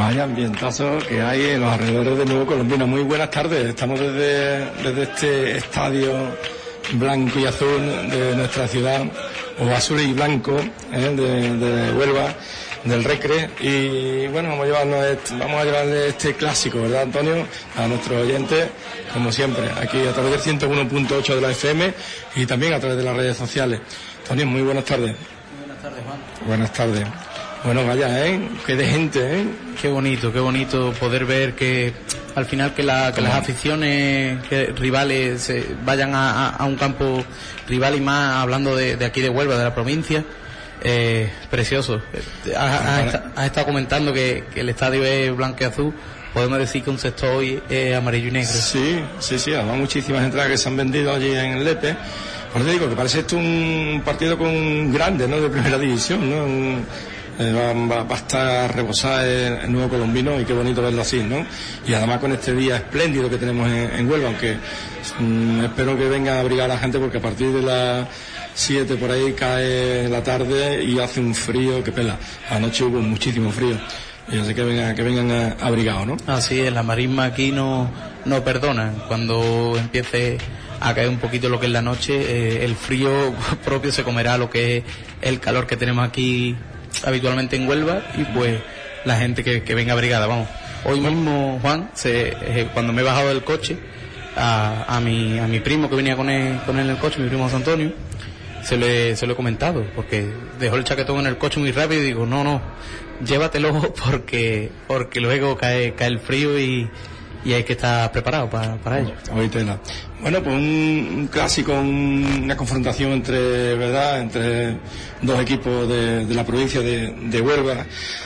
Vaya ambientazo que hay en los alrededores de Nuevo Colombino. Muy buenas tardes. Estamos desde este estadio blanco y azul de nuestra ciudad, o azul y blanco, de Huelva, del Recre. Y bueno, vamos a llevarle este clásico, ¿verdad, Antonio? A nuestros oyentes, como siempre, aquí a través del 101.8 de la FM y también a través de las redes sociales. Antonio, muy buenas tardes. Muy buenas tardes, Juan. Buenas tardes. Bueno, vaya, qué de gente, Qué bonito poder ver que al final que las aficiones rivales se vayan a un campo rival, y más hablando de aquí de Huelva, de la provincia. Precioso. Has estado comentando que el estadio es blanco y azul. Podemos decir que un sector hoy es amarillo y negro. Sí, además muchísimas entradas que se han vendido allí en el Lepe. Por eso digo que parece esto un partido con grande, ¿no? De primera división, ¿no? Va a estar rebosada el Nuevo Colombino, y qué bonito verlo así, ¿no? Y además con este día espléndido que tenemos en Huelva, aunque espero que venga a abrigar a la gente, porque a partir de las 7 por ahí cae la tarde y hace un frío que pela. Anoche hubo muchísimo frío, y así que vengan abrigados, ¿no? Así es, la marisma aquí no perdona. Cuando empiece a caer un poquito lo que es la noche, el frío propio se comerá lo que es el calor que tenemos aquí habitualmente en Huelva, y pues la gente que venga abrigada, vamos. Hoy mismo, Juan, cuando me he bajado del coche, a mi primo que venía con él en el coche, mi primo José Antonio, se lo he comentado, porque dejó el chaquetón en el coche muy rápido, y digo, no, llévatelo porque luego cae el frío y hay que estar preparado para ello. Oítela. Bueno, pues un clásico, una confrontación entre dos equipos de la provincia de Huelva,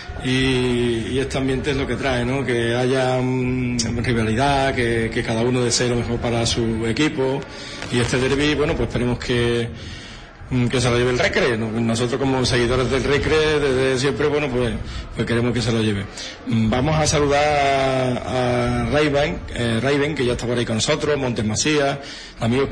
y este ambiente es lo que trae, ¿no? Que haya rivalidad, que cada uno desee lo mejor para su equipo, y este derbi, bueno, pues esperemos que se lo lleve el Recre. Nosotros, como seguidores del Recre desde siempre, bueno, pues queremos que se lo lleve. Vamos a saludar a Raven, que ya está por ahí con nosotros, Montes Masías, amigos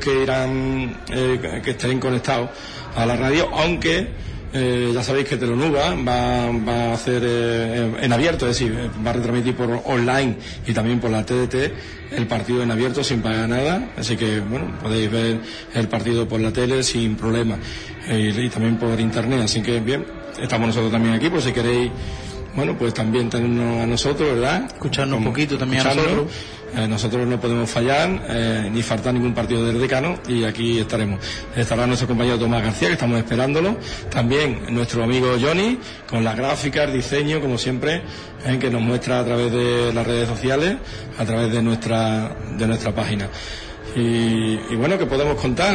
que estén conectados a la radio, aunque ya sabéis que Telonuba va a hacer en abierto, es decir, va a retransmitir por online y también por la TDT el partido en abierto sin pagar nada, así que bueno, podéis ver el partido por la tele sin problema, y también por internet, así que bien, estamos nosotros también aquí, por si queréis, bueno, pues también tenernos a nosotros, ¿verdad? Escucharnos un poquito también a nosotros. Nosotros no podemos fallar, ni faltar ningún partido del decano, y aquí estaremos. Estará nuestro compañero Tomás García, que estamos esperándolo. También nuestro amigo Johnny, con las gráficas, el diseño, como siempre, que nos muestra a través de las redes sociales, a través de nuestra página. Y bueno, que podemos contar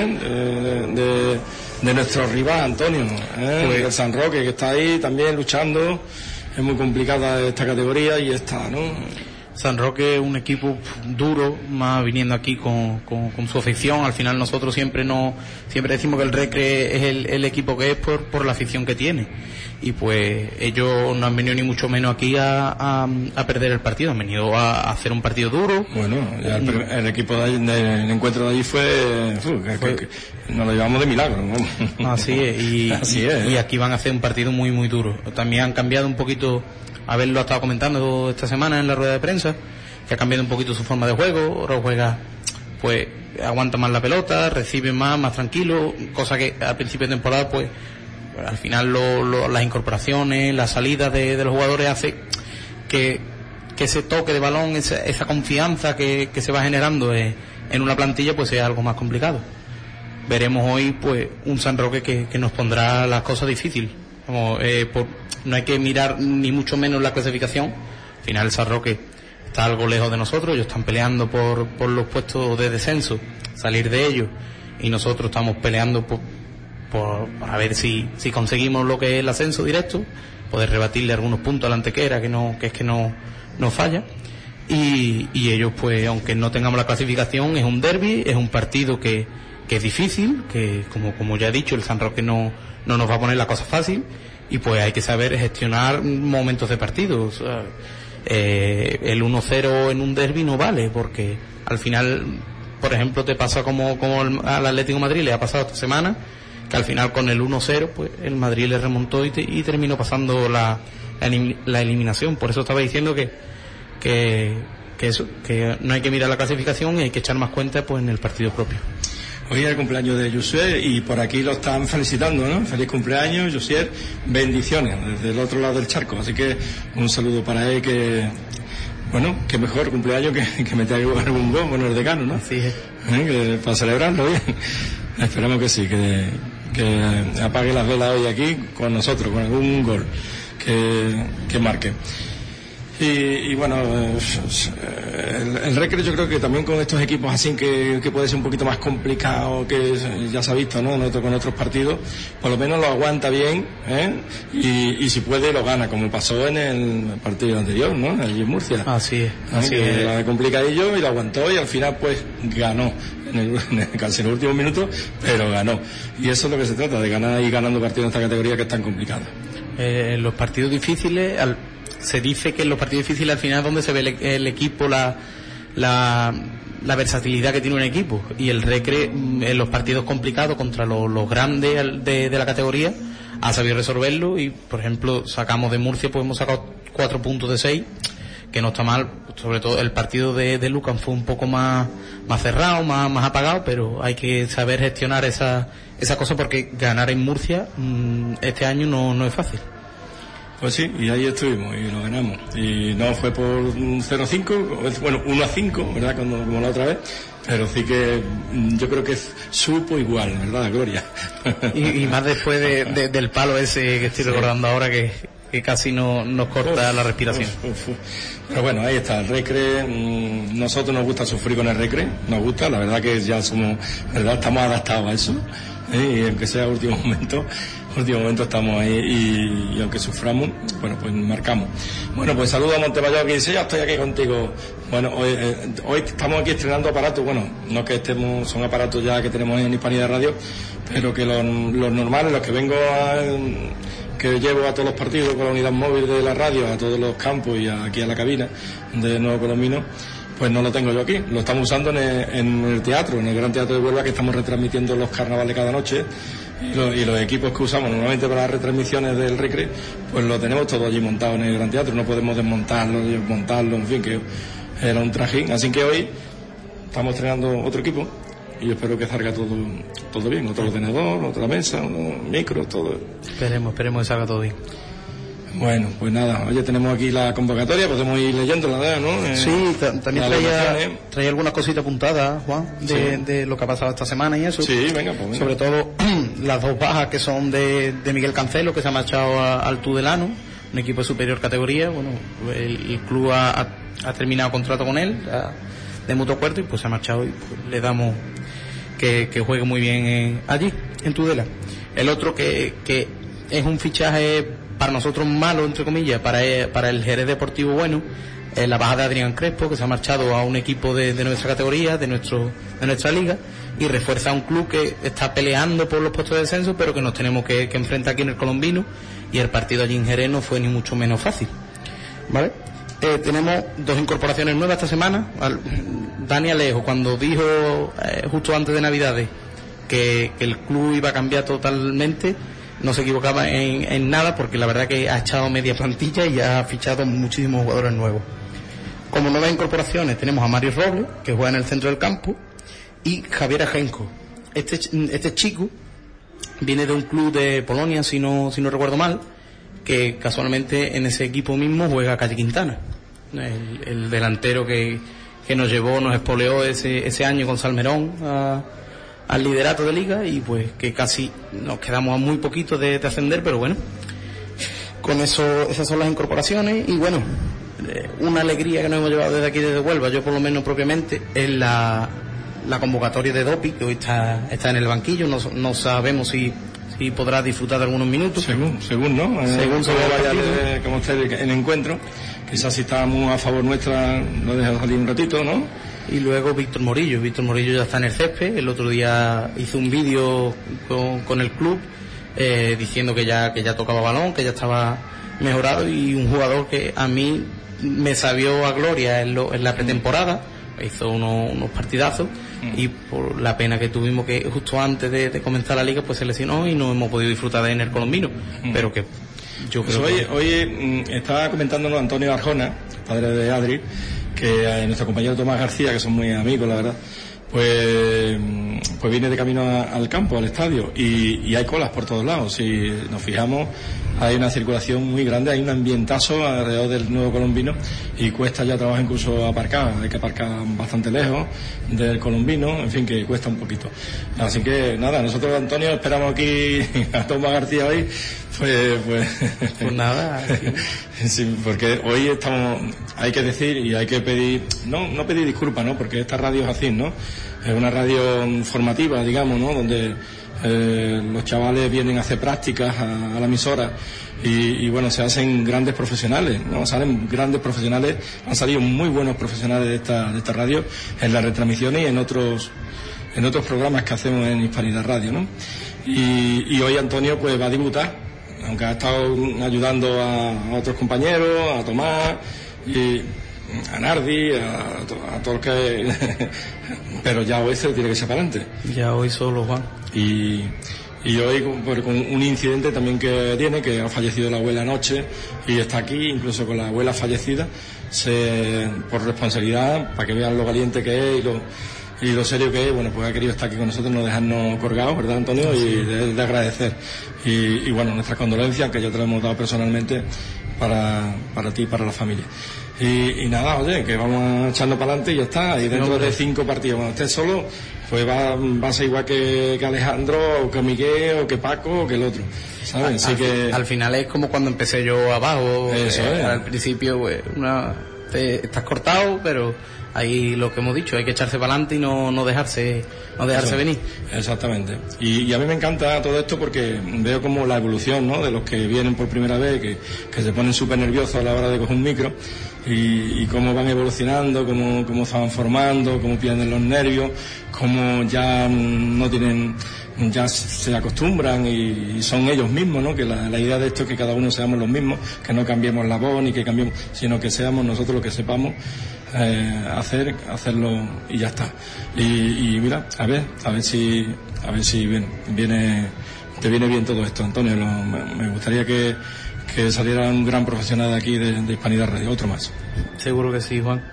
de nuestro rival, Antonio, el San Roque, que está ahí también luchando. Es muy complicada esta categoría, y está, ¿no? San Roque es un equipo duro, más viniendo aquí con su afición. Al final nosotros siempre decimos que el Recre es el equipo que es por la afición que tiene, y pues ellos no han venido ni mucho menos aquí a perder el partido, han venido a hacer un partido duro. Bueno, ya el equipo del encuentro de allí fue que nos lo llevamos de milagro, ¿no? Así es, y aquí van a hacer un partido muy muy duro. También han cambiado un poquito, haberlo estado comentando esta semana en la rueda de prensa, que ha cambiado un poquito su forma de juego. Ahora juega, pues aguanta más la pelota, recibe más tranquilo, cosa que al principio de temporada, pues al final las incorporaciones, las salidas de los jugadores hace que ese toque de balón, esa confianza que se va generando en una plantilla, pues sea algo más complicado. Veremos hoy pues un San Roque que nos pondrá las cosas difíciles. No hay que mirar ni mucho menos la clasificación. Al final el San Roque está algo lejos de nosotros, ellos están peleando por los puestos de descenso, salir de ellos, y nosotros estamos peleando para ver si conseguimos lo que es el ascenso directo, poder rebatirle algunos puntos a la Antequera, que no falla, y ellos, pues aunque no tengamos la clasificación, es un derbi, es un partido que es difícil, que como ya he dicho, el San Roque no nos va a poner la cosa fácil, y pues hay que saber gestionar momentos de partido. O sea, el 1-0 en un derbi no vale, porque al final, por ejemplo, te pasa como al Atlético de Madrid le ha pasado esta semana, que al final con el 1-0 pues el Madrid le remontó y terminó pasando la eliminación. Por eso estaba diciendo que no hay que mirar la clasificación y hay que echar más cuenta pues en el partido propio. Hoy es el cumpleaños de Josué y por aquí lo están felicitando, ¿no? Feliz cumpleaños, Josué, bendiciones desde el otro lado del charco, así que un saludo para él, que bueno, que mejor cumpleaños que meter algún gol, bueno, el decano, ¿no? Así es. Que para celebrarlo bien. Esperamos que sí, que apague las velas hoy aquí con nosotros, con algún gol que marque. Y bueno, el Recre yo creo que también con estos equipos así que puede ser un poquito más complicado, que ya se ha visto, ¿no? Con otros partidos, por lo menos lo aguanta bien, y si puede lo gana, como pasó en el partido anterior, ¿no? Allí en Murcia. Así es. La complicadillo y lo aguantó y al final pues ganó casi en los últimos minutos, pero ganó. Y eso es lo que se trata, de ganar y ganando partidos en esta categoría que es tan complicada. Los partidos difíciles, se dice que en los partidos difíciles al final es donde se ve el equipo, la versatilidad que tiene un equipo, y el Recre en los partidos complicados contra los grandes de la categoría ha sabido resolverlo. Y por ejemplo sacamos de Murcia, pues hemos sacado 4 puntos de 6, que no está mal. Sobre todo el partido de Lucan fue un poco más cerrado, más apagado, pero hay que saber gestionar esa cosa, porque ganar en Murcia este año no es fácil. Pues sí, y ahí estuvimos y lo ganamos. Y no fue por 0-5, bueno, 1-5, ¿verdad? Como la otra vez. Pero sí que yo creo que supo igual, ¿verdad, Gloria? Y más después del palo ese que estoy recordando ahora, que casi nos corta la respiración. Pero bueno, ahí está, el Recre. Nosotros nos gusta sufrir con el Recre, nos gusta, la verdad que ya somos, ¿verdad? Estamos adaptados a eso. Y aunque sea último momento estamos ahí, y aunque suframos, bueno, pues marcamos. Bueno, pues saludo a Montemayor, que dice, ya estoy aquí contigo. Bueno, hoy estamos aquí estrenando aparatos, bueno, no que estemos, son aparatos ya que tenemos en Hispanidad Radio, pero que los normales, los que que llevo a todos los partidos con la unidad móvil de la radio, a todos los campos y aquí a la cabina de Nuevo Colombino, pues no lo tengo yo aquí, lo estamos usando en el teatro, en el Gran Teatro de Huelva, que estamos retransmitiendo los carnavales cada noche, y los equipos que usamos normalmente para las retransmisiones del Recre, pues lo tenemos todo allí montado en el Gran Teatro, no podemos desmontarlo, en fin, que era un trajín. Así que hoy estamos estrenando otro equipo y yo espero que salga todo bien, otro ordenador, otra mesa, unos micros, todo. Esperemos que salga todo bien. Bueno, pues nada, oye, tenemos aquí la convocatoria, podemos ir leyéndola, ¿no? Sí, también traía algunas cositas apuntadas, Juan, de lo que ha pasado esta semana y eso. Sí, venga, pues venga. Sobre todo las 2 bajas que son de Miguel Cancelo, que se ha marchado al Tudelano, un equipo de superior categoría. Bueno, el club ha terminado contrato con él, de mutuo acuerdo, y pues se ha marchado, y pues le damos que juegue muy bien allí, en Tudela. El otro que es un fichaje para nosotros malo, entre comillas, para el Jerez Deportivo bueno, la baja de Adrián Crespo, que se ha marchado a un equipo de nuestra categoría, de nuestra liga, y refuerza a un club que está peleando por los puestos de descenso, pero que nos tenemos que enfrentar aquí en el Colombino, y el partido allí en Jerez no fue ni mucho menos fácil, ¿vale? Tenemos 2 incorporaciones nuevas esta semana. Dani Alejo, cuando dijo justo antes de Navidades que el club iba a cambiar totalmente, no se equivocaba en nada, porque la verdad que ha echado media plantilla y ha fichado muchísimos jugadores nuevos. Como nuevas incorporaciones tenemos a Mario Robles, que juega en el centro del campo, y Javier Ajenco. Este chico viene de un club de Polonia, si no recuerdo mal, que casualmente en ese equipo mismo juega Calle Quintana, el delantero que nos espoleó ese año con Salmerón al liderato de liga, y pues que casi nos quedamos a muy poquito de ascender, pero bueno, con eso esas son las incorporaciones. Y bueno, una alegría que nos hemos llevado desde aquí, desde Huelva, yo por lo menos propiamente, es la convocatoria de Dopi, que hoy está en el banquillo. No sabemos si podrá disfrutar de algunos minutos. Según ¿no? Según vaya como usted en encuentro, quizás si está muy a favor nuestra lo deja salir un ratito, ¿no? Y luego Víctor Morillo ya está en el césped. El otro día hizo un vídeo con el club diciendo que ya tocaba balón, que ya estaba mejorado, y un jugador que a mí me sabió a gloria en la pretemporada, hizo unos partidazos y por la pena que tuvimos que justo antes de comenzar la liga pues se lesionó y no hemos podido disfrutar de él en el colombino, pero que yo creo que... Hoy estaba comentándonos Antonio Arjona, padre de Adri, que nuestro compañero Tomás García, que son muy amigos la verdad, pues viene de camino al campo, al estadio, y hay colas por todos lados. Si nos fijamos, hay una circulación muy grande, hay un ambientazo alrededor del Nuevo Colombino y cuesta ya trabajo incluso aparcar, hay que aparcar bastante lejos del Colombino, en fin, que cuesta un poquito. Así que nada, nosotros, Antonio, esperamos aquí a Tomás García hoy, pues nada, sí, porque hoy hay que decir y hay que pedir, no pedir disculpas, ¿no? Porque esta radio es así, ¿no? Es una radio formativa, digamos, ¿no? Donde los chavales vienen a hacer prácticas a la emisora y bueno, se hacen grandes profesionales, ¿no? Salen grandes profesionales, han salido muy buenos profesionales de esta radio en las retransmisiones y en otros programas que hacemos en Hispanidad Radio, ¿no? Y hoy Antonio pues va a debutar, aunque ha estado ayudando a otros compañeros, a Tomás y a Nardi, a todo el que pero ya hoy se tiene que ser para adelante. Ya hoy solo, Juan. Y hoy con un incidente también que tiene, que ha fallecido la abuela anoche y está aquí, incluso con la abuela fallecida, por responsabilidad, para que vean lo valiente que es y lo serio que es, bueno, pues ha querido estar aquí con nosotros, no dejarnos colgados, ¿verdad, Antonio? Sí. Y de agradecer. Y bueno, nuestras condolencias, que ya te las hemos dado personalmente para ti y para la familia. Y nada, oye, que vamos echando para adelante y ya está. Y dentro de 5 partidos, cuando estés solo, pues va a ser igual que Alejandro, o que Miguel, o que Paco, o que el otro, ¿sabes? Así que al final es como cuando empecé yo abajo. Eso es. Al principio, pues, estás cortado, pero ahí lo que hemos dicho, hay que echarse para adelante y no dejarse venir. Exactamente. Y a mí me encanta todo esto porque veo como la evolución, ¿no? De los que vienen por primera vez, que se ponen súper nerviosos a la hora de coger un micro, y cómo van evolucionando, cómo se van formando, cómo pierden los nervios, cómo ya no tienen, ya se acostumbran y son ellos mismos, ¿no? Que la idea de esto es que cada uno seamos los mismos, que no cambiemos la voz ni que cambiemos, sino que seamos nosotros lo que sepamos hacerlo y ya está. Y mira, a ver si te viene bien todo esto, Antonio. Me gustaría que saliera un gran profesional de aquí de Hispanidad Radio, otro más. Seguro que sí, Juan.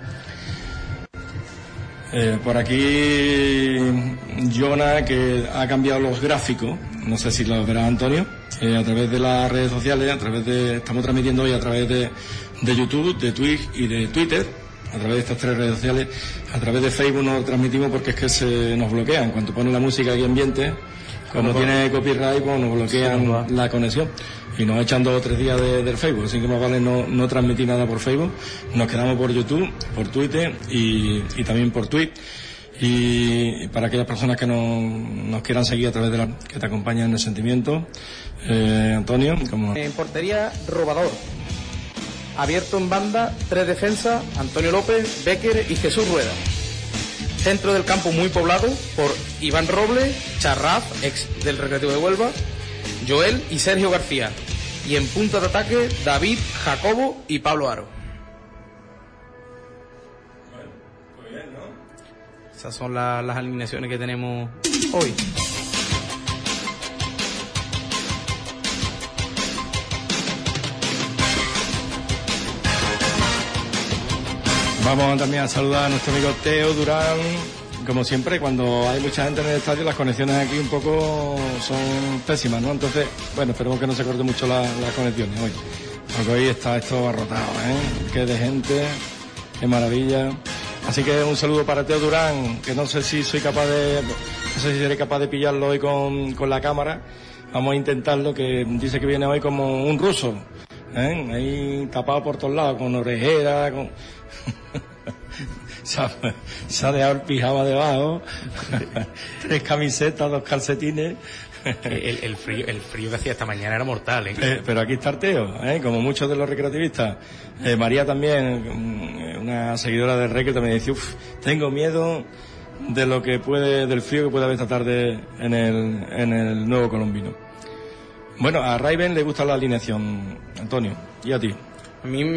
Por aquí Jonah, que ha cambiado los gráficos, no sé si lo verás, Antonio, a través de las redes sociales, estamos transmitiendo hoy a través de YouTube, de Twitch y de Twitter. A través de estas 3 redes sociales, a través de Facebook no transmitimos porque es que se nos bloquean. Cuando ponen la música y ambiente, como tiene copyright, pues nos bloquean la conexión y nos echan 2 o 3 días del Facebook. Así que más vale no transmitir nada por Facebook. Nos quedamos por YouTube, por Twitter y también por Twitch. Y para aquellas personas que nos quieran seguir a través de que te acompañan en el sentimiento, Antonio, como en portería, Robador. Abierto en banda, 3 defensas, Antonio López, Becker y Jesús Rueda. Centro del campo muy poblado por Iván Robles, Charraf, ex del Recreativo de Huelva, Joel y Sergio García. Y en punta de ataque, David, Jacobo y Pablo Aro. Bueno, muy bien, ¿no? Esas son las alineaciones que tenemos hoy. Vamos también a saludar a nuestro amigo Teo Durán. Como siempre, cuando hay mucha gente en el estadio, las conexiones aquí un poco son pésimas, ¿no? Entonces, bueno, esperemos que no se corte mucho las conexiones hoy. Porque hoy está esto abarrotado, ¿eh? Qué de gente, qué maravilla. Así que un saludo para Teo Durán, que no sé si seré capaz de pillarlo hoy con la cámara. Vamos a intentarlo, que dice que viene hoy como un ruso, ¿eh? Ahí tapado por todos lados, con orejera, con... se ha dejado el pijama debajo, 3 camisetas, 2 calcetines. El frío que hacía esta mañana era mortal, ¿eh? Pero aquí está el Teo, como muchos de los recreativistas. María también, una seguidora del Recre, también dice, tengo miedo del frío que puede haber esta tarde en el Nuevo Colombino. Bueno, a Raven le gusta la alineación, Antonio, ¿y a ti? A mí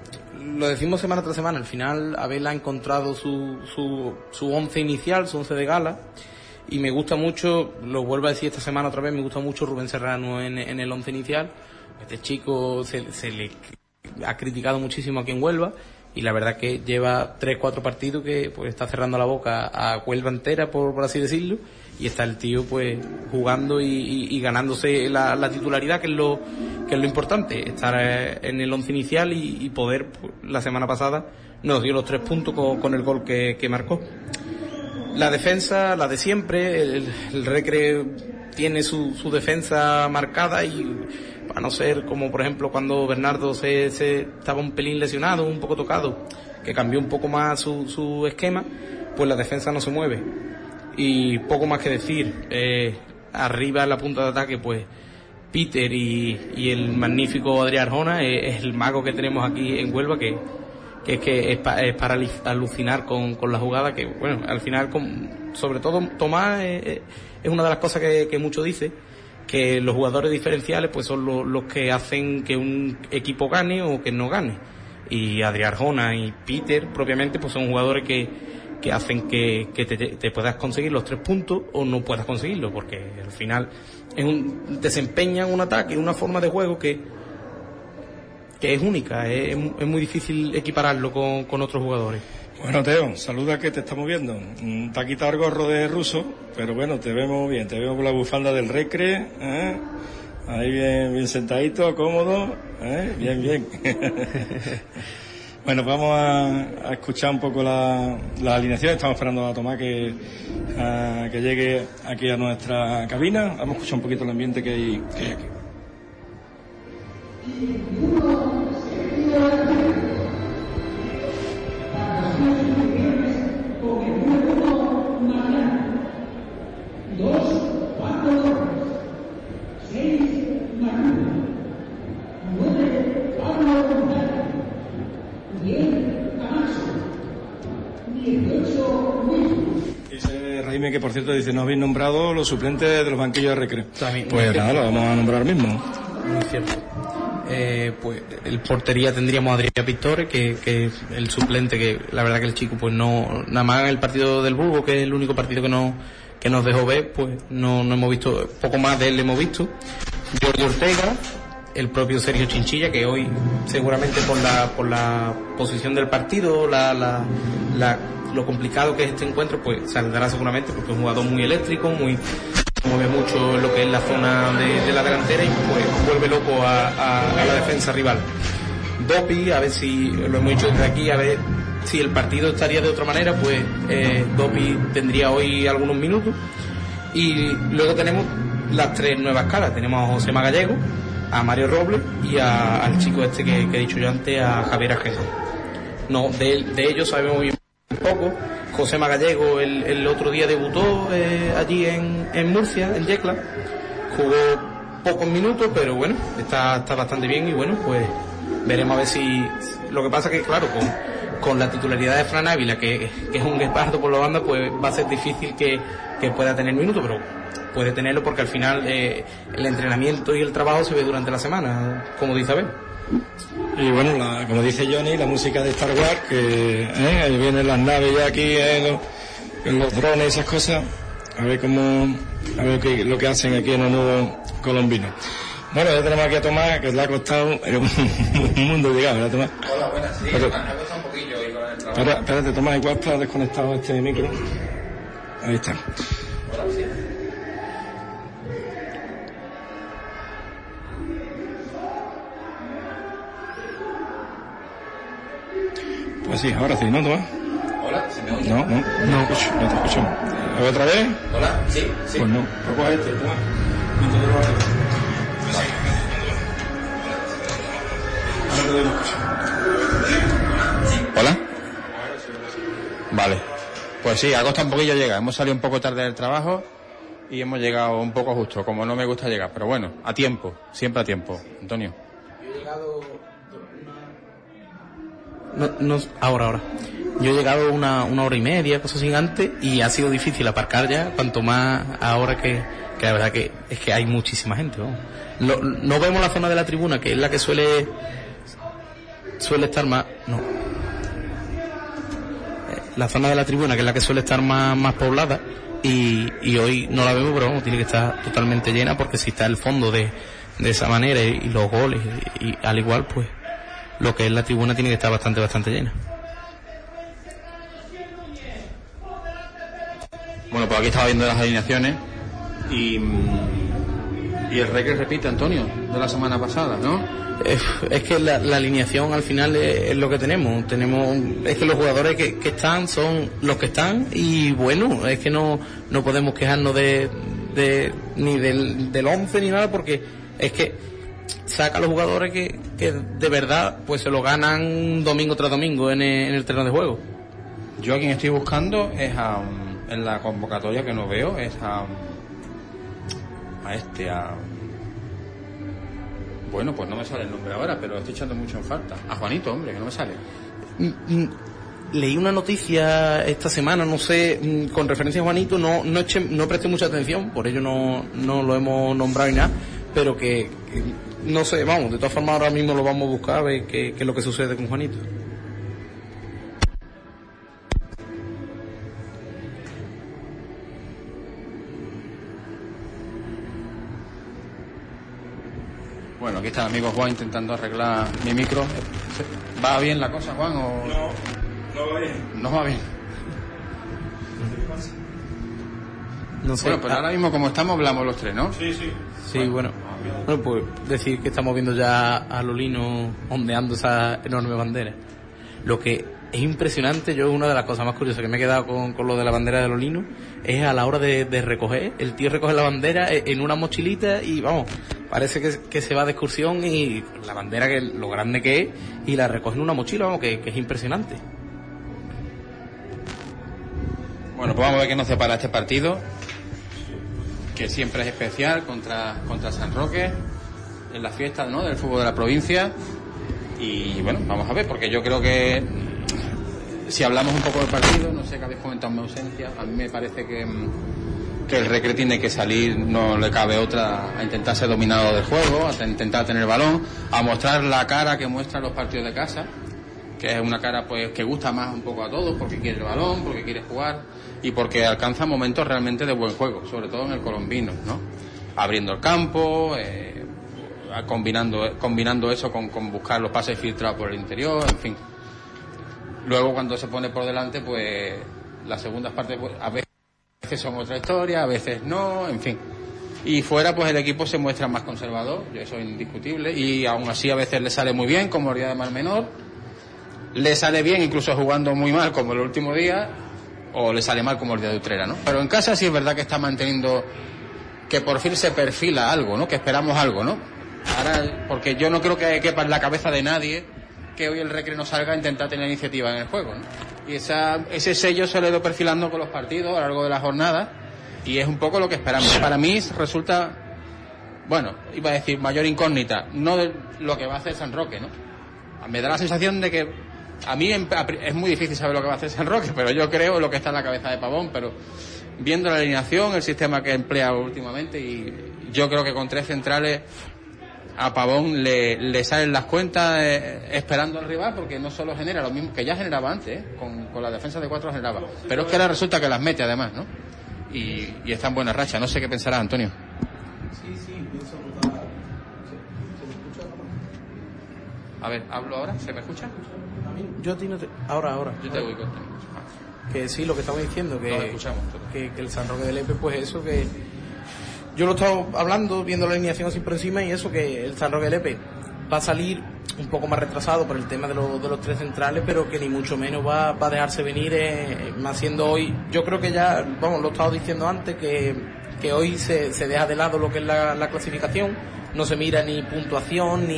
lo decimos semana tras semana, al final Abel ha encontrado su once inicial, su once de gala, y me gusta mucho, lo vuelvo a decir esta semana otra vez, me gusta mucho Rubén Serrano en el once inicial. Este chico se le ha criticado muchísimo aquí en Huelva, y la verdad que lleva 3-4 partidos que pues está cerrando la boca a Huelva entera, por así decirlo, y está el tío pues jugando y ganándose la titularidad, que es lo importante, estar en el once inicial y poder, pues, la semana pasada nos dio los 3 puntos con el gol que marcó. La defensa, la de siempre, el Recre tiene su defensa marcada, y a no ser como por ejemplo cuando Bernardo se estaba un pelín lesionado, un poco tocado, que cambió un poco más su esquema, pues la defensa no se mueve. Y poco más que decir. Arriba en la punta de ataque, pues Peter y el magnífico Adrián Arjona es el mago que tenemos aquí en Huelva, que es para alucinar con la jugada, que bueno, al final sobre todo Tomás es una de las cosas que mucho dice, que los jugadores diferenciales pues son los que hacen que un equipo gane o que no gane, y Adrián Arjona y Peter propiamente pues son jugadores que hacen que te puedas conseguir los 3 puntos o no puedas conseguirlo, porque al final desempeñan un ataque, una forma de juego que es única, es muy difícil equipararlo con otros jugadores. Bueno, Teo, saluda, que te estamos viendo. Te ha quitado el gorro de ruso, pero bueno, te vemos bien, te vemos con la bufanda del Recre, ahí bien sentadito, cómodo, bien. Bueno, vamos a escuchar un poco la alineación. Estamos esperando a Tomás que llegue aquí a nuestra cabina. Vamos a escuchar un poquito el ambiente que hay aquí. Dice Raime que, por cierto, dice: no habéis nombrado los suplentes de los banquillos de Recre. Pues nada, lo vamos a nombrar mismo. Muy cierto. Pues el portería tendríamos a Adrián Pistore, que es el suplente, que la verdad que el chico pues no, nada más en el partido del Burgos, que es el único partido que nos dejó ver, pues no hemos visto, poco más de él hemos visto. Jordi Ortega, el propio Sergio Chinchilla, que hoy seguramente por la posición del partido, lo complicado que es este encuentro, pues saldrá seguramente, porque es un jugador muy eléctrico, mueve mucho en lo que es la zona de la delantera, y pues vuelve loco a la defensa rival. Dopi, a ver si lo hemos dicho desde aquí, a ver si el partido estaría de otra manera, pues Dopi tendría hoy algunos minutos. Y luego tenemos las 3 nuevas caras. Tenemos a José Magallego, a Mario Robles y al chico este que he dicho yo antes, a Javier Ajena. No, de ellos sabemos bien poco. José Magallego el otro día debutó allí en Murcia, en Yecla. Jugó pocos minutos, pero bueno, está bastante bien, y bueno, pues veremos a ver si... Lo que pasa que, claro, con la titularidad de Fran Ávila, que es un guepardo por la banda, pues va a ser difícil que pueda tener minutos, pero puede tenerlo porque al final el entrenamiento y el trabajo se ve durante la semana, como dice Abel. Y bueno, como dice Johnny, la música de Star Wars, que ahí vienen las naves ya aquí, los drones y esas cosas, a ver lo que hacen aquí en el nuevo colombino. Bueno, ya tenemos aquí a Tomás, que le ha costado un mundo llegar, ¿verdad, Tomás? Hola, buenas, sí, me ha costado un poquillo ir con el trabajo. Espérate, Tomás, igual está desconectado este micro. Ahí está. Hola, sí. Pues sí, ahora sí, ¿no, Tomás? Hola, ¿se me oye? No te escucho. ¿A ver otra vez? Hola, sí. Pues no. Coge este, Tomás. Hola. Vale. Pues sí, ha costado un poquillo llegar. Hemos salido un poco tarde del trabajo y hemos llegado un poco justo, como no me gusta llegar. Pero bueno, a tiempo, siempre a tiempo. Antonio. Yo he llegado... Ahora. Yo he llegado una hora y media, cosas así, antes, y ha sido difícil aparcar ya, cuanto más ahora que la verdad que es que hay muchísima gente, ¿no? No vemos la zona de la tribuna, que es la que suele... suele estar más... No. La zona de la tribuna, que es la que suele estar más poblada, y hoy no la vemos, pero vamos, tiene que estar totalmente llena, porque si está el fondo de esa manera y los goles, y al igual, pues lo que es la tribuna tiene que estar bastante llena. Bueno, pues aquí estaba viendo las alineaciones y el Recre repite, Antonio, de la semana pasada, ¿no? Es que la alineación al final es lo que tenemos. Es que los jugadores que están son los que están, y bueno, es que no podemos quejarnos ni del 11 ni nada, porque es que saca a los jugadores que de verdad pues se lo ganan domingo tras domingo en el terreno de juego. Yo a quien estoy buscando es en la convocatoria, que no veo, es bueno, pues no me sale el nombre ahora, pero estoy echando mucho en falta. A Juanito, hombre, que no me sale. Leí una noticia esta semana, no sé, con referencia a Juanito, no presté mucha atención, por ello no lo hemos nombrado y nada, pero que no sé, vamos, de todas formas ahora mismo lo vamos a buscar a ver qué es lo que sucede con Juanito. Bueno, aquí está el amigo Juan intentando arreglar mi micro. ¿Va bien la cosa, Juan? O... No va bien. No va bien. No sé. Bueno, pues ahora mismo como estamos hablamos los tres, ¿no? Sí, bueno, pues decir que estamos viendo ya a Lolino ondeando esa enorme bandera. Lo que es impresionante, yo una de las cosas más curiosas que me he quedado con lo de la bandera de Lolino es a la hora de recoger. El tío recoge la bandera en una mochilita y vamos, parece que se va de excursión, y la bandera, que lo grande que es, y la recoge en una mochila, vamos, que es impresionante. Bueno, pues vamos a ver qué nos separa este partido, que siempre es especial, contra San Roque, en la fiesta, ¿no?, del fútbol de la provincia. Y bueno, vamos a ver, porque yo creo que si hablamos un poco del partido, no sé qué habéis comentado en mi ausencia, a mí me parece que el Recre tiene que salir, no le cabe otra, a intentar ser dominado del juego, a intentar tener el balón, a mostrar la cara que muestran los partidos de casa, que es una cara pues que gusta más un poco a todos, porque quiere el balón, porque quiere jugar y porque alcanza momentos realmente de buen juego, sobre todo en el colombino, ¿no? Abriendo el campo, combinando eso con buscar los pases filtrados por el interior, en fin. Luego cuando se pone por delante, pues las segundas partes pues, a veces son otra historia, a veces no, en fin. Y fuera pues el equipo se muestra más conservador, eso es indiscutible, y aún así a veces le sale muy bien, como el día de Mar Menor, le sale bien incluso jugando muy mal como el último día, o le sale mal como el día de Utrera, ¿no? Pero en casa sí es verdad que está manteniendo, que por fin se perfila algo, ¿no? Que esperamos algo, ¿no? Ahora, porque yo no creo que quepa en la cabeza de nadie que hoy el Recre no salga a intentar tener iniciativa en el juego, ¿no? Y ese sello se lo he ido perfilando con los partidos a lo largo de la jornada, y es un poco lo que esperamos. Para mí resulta, bueno, iba a decir mayor incógnita, no de lo que va a hacer San Roque, ¿no? Me da la sensación de que a mí es muy difícil saber lo que va a hacer San Roque, pero yo creo lo que está en la cabeza de Pavón, pero viendo la alineación, el sistema que emplea últimamente, y yo creo que con tres centrales a Pavón le salen las cuentas esperando al rival, porque no solo genera lo mismo que ya generaba antes, con la defensa de cuatro generaba, pero es que ahora resulta que las mete además, ¿no? Y está en buena racha. No sé qué pensarás, Antonio. Sí, pienso ¿se me escucha? A ver, ¿hablo ahora? ¿Se me escucha? Yo a ti no te... Ahora. Yo te oigo. Que sí, lo que estamos diciendo, que, no, escuchamos, que el San Roque de Lepe, pues eso, que yo lo he estado hablando, viendo la alineación así por encima, y eso, que el San Roque de Lepe va a salir un poco más retrasado por el tema de los tres centrales, pero que ni mucho menos va a dejarse venir, más siendo hoy, yo creo que ya, vamos, lo he estado diciendo antes, que hoy se deja de lado lo que es la clasificación, no se mira ni puntuación,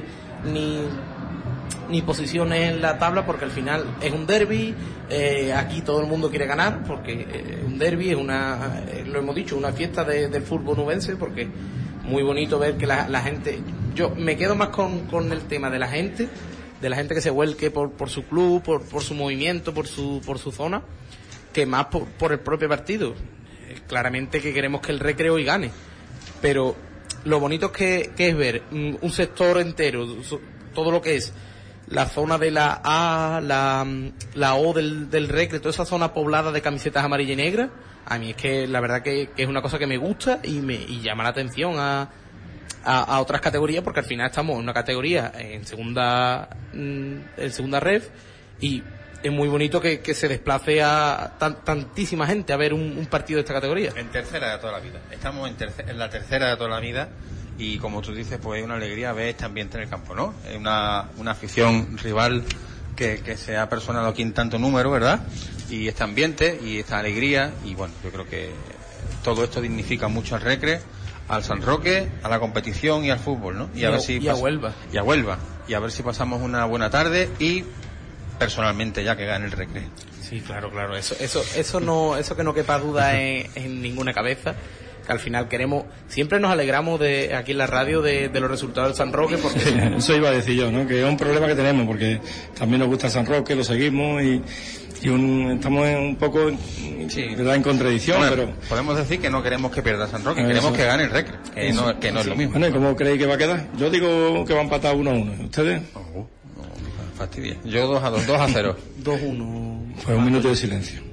ni posiciones en la tabla, porque al final es un derbi, aquí todo el mundo quiere ganar, porque un derbi es lo hemos dicho, una fiesta del fútbol nubense, porque muy bonito ver que la gente, yo me quedo más con el tema de la gente que se vuelque por su club, por su movimiento, por su zona, que más por el propio partido. Claramente que queremos que el Recre hoy gane, pero lo bonito que es ver un sector entero, todo lo que es la zona de la A, la O del Recre, toda esa zona poblada de camisetas amarillas y negras, a mí es que la verdad que es una cosa que me gusta y llama la atención a otras categorías, porque al final estamos en una categoría en segunda ref, y es muy bonito que se desplace a tantísima gente a ver un partido de esta categoría. En tercera de toda la vida. Estamos en la tercera de toda la vida, y como tú dices, pues es una alegría ver este ambiente en el campo, ¿no? Es una afición rival que se ha personado aquí en tanto número, ¿verdad? Y este ambiente y esta alegría, y bueno, yo creo que todo esto dignifica mucho al Recre, al San Roque, a la competición y al fútbol, ¿no? Y a Huelva. Y a Huelva. Y a ver si pasamos una buena tarde y personalmente ya que gane el Recre. Sí, claro. Eso que no quepa duda en ninguna cabeza. Que al final siempre nos alegramos aquí en la radio de los resultados del San Roque, porque eso iba a decir yo, ¿no? Que es un problema que tenemos, porque también nos gusta el San Roque, lo seguimos y estamos un poco ¿verdad? En contradicción, bueno, pero podemos decir que no queremos que pierda San Roque, queremos que gane el Recre, que no es lo mismo. Bueno, ¿y cómo creéis que va a quedar? Yo digo que va a empatar 1-1. ¿Ustedes? No, fastidia. Yo 2-0. 2-1. Pues un minuto de silencio.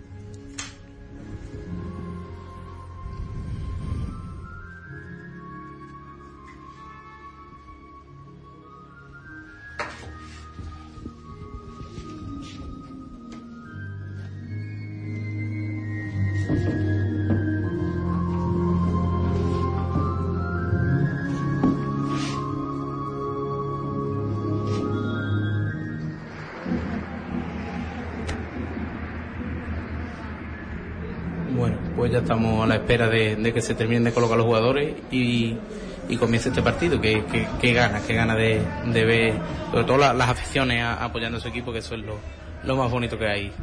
Pues ya estamos a la espera de que se terminen de colocar los jugadores y comience este partido, que gana de ver sobre todo las aficiones apoyando a su equipo, que eso es lo más bonito que hay.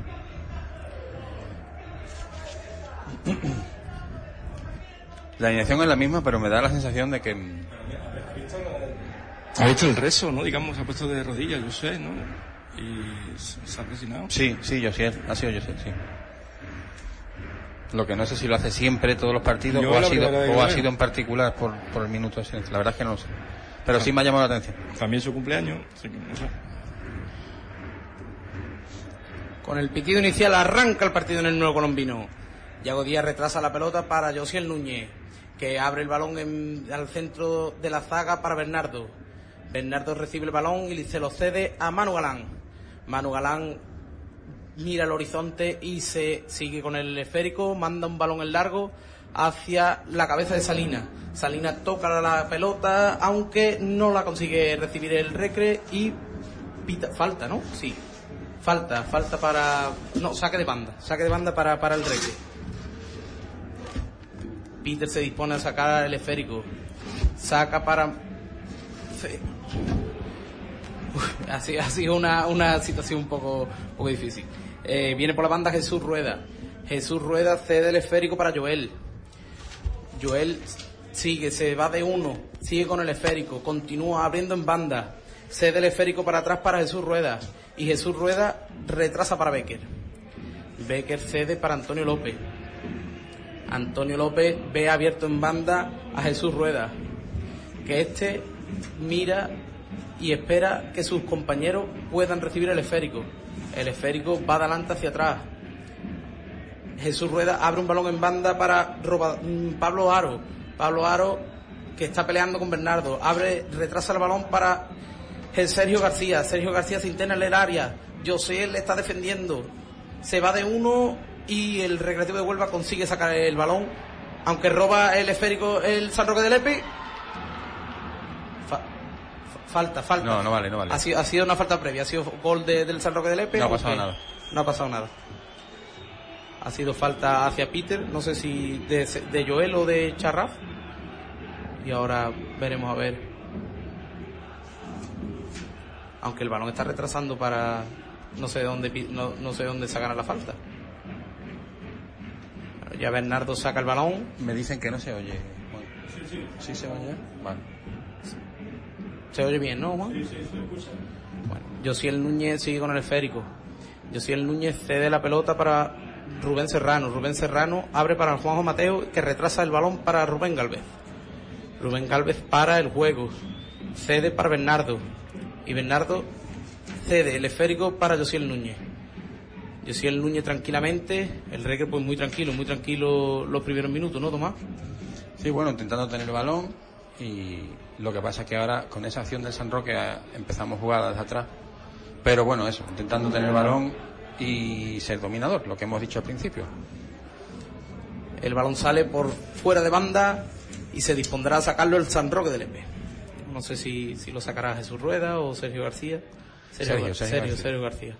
La alineación es la misma, pero me da la sensación de que ha hecho el rezo, ¿no? Digamos, se ha puesto de rodillas, yo sé, ¿no? Y se ha presionado. Sí, Josiel, ha sido Josiel, sí. Lo que no sé si lo hace siempre todos los partidos o ha sido en particular por el minuto de silencio. La verdad es que no lo sé. Pero sí me ha llamado la atención. También su cumpleaños, así que no sé. Con el pitido inicial arranca el partido en el Nuevo Colombino. Yago Díaz retrasa la pelota para Josiel Núñez, que abre el balón al centro de la zaga para Bernardo. Bernardo recibe el balón y se lo cede a Manu Galán. Manu Galán mira el horizonte y se sigue con el esférico, manda un balón en largo hacia la cabeza de Salinas. Salinas toca la pelota, aunque no la consigue recibir el Recre, y pita falta, ¿no? Sí, falta para... no, saque de banda para el Recre. Peter se dispone a sacar el esférico, saca para... Ha sido una situación un poco difícil. Viene por la banda Jesús Rueda cede el esférico para Joel sigue, se va de uno, sigue con el esférico, continúa abriendo en banda, cede el esférico para atrás para Jesús Rueda, y Jesús Rueda retrasa para Becker cede para Antonio López ve abierto en banda a Jesús Rueda, que mira y espera que sus compañeros puedan recibir el esférico. El esférico va de adelante hacia atrás. Jesús Rueda abre un balón en banda para Pablo Aro, que está peleando con Bernardo. Retrasa el balón para Sergio García. Sergio García se interna en el área. José le está defendiendo. Se va de uno y el Recreativo de Huelva consigue sacar el balón, aunque roba el esférico el San Roque de Lepe. Falta. No vale. Ha sido una falta previa, ha sido gol del San Roque de Lepe. No ha pasado nada. No ha pasado nada. Ha sido falta hacia Peter, no sé si de Joel o de Charraf. Y ahora veremos a ver. Aunque el balón está retrasando para... No sé dónde sacará la falta. Bueno, ya Bernardo saca el balón. Me dicen que no se oye. Bueno, sí se oye. Vale. ¿Se oye bien, no, Juan? Sí, se escucha. Bueno, Josiel Núñez sigue con el esférico. Josiel Núñez cede la pelota para Rubén Serrano. Rubén Serrano abre para Juanjo Mateo, que retrasa el balón para Rubén Gálvez. Rubén Gálvez para el juego. Cede para Bernardo. Y Bernardo cede el esférico para Josiel Núñez. Josiel Núñez tranquilamente, el Recre pues muy tranquilo los primeros minutos, ¿no, Tomás? Sí, bueno, intentando tener el balón, y lo que pasa es que ahora con esa acción del San Roque empezamos jugadas desde atrás, pero bueno, eso, intentando tener el balón y ser dominador, lo que hemos dicho al principio. El balón sale por fuera de banda y se dispondrá a sacarlo el San Roque del Lepe. No sé si lo sacará Jesús Rueda o Sergio García. Sergio García.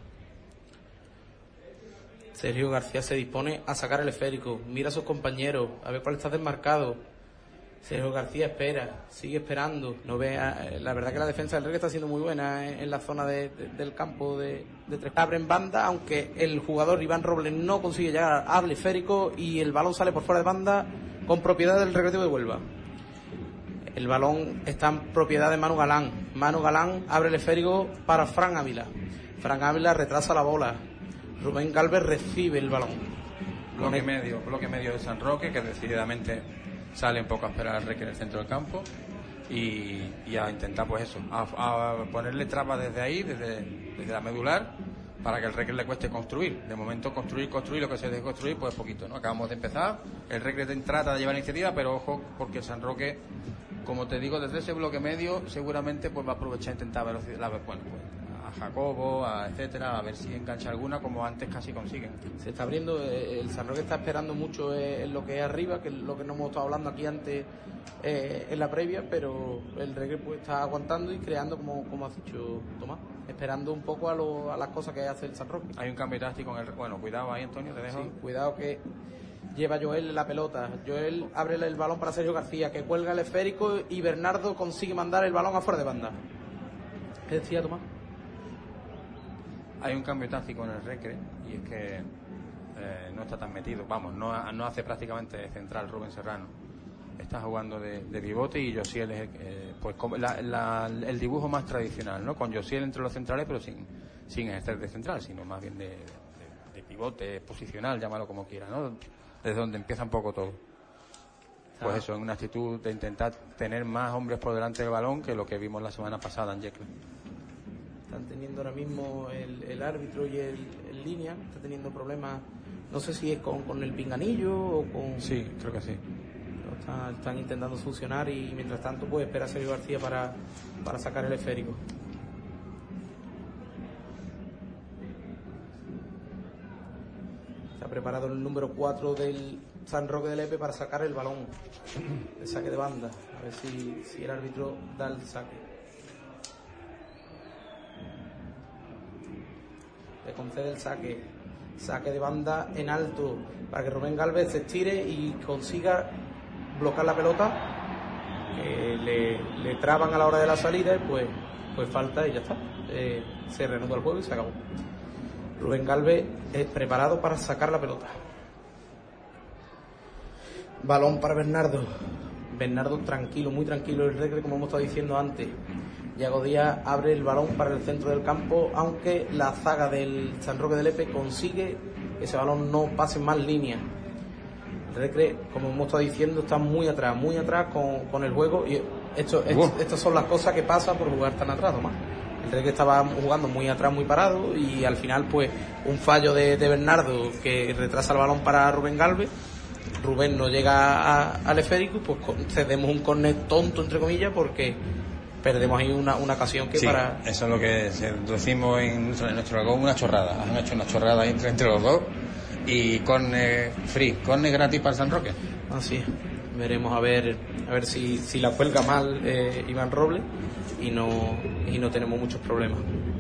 Sergio García se dispone a sacar el esférico, mira a sus compañeros, a ver cuál está desmarcado. Sergio García espera, sigue esperando. No ve la verdad que la defensa del Recre está siendo muy buena en la zona del campo de tres. Abre en banda, aunque el jugador Iván Robles no consigue llegar al esférico y el balón sale por fuera de banda con propiedad del Recreativo de Huelva. El balón está en propiedad de Manu Galán. Manu Galán abre el esférico para Fran Ávila. Fran Ávila retrasa la bola. Rubén Galvez recibe el balón. Bloque medio de San Roque, que decididamente sale un poco a esperar al Recre en el centro del campo y a intentar pues eso, a ponerle trabas desde ahí, desde la medular, para que el Recre le cueste construir. De momento construir, lo que se debe construir pues poquito, ¿no? Acabamos de empezar, el Recre trata de llevar iniciativa, pero ojo, porque el San Roque, como te digo, desde ese bloque medio seguramente pues va a aprovechar e intentar velocidad, pues a Jacobo, etcétera, a ver si engancha alguna, como antes casi consiguen. Se está abriendo, el San Roque está esperando mucho en lo que es arriba, que es lo que no hemos estado hablando aquí antes en la previa, pero el Recre pues está aguantando y creando, como has dicho Tomás, esperando un poco a las cosas que hace el San Roque. Hay un cambio táctico bueno, cuidado ahí, Antonio, te dejo. Sí, cuidado que lleva Joel la pelota. Joel abre el balón para Sergio García, que cuelga el esférico, y Bernardo consigue mandar el balón afuera de banda. ¿Qué decía Tomás? Hay un cambio táctico en el Recre, y es que no está tan metido, no hace prácticamente de central Rubén Serrano, está jugando de pivote, y Josiel es pues el dibujo más tradicional, ¿no? Con Josiel entre los centrales, pero sin ejercer de central, sino más bien de pivote posicional, llámalo como quiera, ¿no? Desde donde empieza un poco todo. Pues eso, en una actitud de intentar tener más hombres por delante del balón que lo que vimos la semana pasada en Yecla. Están teniendo ahora mismo el árbitro y el línea, está teniendo problemas, no sé si es con el pinganillo o con... Sí, creo que sí. Están intentando solucionar, y mientras tanto pues espera Sergio García para sacar el esférico. Está preparado el número 4 del San Roque del Lepe para sacar el balón, el saque de banda, a ver si el árbitro da el saque. Le concede el saque de banda en alto para que Rubén Galvez se estire y consiga bloquear la pelota, que le traban a la hora de la salida, pues falta y ya está, se reanuda el juego y se acabó. Rubén Galvez es preparado para sacar la pelota. Balón para Bernardo tranquilo, muy tranquilo el Recre, como hemos estado diciendo antes. Yago Díaz abre el balón para el centro del campo, aunque la zaga del San Roque del Lepe consigue que ese balón no pase más línea. El Recre, como hemos estado diciendo, está muy atrás con el juego, y estas son las cosas que pasan por jugar tan atrás, Tomás. El Recre estaba jugando muy atrás, muy parado, y al final pues un fallo de Bernardo que retrasa el balón para Rubén Galvez. Rubén no llega al esférico, pues cedemos un córner tonto, entre comillas, porque perdemos ahí una ocasión que para... Eso es lo que decimos en nuestro gol, una chorrada. Han hecho una chorrada ahí entre los dos, y córner gratis para el San Roque. Así es. Veremos a ver si la cuelga mal Iván Robles y no tenemos muchos problemas.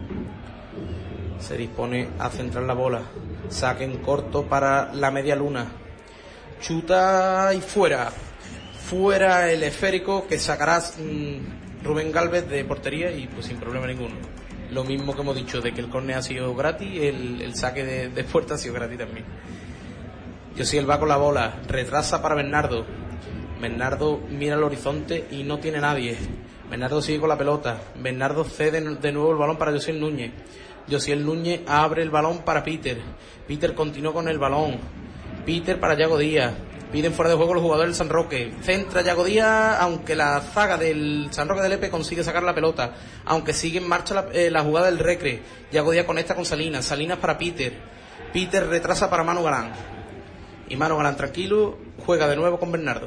Se dispone a centrar la bola, saque en corto para la media luna, chuta y fuera el esférico, que sacarás Rubén Galvez de portería, y pues sin problema ninguno. Lo mismo que hemos dicho de que el córner ha sido gratis, el saque de puerta ha sido gratis también. Josiel va con la bola, retrasa para Bernardo mira al horizonte y no tiene nadie. Bernardo sigue con la pelota, Bernardo cede de nuevo el balón para Josiel Núñez abre el balón para Peter continúa con el balón, Peter para Yago Díaz, Piden fuera de juego los jugadores del San Roque. Centra Yago Díaz, aunque la zaga del San Roque del Lepe consigue sacar la pelota. Aunque sigue en marcha la jugada del Recre. Yago Díaz conecta con Salinas. Salinas para Peter. Peter retrasa para Manu Galán. Y Manu Galán, tranquilo, juega de nuevo con Bernardo.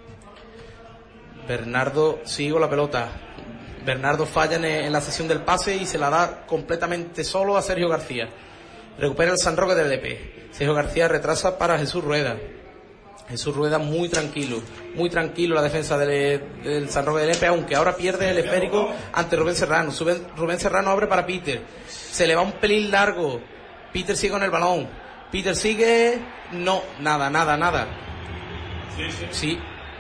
Bernardo sigue con la pelota. Bernardo falla en la sesión del pase y se la da completamente solo a Sergio García. Recupera el San Roque del Lepe. Sergio García retrasa para Jesús Rueda. Jesús Rueda muy tranquilo la defensa del San Roque del Lepe, aunque ahora pierde el esférico ante Rubén Serrano. Rubén Serrano abre para Peter. Se le va un pelín largo. Peter sigue con el balón. Peter sigue. No, nada. Sí.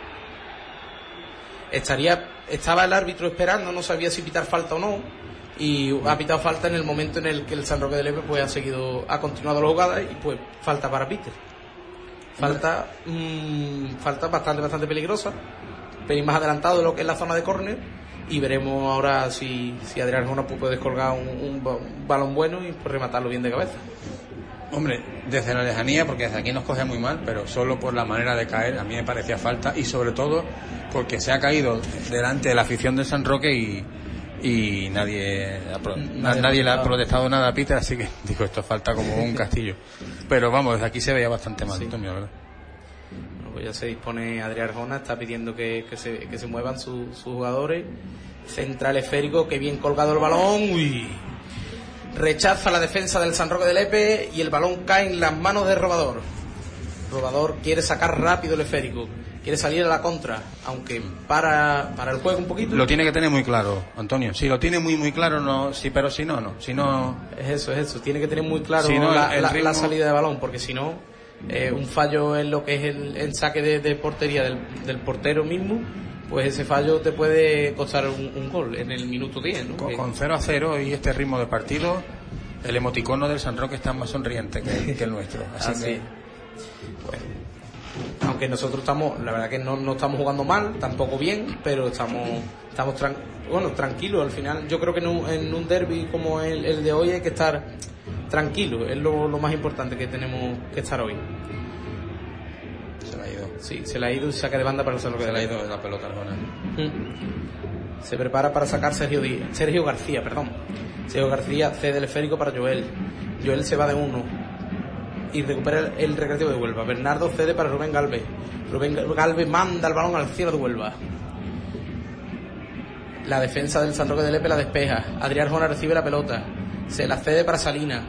Estaba el árbitro esperando, no sabía si pitar falta o no, y ha pitado falta en el momento en el que el San Roque del Lepe pues ha continuado la jugada y pues falta para Peter. Falta bastante peligrosa, pero más adelantado de lo que es la zona de córner, y veremos ahora si Adrián Arjona puede descolgar un balón bueno y pues rematarlo bien de cabeza. Hombre, desde la lejanía, porque desde aquí nos coge muy mal, pero solo por la manera de caer a mí me parecía falta, y sobre todo porque se ha caído delante de la afición del San Roque y nadie le ha protestado nada a Peter, así que digo, esto falta como un castillo. Pero vamos, desde aquí se veía bastante mal, sí. La verdad. Bueno, pues ya se dispone Adrián Arjona, está pidiendo que se muevan sus jugadores. Central esférico, que bien colgado el balón. Uy. Rechaza la defensa del San Roque del Lepe y el balón cae en las manos de Robador. Robador quiere sacar rápido el esférico, quiere salir a la contra, aunque para el juego un poquito. Lo tiene que tener muy claro, Antonio. Si lo tiene muy claro, no. Sí, pero si no. Es eso. Tiene que tener muy claro la salida de balón, porque si no, un fallo en lo que es el saque de portería del portero mismo, pues ese fallo te puede costar un gol en el minuto 10, ¿no? Con 0-0 y este ritmo de partido, el emoticono del San Roque está más sonriente que el nuestro. Así que... Bueno, aunque nosotros la verdad que no estamos jugando mal, tampoco bien, pero estamos tranquilos al final. Yo creo que en un derbi como el de hoy hay que estar tranquilo, es lo más importante que tenemos que estar hoy. Se le ha ido. Sí, se le ha ido y saca de banda para el San Roque. Se le ha ido la pelota, Arjona. Se prepara para sacar Sergio García. Sergio García cede el esférico para Joel. Joel se va de uno y recupera el Recreativo de Huelva. Bernardo cede para Rubén Galvez. Rubén Galvez manda el balón al cielo de Huelva. La defensa del San Roque del Lepe la despeja. Adrián Arjona recibe la pelota. Se la cede para Salinas.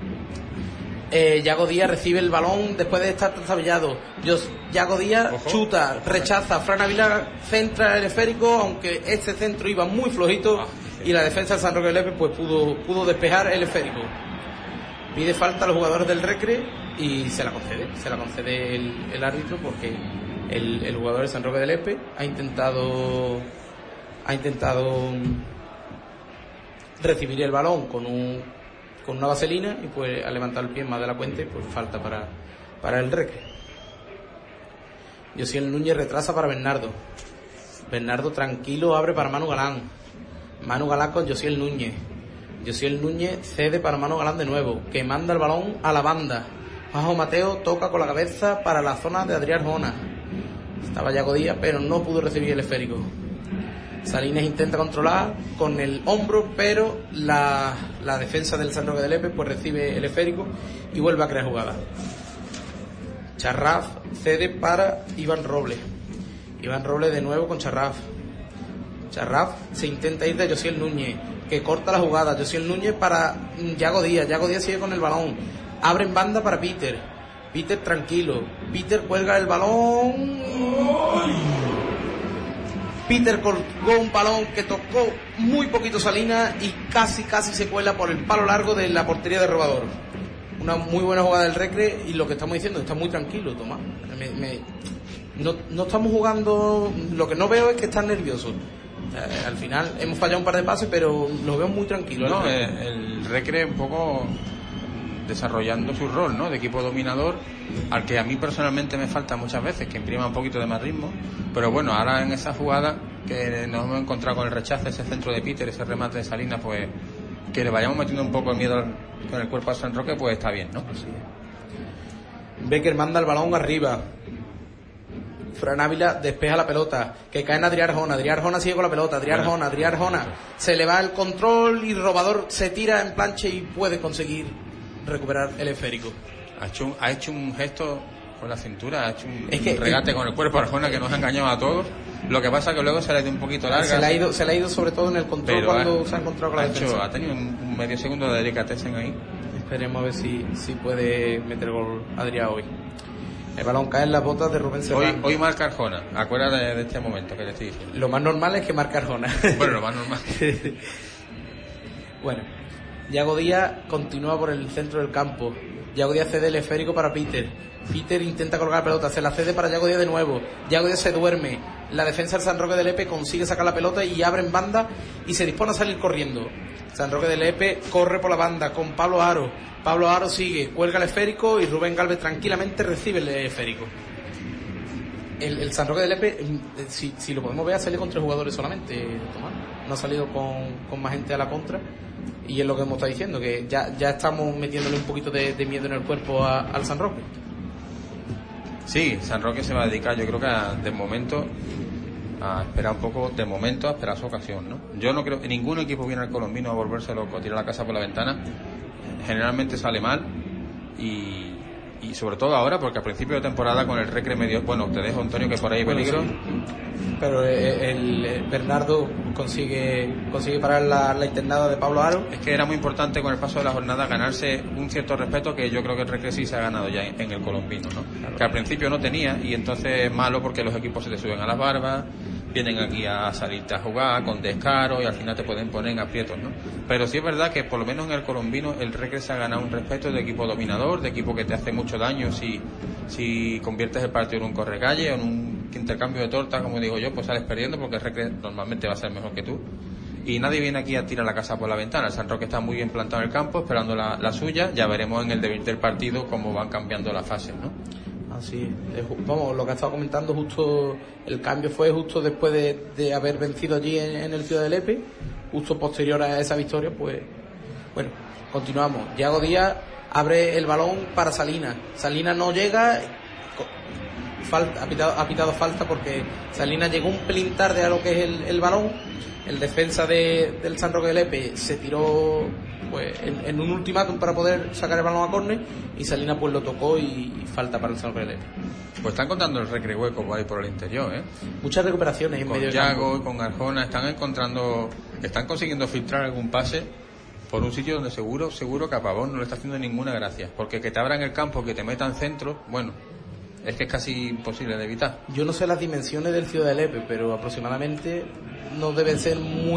Yago Díaz recibe el balón después de estar trastabillado. Yago Díaz chuta, rechaza. Fran Ávila centra el esférico, aunque este centro iba muy flojito y la defensa del San Roque del Lepe pues pudo despejar el esférico. Pide falta a los jugadores del Recre y se la concede el árbitro, porque el jugador del San Roque del Lepe ha intentado recibir el balón con una vaselina y pues al levantar el pie más de la cuenta, pues falta para el Recre. Josiel Núñez retrasa para Bernardo tranquilo abre para Manu Galán con Josiel Núñez cede para Manu Galán de nuevo, que manda el balón a la banda. Juanjo Mateo toca con la cabeza para la zona de Adrián Arjona. Estaba Yago Díaz, pero no pudo recibir el esférico. Salinas intenta controlar con el hombro, pero la defensa del San Roque del Lepe pues recibe el esférico y vuelve a crear jugada. Charraf cede para Iván Robles de nuevo con Charraf se intenta ir de Josiel Núñez, que corta la jugada. Josiel Núñez para Yago Díaz sigue con el balón, abre en banda para Peter tranquilo, Peter cuelga el balón. Peter colgó un balón que tocó muy poquito Salinas y casi se cuela por el palo largo de la portería de Robador. Una muy buena jugada del Recre, y lo que estamos diciendo, está muy tranquilo, Tomás. No estamos jugando, lo que no veo es que están nerviosos. Al final hemos fallado un par de pases, pero lo veo muy tranquilo. No, el Recre un poco desarrollando su rol, ¿no?, de equipo dominador, al que a mí personalmente me falta muchas veces, que imprima un poquito de más ritmo. Pero bueno, ahora en esa jugada que nos hemos encontrado con el rechazo, ese centro de Peter, ese remate de Salinas, pues que le vayamos metiendo un poco el miedo con el cuerpo al San Roque, pues está bien, ¿no? Sí. Becker manda el balón arriba. Fran Ávila despeja la pelota, que cae en Adrián Arjona sigue con la pelota, Adrián Arjona se le va el control y Robador se tira en planche y puede conseguir recuperar el esférico. Ha hecho un gesto con la cintura, ha hecho un regate con el cuerpo Arjona que nos ha engañado a todos. Lo que pasa que luego se le ha ido un poquito larga. Se le ha ido sobre todo en el control cuando se ha encontrado con la defensa. Ha tenido un medio segundo de delicatessen ahí. Esperemos a ver si puede meter gol Adrián hoy. El balón cae en las botas de Rubén Serrano. Hoy marca Arjona, acuérdate de este momento que le estoy diciendo. Lo más normal es que marque Arjona. Bueno, lo más normal. Bueno, Yago Díaz continúa por el centro del campo. Yago Díaz cede el esférico para Peter. Peter intenta colgar la pelota, se la cede para Yago Díaz de nuevo. Yago Díaz se duerme. La defensa del San Roque de Lepe consigue sacar la pelota y abre en banda y se dispone a salir corriendo. San Roque de Lepe corre por la banda con Pablo Aro. Pablo Aro sigue, cuelga el esférico y Rubén Galvez tranquilamente recibe el esférico. El San Roque de Lepe, si lo podemos ver, ha salido con 3 jugadores solamente, Tomás. No ha salido con más gente a la contra. Y es lo que hemos estado diciendo, que ya estamos metiéndole un poquito de miedo en el cuerpo al San Roque. Sí, San Roque se va a dedicar, yo creo que de momento a esperar un poco, de momento a esperar su ocasión, ¿no? Yo no creo que ningún equipo viene al colombino a volverse loco, a tirar la casa por la ventana. Generalmente sale mal y sobre todo ahora, porque al principio de temporada con el Recre medio... Bueno, te dejo, Antonio, que por ahí hay peligro. Sí. Pero el Bernardo consigue parar la internada de Pablo Aro. Es que era muy importante con el paso de la jornada ganarse un cierto respeto que yo creo que el Recre sí se ha ganado ya en el colombino, ¿no? Claro. Que al principio no tenía, y entonces es malo porque los equipos se te suben a las barbas, vienen aquí a salirte a jugar con descaro y al final te pueden poner en aprietos, ¿no? Pero sí es verdad que por lo menos en el colombino el Recre se ha ganado un respeto de equipo dominador, de equipo que te hace mucho daño si conviertes el partido en un correcalle o en un intercambio de tortas, como digo yo, pues sales perdiendo porque el Recre normalmente va a ser mejor que tú. Y nadie viene aquí a tirar la casa por la ventana. El San Roque está muy bien plantado en el campo, esperando la suya. Ya veremos en el devenir del partido cómo van cambiando las fases, ¿no? Así vamos, lo que ha estado comentando, justo el cambio fue justo después de haber vencido allí en el Ciudad de Lepe, justo posterior a esa victoria. Pues bueno, continuamos. Yago Díaz abre el balón para Salinas no llega, ha pitado falta porque Salinas llegó un pelín tarde a lo que es el balón. El defensa del San Roque de Lepe se tiró pues en un ultimátum para poder sacar el balón a córner y Salinas pues lo tocó y falta para el San Roque de Lepe. Pues están contando el Recre hueco por ahí por el interior, ¿eh? Muchas recuperaciones en con medio Yago y con Arjona están consiguiendo filtrar algún pase por un sitio donde seguro que a Pavón no le está haciendo ninguna gracia, porque que te abran el campo, que te metan centro, bueno, es que es casi imposible de evitar. Yo no sé las dimensiones del Ciudad de Lepe, pero aproximadamente no deben ser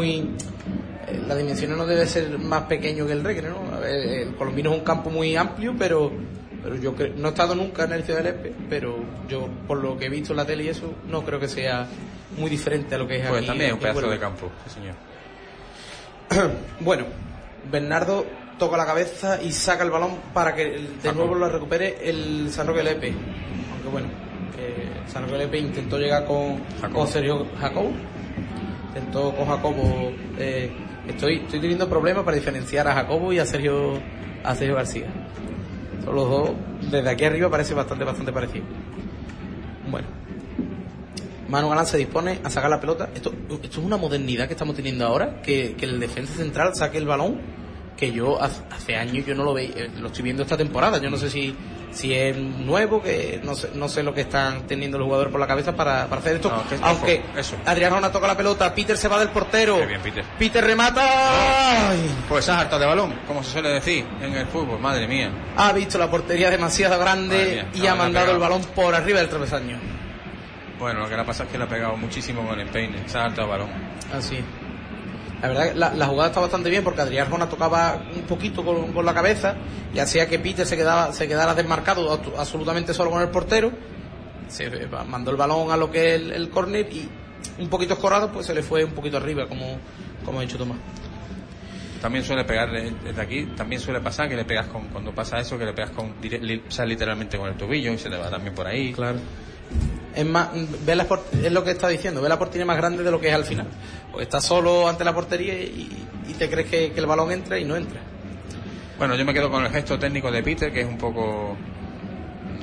las dimensiones no deben ser más pequeño que el Recre, ¿no? A ver, el colombino es un campo muy amplio, pero yo no he estado nunca en el Ciudad de Lepe, pero yo por lo que he visto en la tele y eso no creo que sea muy diferente a lo que es pues aquí. Pues también es un pedazo de campo, sí señor. Bueno, Bernardo toca la cabeza y saca el balón para que de nuevo lo recupere el San Roque Lepe. Aunque bueno, San Roque Lepe intentó llegar con Sergio Jacobo. Intentó con Jacobo. Estoy teniendo problemas para diferenciar a Jacobo y a Sergio García. Son los dos, desde aquí arriba parece bastante parecido. Bueno, Manu Galán se dispone a sacar la pelota. Esto es una modernidad que estamos teniendo ahora, que el defensa central saque el balón, que yo hace años yo no lo veía, lo estoy viendo esta temporada. Yo no sé si es nuevo, que no sé lo que están teniendo los jugadores por la cabeza para hacer esto. No, aunque Adrián Arjona toca la pelota, Peter se va del portero. Qué bien, Peter remata. ¡Ay! Pues has hartado de balón, como se suele decir en el fútbol, madre mía. Ha visto la portería demasiado grande y ha mandado el balón por arriba del travesaño. Bueno, lo que le pasa es que le ha pegado muchísimo con el empeine, se ha hartado de balón. Así. La verdad la jugada está bastante bien porque Adrián Arjona tocaba un poquito con la cabeza y hacía que Peter se quedara desmarcado absolutamente solo con el portero. Se mandó el balón a lo que es el córner y un poquito escorado, pues se le fue un poquito arriba, como ha dicho Tomás. También suele pegar desde aquí, también suele pasar que le pegas cuando pasa eso, que le pegas literalmente con el tobillo y se le va también por ahí. Claro. Es más, es lo que está diciendo, ve la portería más grande de lo que es al final. Porque estás solo ante la portería y te crees que el balón entra y no entra. Bueno, yo me quedo con el gesto técnico de Peter, que es un poco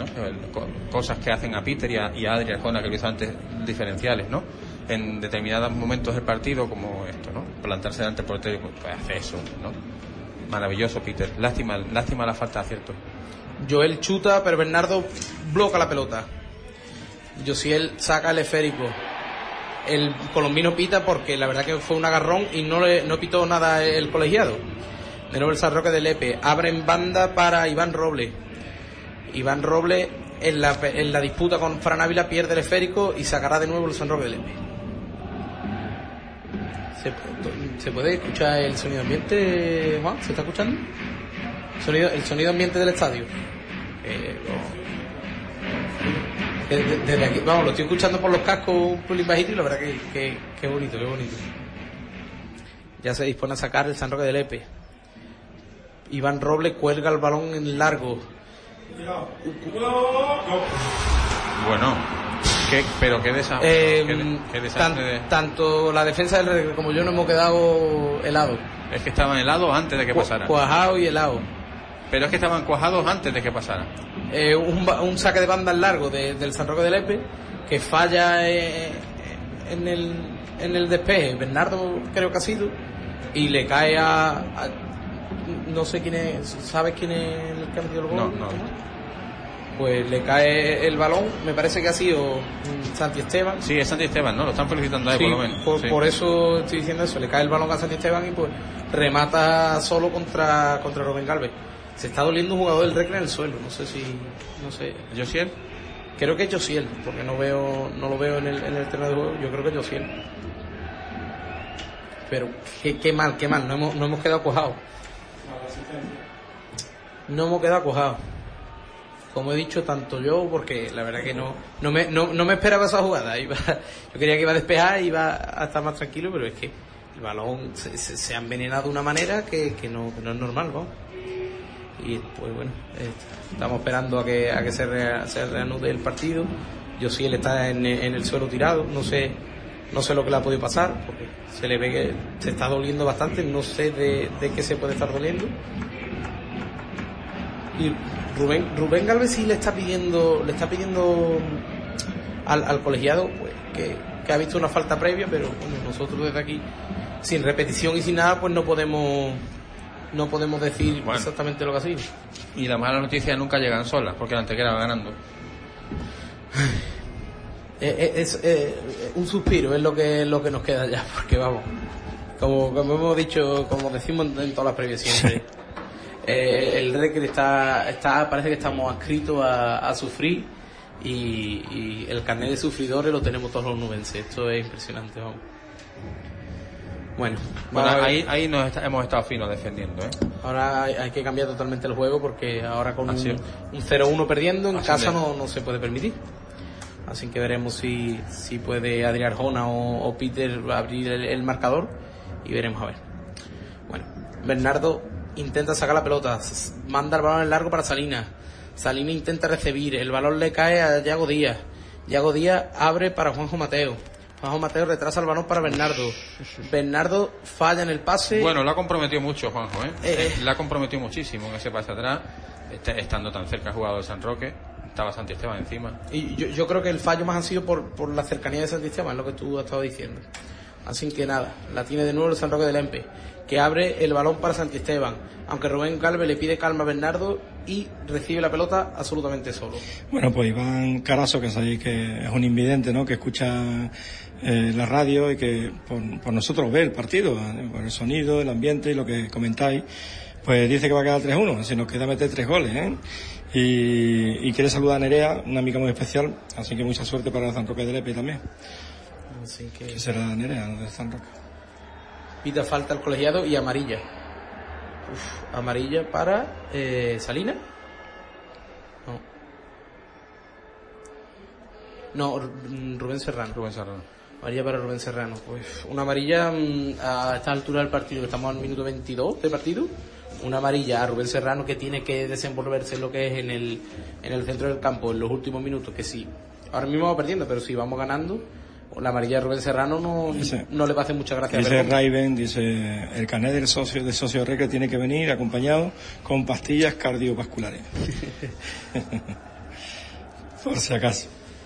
¿no? Cosas que hacen a Peter y a Adri Arjona, que lo hizo antes, diferenciales, ¿no? En determinados momentos del partido, como esto, ¿no? Plantarse delante del portero, pues hace eso, ¿no? Maravilloso Peter. Lástima la falta de acierto. Joel chuta, pero Bernardo bloca la pelota. Josiel saca el esférico. El colombino pita porque la verdad que fue un agarrón y no pitó nada el colegiado. De nuevo el San Roque de Lepe. Abre en banda para Iván Robles. Iván Robles en la disputa con Fran Ávila pierde el esférico y sacará de nuevo el San Roque de Lepe. ¿Se puede escuchar el sonido ambiente, Juan? ¿Se está escuchando? El sonido ambiente del estadio. Desde aquí, vamos, lo estoy escuchando por los cascos un pelín bajito y la verdad que bonito, qué bonito. Ya se dispone a sacar el San Roque de Lepe. Iván Robles cuelga el balón en largo. Bueno, qué desastre. Tanto la defensa del Recre como yo no hemos quedado helados. Es que estaban helados antes de que pasara. Cuajados y helados. Pero es que estaban cuajados antes de que pasara. Un saque de banda largo del San Roque de Lepe que falla en el despeje. Bernardo creo que ha sido y le cae a no sé quién es. ¿Sabes quién es el que ha metido el gol? No. Pues le cae el balón, me parece que ha sido Santi Esteban. Sí, es Santi Esteban, ¿no? Lo están felicitando ahí, sí, por lo menos. Por eso estoy diciendo eso. Le cae el balón a Santi Esteban y pues remata solo contra Rubén Galvez. Se está doliendo un jugador del Recre en el suelo. No sé. ¿Josiel? Creo que es Josiel, porque no lo veo en el terreno de juego. Yo creo que es Josiel. Pero qué mal. No hemos quedado cojados. No hemos quedado cojados. Como he dicho, tanto yo, porque la verdad que no me esperaba esa jugada. Yo quería que iba a despejar y iba a estar más tranquilo, pero es que el balón se ha envenenado de una manera que no es normal, ¿no? Y pues bueno, estamos esperando a que se reanude el partido. Josiel está en el suelo tirado, no sé lo que le ha podido pasar, porque se le ve que se está doliendo bastante, no sé de qué se puede estar doliendo. Y Rubén Galvez sí le está pidiendo al colegiado pues que ha visto una falta previa, pero bueno, nosotros desde aquí sin repetición y sin nada pues no podemos decir exactamente lo que ha sido. Y las malas noticias nunca llegan solas, porque la Antequera va ganando. Es un suspiro, es lo que nos queda ya, porque vamos, como hemos dicho, como decimos en todas las previas siempre, el Recre está parece que estamos adscritos a sufrir y el carnet de sufridores lo tenemos todos los nubenses. Esto es impresionante, vamos. Bueno, ahí hemos estado finos defendiendo, Ahora hay que cambiar totalmente el juego, porque ahora con un 0-1 perdiendo en casa no se puede permitir. Así que veremos si puede Adrián Arjona o Peter abrir el marcador y veremos a ver. Bueno, Bernardo intenta sacar la pelota, manda el balón en largo para Salinas. Salinas intenta recibir, el balón le cae a Yago Díaz. Yago Díaz abre para Juanjo Mateo. Juanjo Mateo retrasa el balón para Bernardo. Bernardo falla en el pase. Bueno, lo ha comprometido mucho Juanjo, la ha comprometido muchísimo en ese pase atrás, estando tan cerca el jugador de San Roque. Estaba Santi Esteban encima. Y yo creo que el fallo más ha sido por la cercanía de Santi Esteban, es lo que tú has estado diciendo. Así que nada, la tiene de nuevo el San Roque del Empe, que abre el balón para Santi Esteban, aunque Rubén Galvez le pide calma a Bernardo y recibe la pelota absolutamente solo. Bueno, pues Iván Carazo, que sabéis que es un invidente, ¿no?, que escucha la radio y que por nosotros ve el partido, por el sonido, el ambiente y lo que comentáis, pues dice que va a quedar 3-1, así nos queda meter 3 goles, y quiere saludar a Nerea, una amiga muy especial, así que mucha suerte para el San Roque de Lepe también. Así que será Nerea, de San Roque. Pita falta al colegiado y amarilla. Amarilla para Salinas. No, Rubén Serrano. Amarilla para Rubén Serrano. Pues una amarilla a esta altura del partido, que estamos al minuto 22 de partido. Una amarilla a Rubén Serrano, que tiene que desenvolverse en lo que es en el centro del campo en los últimos minutos, que sí, ahora mismo vamos perdiendo, pero si vamos ganando, la amarilla de Rubén Serrano no le va a hacer muchas gracias. Dice Raven, el carnet del socio Recre tiene que venir acompañado con pastillas cardiovasculares. por si acaso.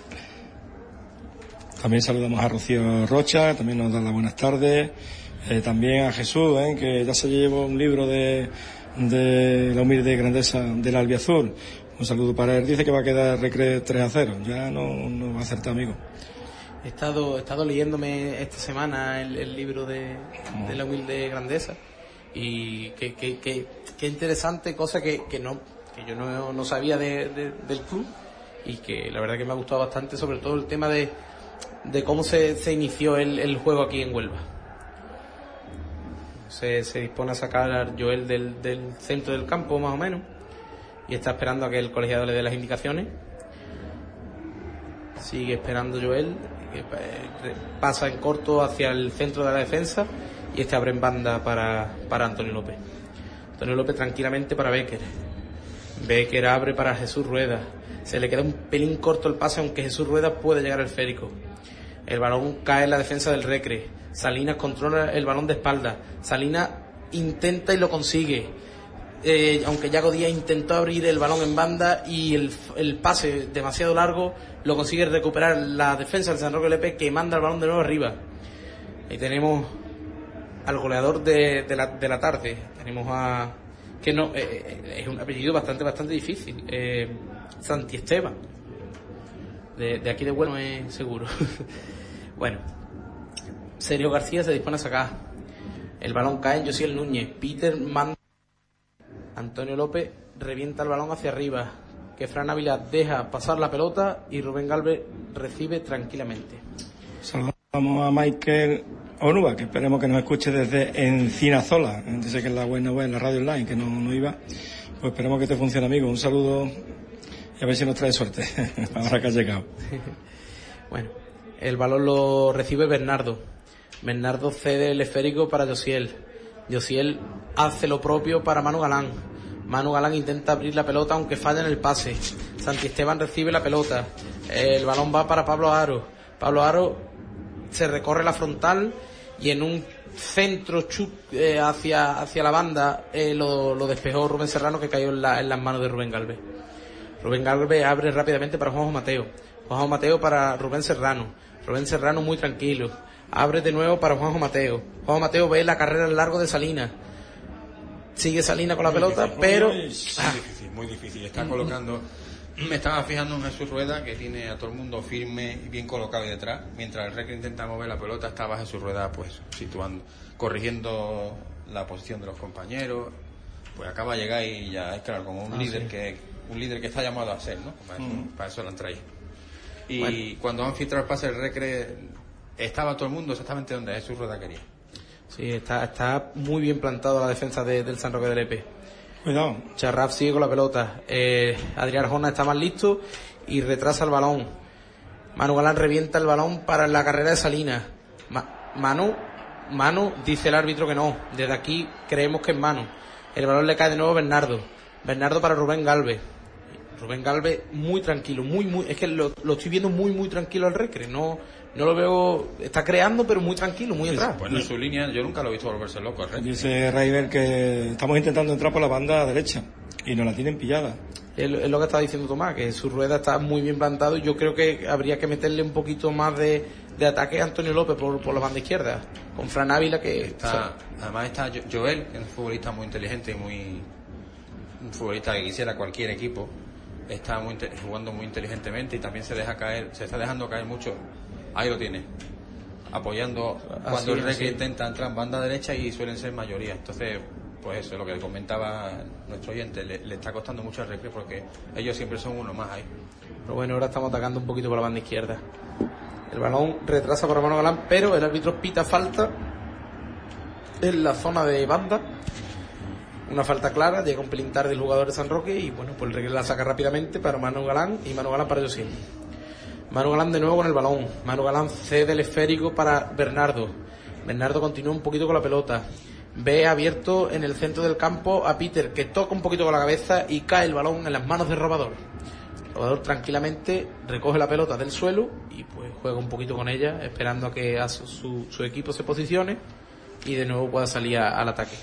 También saludamos a Rocío Rocha, también nos da las buenas tardes. También a Jesús, que ya se llevó un libro de la humilde grandeza del albiazul. Un saludo para él. Dice que va a quedar Recre 3-0. Ya no va a hacerte amigo. He estado leyéndome esta semana el libro de la humilde grandeza. Y qué interesante, cosa que yo no sabía del club. Y que la verdad que me ha gustado bastante, sobre todo el tema de cómo se inició el juego aquí en Huelva. Se dispone a sacar a Joel del centro del campo, más o menos, y está esperando a que el colegiado le dé las indicaciones. Sigue esperando Joel, que pasa en corto hacia el centro de la defensa, y abre en banda para Antonio López. Antonio López tranquilamente para Becker. Becker abre para Jesús Rueda. Se le queda un pelín corto el pase, aunque Jesús Rueda puede llegar al esférico. El balón cae en la defensa del Recre. Salinas controla el balón de espalda. Salinas intenta y lo consigue. Aunque Yago Díaz intentó abrir el balón en banda y el pase demasiado largo lo consigue recuperar la defensa del San Roque Lepe, que manda el balón de nuevo arriba. Ahí tenemos al goleador de la tarde. Tenemos a... que no es un apellido bastante difícil. Santi Esteban. De aquí de Huelva no es seguro. Bueno, Sergio García se dispone a sacar. El balón cae en Josiel Núñez. Peter manda. Antonio López revienta el balón hacia arriba. Que Fran Ávila deja pasar la pelota y Rubén Galvez recibe tranquilamente. Saludamos a Michael Onuba, que esperemos que nos escuche desde Encinazola. Dice que es la buena web, en la radio online, que no iba. Pues esperemos que te funcione, amigo. Un saludo y a ver si nos trae suerte. Ahora que has llegado. Bueno, el balón lo recibe Bernardo. Bernardo cede el esférico para Josiel. Josiel hace lo propio para Manu Galán. Manu Galán intenta abrir la pelota, aunque falla en el pase. Santi Esteban recibe la pelota. El balón va para Pablo Aro. Pablo Aro se recorre la frontal y en un centro hacia la banda lo despejó Rubén Serrano, que cayó en las manos de Rubén Galvez. Rubén Galvez abre rápidamente para Juanjo Mateo. Juanjo Mateo para Rubén Serrano. Rubén Serrano muy tranquilo. Abre de nuevo para Juanjo Mateo. Juanjo Mateo ve la carrera al largo de Salinas. Sigue Salinas con la pelota, pero... Muy difícil. Está colocando... Me estaba fijando en Jesús Rueda, que tiene a todo el mundo firme y bien colocado ahí detrás. Mientras el Recre intenta mover la pelota, estaba Jesús Rueda pues situando, corrigiendo la posición de los compañeros. Pues acaba de llegar y ya es claro, como un líder que está llamado a ser, ¿no? Para eso lo han traído. Y bueno, cuando han filtrado el pase del Recre, estaba todo el mundo exactamente donde Jesús Rueda quería. Sí, está muy bien plantado la defensa del San Roque de Lepe. Cuidado. Charraf sigue con la pelota. Adrián Arjona está más listo y retrasa el balón. Manu Galán revienta el balón para la carrera de Salinas. Manu, dice el árbitro que no. Desde aquí creemos que es Manu. El balón le cae de nuevo a Bernardo. Bernardo para Rubén Galvez. Rubén Galvez muy tranquilo, muy, es que lo estoy viendo muy tranquilo al Recre. No lo veo, está creando, pero muy tranquilo, muy atrás. Pues en su línea yo nunca lo he visto volverse loco al Recre. Dice Raiver que estamos intentando entrar por la banda derecha y nos la tienen pillada. Es lo que estaba diciendo Tomás, que su rueda está muy bien plantado y yo creo que habría que meterle un poquito más de ataque a Antonio López por la banda izquierda, con Fran Ávila que... Además está Joel, que es un futbolista muy inteligente y un futbolista que quisiera cualquier equipo. Está jugando muy inteligentemente y también se está dejando caer mucho. Ahí lo tiene, apoyando cuando el Recre intenta entrar en banda derecha y suelen ser mayoría. Entonces, pues eso, lo que comentaba nuestro oyente, le está costando mucho al Recre porque ellos siempre son uno más ahí. Pero bueno, ahora estamos atacando un poquito por la banda izquierda. El balón retrasa para Manu Galán, pero el árbitro pita falta en la zona de banda. Una falta clara, llega un pelín tarde el jugador de San Roque y bueno, pues el Recre la saca rápidamente para Manu Galán y Manu Galán para Josiel. Manu Galán de nuevo con el balón. Manu Galán cede el esférico para Bernardo. Bernardo continúa un poquito con la pelota. Ve abierto en el centro del campo a Peter, que toca un poquito con la cabeza y cae el balón en las manos del Robador. El Robador tranquilamente recoge la pelota del suelo y pues juega un poquito con ella, esperando a que su equipo se posicione y de nuevo pueda salir al ataque.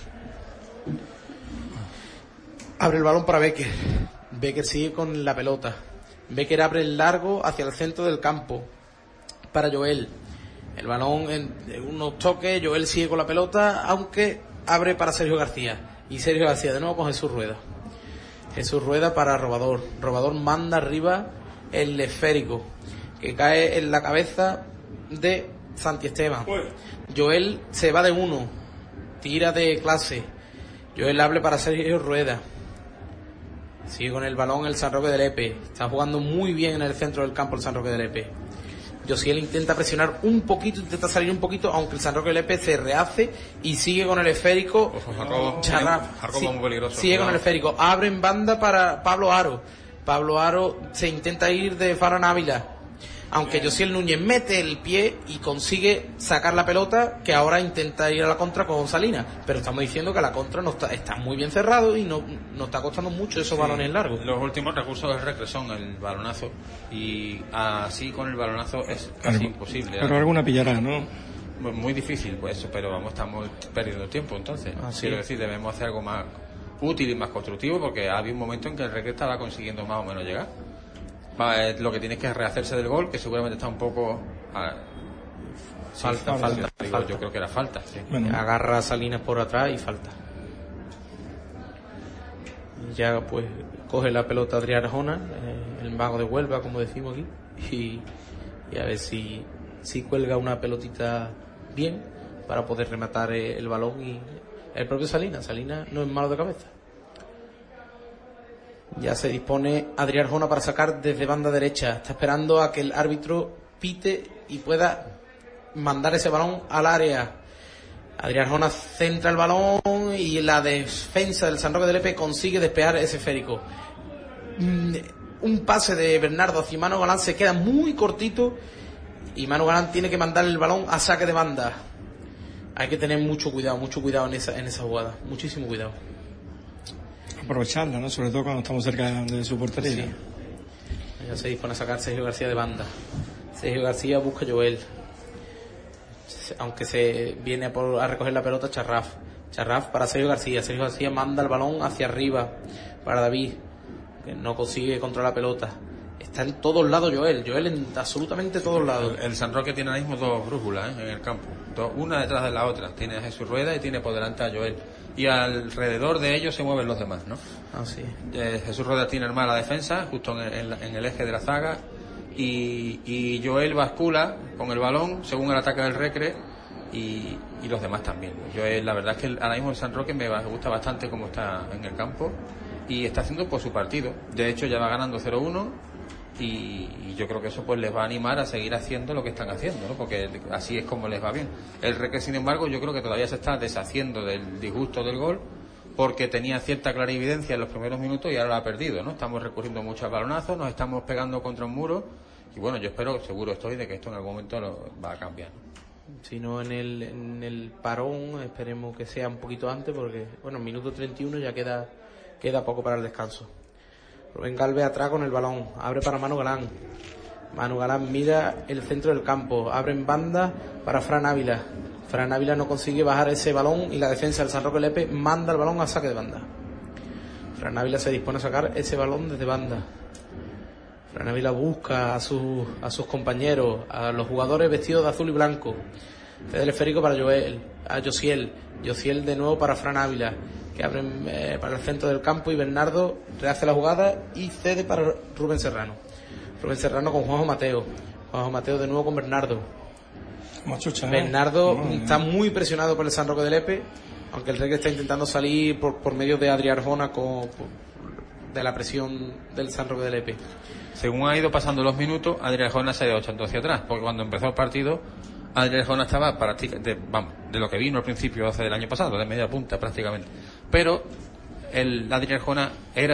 Abre el balón para Becker. Becker sigue con la pelota. Becker abre el largo hacia el centro del campo para Joel. El balón en unos toques, Joel sigue con la pelota, aunque abre para Sergio García. Y Sergio García de nuevo con Jesús Rueda. Jesús Rueda para Robador. Robador manda arriba el esférico, que cae en la cabeza de Santi Esteban. Joel se va de uno, tira de clase. Joel abre para Sergio Rueda. Sigue con el balón el San Roque de Lepe. Está jugando muy bien en el centro del campo el San Roque de Lepe. Josiel intenta presionar un poquito, intenta salir un poquito, aunque el San Roque de Lepe se rehace y sigue con el esférico. Jacobo muy peligroso. Sigue con el esférico. Abre en banda para Pablo Aro. Pablo Aro se intenta ir de Fran Ávila, aunque Josiel Núñez mete el pie y consigue sacar la pelota, que ahora intenta ir a la contra con Salinas, pero estamos diciendo que la contra no está muy bien cerrado y no está costando mucho esos balones largos. Los últimos recursos del Recre son el balonazo, y así con el balonazo es casi imposible. Pero alguna pillará, ¿no? Muy difícil, pues eso, pero estamos perdiendo tiempo entonces. Quiero decir, debemos hacer algo más útil y más constructivo, porque había un momento en que el Recre estaba consiguiendo más o menos llegar. Lo que tienes que es rehacerse del gol, que seguramente está un poco falta. Yo creo que era falta, sí. Bueno. Agarra a Salinas por atrás y falta. Ya pues coge la pelota Adrián Arjona, el mago de Huelva, como decimos aquí, y a ver si cuelga una pelotita bien para poder rematar el balón. Y el propio Salinas no es malo de cabeza. Ya se dispone Adrián Arjona para sacar desde banda derecha. Está esperando a que el árbitro pite y pueda mandar ese balón al área. Adrián Arjona centra el balón y la defensa del San Roque de Lepe consigue despejar ese esférico. Un pase de Bernardo hacia Manu Galán se queda muy cortito y Manu Galán tiene que mandar el balón a saque de banda. Hay que tener mucho cuidado en esa jugada. Muchísimo cuidado. Aprovecharla, ¿no? Sobre todo cuando estamos cerca de su portería. Sí. Ya se dispone a sacar Sergio García de banda. Sergio García busca a Joel, aunque se viene a recoger la pelota Charraf para Sergio García manda el balón hacia arriba para David, que no consigue controlar la pelota. Está en todos lados Joel en absolutamente todos lados. El San Roque tiene ahora mismo dos brújulas en el campo, una detrás de la otra. Tiene a Jesús Rueda y tiene por delante a Joel, y alrededor de ellos se mueven los demás, ¿no? Sí. Jesús Rueda tiene armada la defensa justo en el eje de la zaga, y Joel bascula con el balón según el ataque del Recre, y los demás también. Joel, la verdad es que ahora mismo el San Roque me gusta bastante cómo está en el campo y está haciendo pues su partido. De hecho ya va ganando 0-1, y yo creo que eso pues les va a animar a seguir haciendo lo que están haciendo, ¿no? Porque así es como les va bien. El Recre, sin embargo, yo creo que todavía se está deshaciendo del disgusto del gol, porque tenía cierta clarividencia en los primeros minutos y ahora la ha perdido, ¿no? Estamos recurriendo mucho al balonazo, nos estamos pegando contra un muro, y bueno, yo seguro estoy de que esto en algún momento va a cambiar, ¿no? Si no en el parón, esperemos que sea un poquito antes, porque bueno, en minuto 31 ya queda poco para el descanso. Rubén Galvez atrás con el balón, abre para Manu Galán. Manu Galán mira el centro del campo, abre en banda para Fran Ávila. Fran Ávila no consigue bajar ese balón y la defensa del San Roque Lepe manda el balón a saque de banda. Fran Ávila se dispone a sacar ese balón desde banda. Fran Ávila busca a sus compañeros, a los jugadores vestidos de azul y blanco. Cede el esférico para Josiel de nuevo para Fran Ávila, que abre para el centro del campo, y Bernardo rehace la jugada y cede para Rubén Serrano con Juanjo Mateo de nuevo con Bernardo. Bernardo está muy presionado por el San Roque de Lepe, aunque el Recre está intentando salir por medio de Adrián Arjona de la presión del San Roque de Lepe. Según ha ido pasando los minutos, Adrián Arjona se ha ido echando hacia atrás, porque cuando empezó el partido Adrián Arjona estaba prácticamente, de lo que vino al principio hace del año pasado, de media punta prácticamente, pero el Adrián Arjona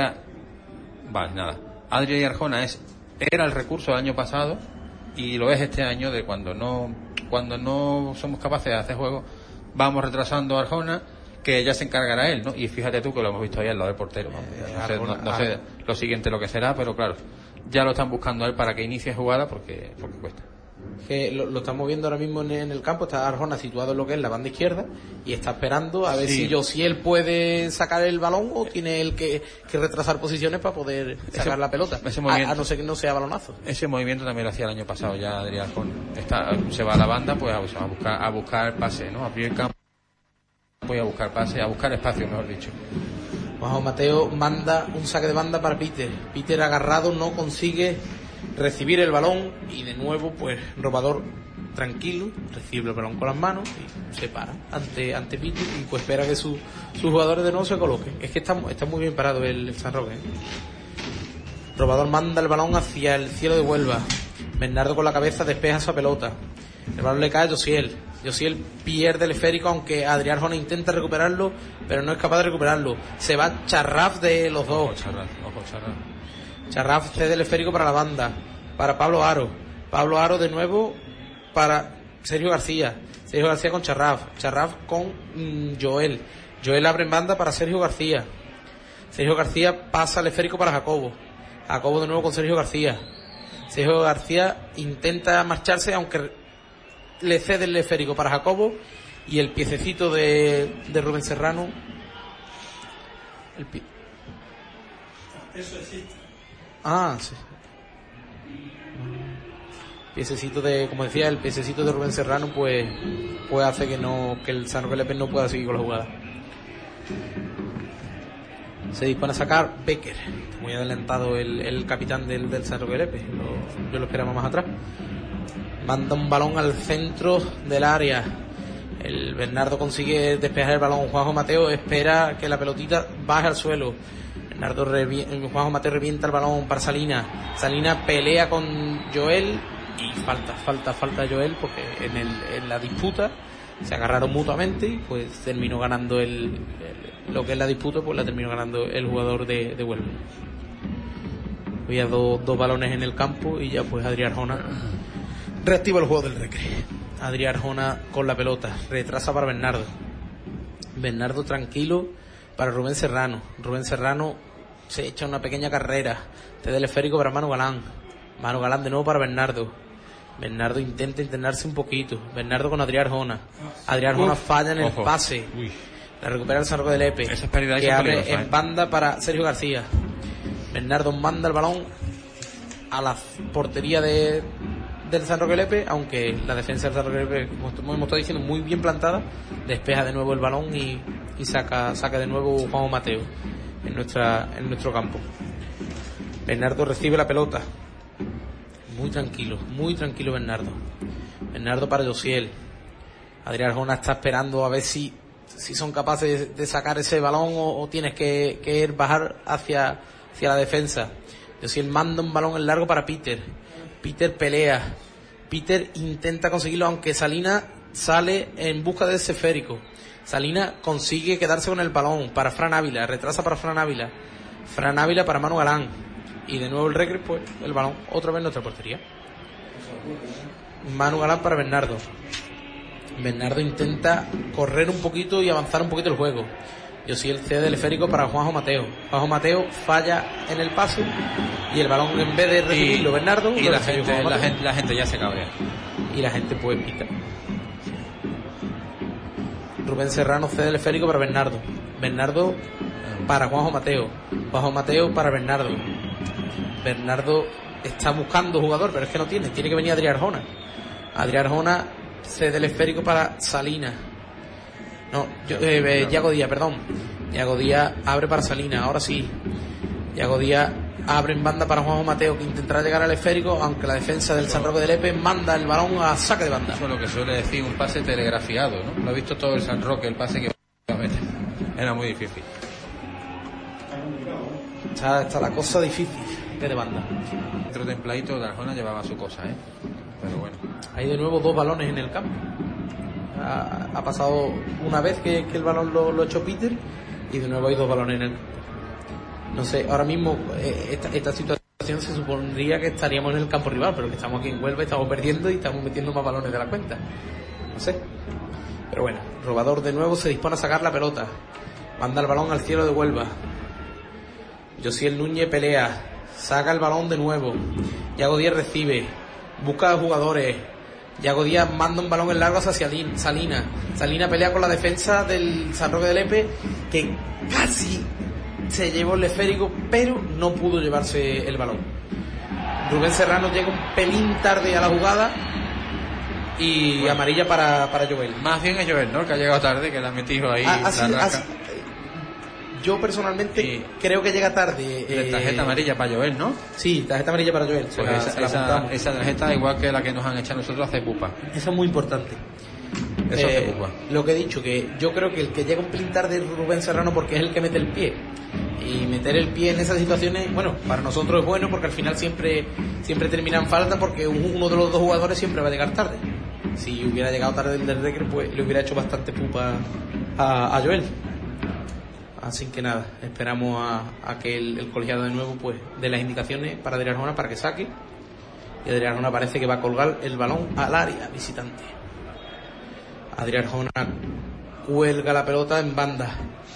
Adrián Arjona era el recurso del año pasado, y lo es este año, de cuando no somos capaces de hacer juego, vamos retrasando a Arjona, que ya se encargará él, ¿no? Y fíjate tú que lo hemos visto ahí al lado del portero, no sé lo siguiente lo que será, pero claro, ya lo están buscando a él para que inicie jugada, porque cuesta. que lo estamos viendo ahora mismo en el campo. Está Arjona situado en lo que es la banda izquierda y está esperando a ver si él puede sacar el balón o tiene él que retrasar posiciones para poder sacar la pelota, a no ser que no sea balonazo. Ese movimiento también lo hacía el año pasado ya Adrián Arjona. Se va a la banda, pues a buscar pase, ¿no? Abrir el campo, pues a buscar pase, a buscar espacio, mejor dicho. Juanjo Mateo manda un saque de banda para Peter agarrado, no consigue recibir el balón y de nuevo pues Robador tranquilo recibe el balón con las manos y se para ante Peter y pues espera que sus jugadores de nuevo se coloquen. Es que está muy bien parado el San Roque, ¿eh? Robador manda el balón hacia el cielo de Huelva. Bernardo con la cabeza despeja esa pelota, el balón le cae a Josiel pierde el esférico, aunque Adrián Arjona intenta recuperarlo pero no es capaz de recuperarlo. Se va Charraf de los dos. Charraf cede el esférico para la banda, para Pablo Aro de nuevo para Sergio García con Charraf con Joel abre en banda para Sergio García pasa el esférico para Jacobo de nuevo con Sergio García intenta marcharse, aunque le cede el esférico para Jacobo y el piececito de Rubén Serrano. Eso existe. Sí. Piececito como decía, el piececito de Rubén Serrano pues hace que el San Roque Lepe no pueda seguir con la jugada. Se dispone a sacar Becker. Está muy adelantado el capitán del San Roque Lepe. Yo lo esperaba más atrás. Manda un balón al centro del área. El Bernardo consigue despejar el balón. Juanjo Mateo espera que la pelotita baje al suelo. Juanjo Mateo revienta el balón para Salina pelea con Joel y falta Joel, porque en la disputa se agarraron mutuamente y pues terminó ganando lo que es la disputa, pues la terminó ganando el jugador de Huelva. Había dos balones en el campo y ya pues Adrián Arjona reactiva el juego del Recre. Adrián Arjona con la pelota, retrasa para Bernardo tranquilo para Rubén Serrano se echa una pequeña carrera, te da el esférico para Manu Galán de nuevo para Bernardo intenta internarse un poquito, Bernardo con Adrián Arjona falla en el pase. La recupera el San Roque de Lepe, que abre en banda para Sergio García. Bernardo manda el balón a la portería del San Roque Lepe, aunque la defensa del San Roque Lepe, como hemos estado diciendo, muy bien plantada, despeja de nuevo el balón y saca de nuevo Juanjo Mateo en nuestro campo. Bernardo recibe la pelota muy tranquilo Bernardo para Josiel. Adrián Arjona está esperando a ver si son capaces de sacar ese balón o tienes que bajar hacia la defensa. Josiel manda un balón en largo para Peter pelea, Peter intenta conseguirlo, aunque Salina sale en busca de ese esférico. Salina consigue quedarse con el balón para Fran Ávila, retrasa para Fran Ávila para Manu Galán y de nuevo el Recre, pues el balón otra vez en nuestra portería. Manu Galán para Bernardo intenta correr un poquito y avanzar un poquito el juego. Josiel cede el esférico para Juanjo Mateo falla en el pase y el balón, en vez de recibirlo Bernardo, y la gente ya se cabrea y la gente pues pita. Rubén Serrano cede el esférico para Bernardo para Juanjo Mateo para Bernardo está buscando jugador, pero es que no tiene que venir Adrián Arjona cede el esférico para Salina. Yago Díaz abre para Salina, ahora sí. Yago Díaz abre en banda para Juanjo Mateo, que intentará llegar al esférico, aunque la defensa del San Roque de Lepe manda el balón a saque de banda. Eso es lo que suele decir un pase telegrafiado, ¿no? Lo ha visto todo el San Roque, el pase que era muy difícil. Está la cosa difícil de banda. Otro templadito de Arjona llevaba su cosa, pero bueno. Hay de nuevo dos balones en el campo. Ha pasado una vez que el balón lo echó Peter y de nuevo hay dos balones en el campo. No sé, ahora mismo esta situación se supondría que estaríamos en el campo rival, pero que estamos aquí en Huelva, estamos perdiendo y estamos metiendo más balones de la cuenta. No sé. Pero bueno, Robador de nuevo se dispone a sacar la pelota. Manda el balón al cielo de Huelva. Josiel Núñez pelea. Saca el balón de nuevo. Yago Díaz recibe. busca jugadores. Yago Díaz manda un balón en largo hacia Salinas. Salinas pelea con la defensa del San Roque de Lepe, que casi se llevó el esférico, pero no pudo llevarse el balón. Rubén Serrano llega un pelín tarde a la jugada y bueno, amarilla para Joel. Más bien es Joel, ¿no? Que ha llegado tarde, que le ha metido ahí la rasca. Yo personalmente creo que llega tarde. Tarjeta amarilla para Joel, ¿no? Sí, tarjeta amarilla para Joel. Pues esa tarjeta, igual que la que nos han echado nosotros, hace pupa. Eso es muy importante. Eso hace pupa. Lo que he dicho, que yo creo que el que llega un pelín tarde es Rubén Serrano, porque es el que mete el pie. Y meter el pie en esas situaciones, bueno, para nosotros es bueno, porque al final siempre terminan falta, porque uno de los dos jugadores siempre va a llegar tarde. Si hubiera llegado tarde el del Recre, pues le hubiera hecho bastante pupa a Joel. Así que nada, esperamos a que el colegiado de nuevo pues dé las indicaciones para Adrián Arjona para que saque. Y Adrián Arjona parece que va a colgar el balón al área visitante. Adrián Arjona cuelga la pelota en banda.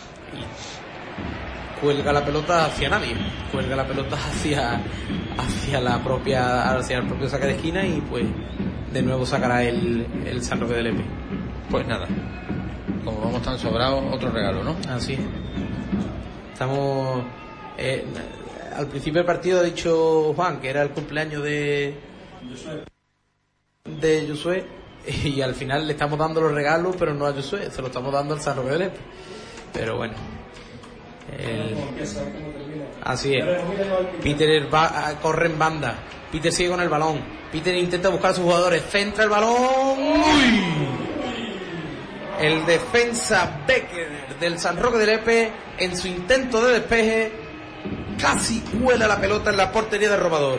Y cuelga la pelota hacia nadie. Cuelga la pelota hacia el propio saque de esquina, y pues de nuevo sacará el San Roque de Lepe. Pues nada, como vamos tan sobrados, otro regalo, ¿no? Así es. Estamos al principio del partido ha dicho Juan que era el cumpleaños de Josué, y al final le estamos dando los regalos, pero no a Josué, se lo estamos dando al San Roque de Lepe. Pero bueno, así es. Peter corre en banda. Peter sigue con el balón. Peter intenta buscar a sus jugadores. Centra el balón. ¡Uy! El defensa Becker del San Roque de Lepe, en su intento de despeje, casi cuela la pelota en la portería del Robador.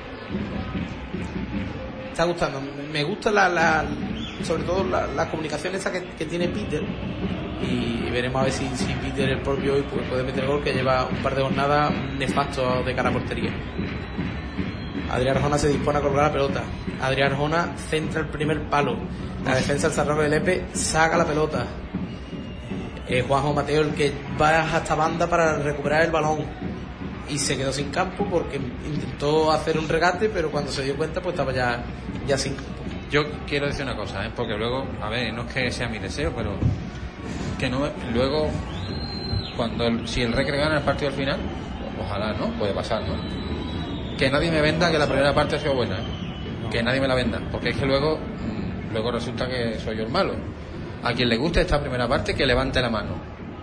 Está gustando. Me gusta sobre todo la comunicación esa que tiene Peter. Y veremos a ver si Peter el propio hoy pues puede meter gol, que lleva un par de jornadas nefastos de cara a portería. Adrián Arjona se dispone a colgar la pelota. Adrián Arjona centra el primer palo. La defensa del San Roque de Lepe saca la pelota. Juanjo Mateo el que va hasta banda para recuperar el balón, y se quedó sin campo porque intentó hacer un regate, pero cuando se dio cuenta pues estaba ya sin campo. Yo quiero decir una cosa, porque luego, a ver, no es que sea mi deseo, pero que no, luego si el Recre gana el partido al final, ojalá, ¿no? Puede pasar, ¿no? Que nadie me venda que la primera parte ha sido buena, que nadie me la venda, porque es que luego resulta que soy yo el malo. A quien le guste esta primera parte, que levante la mano.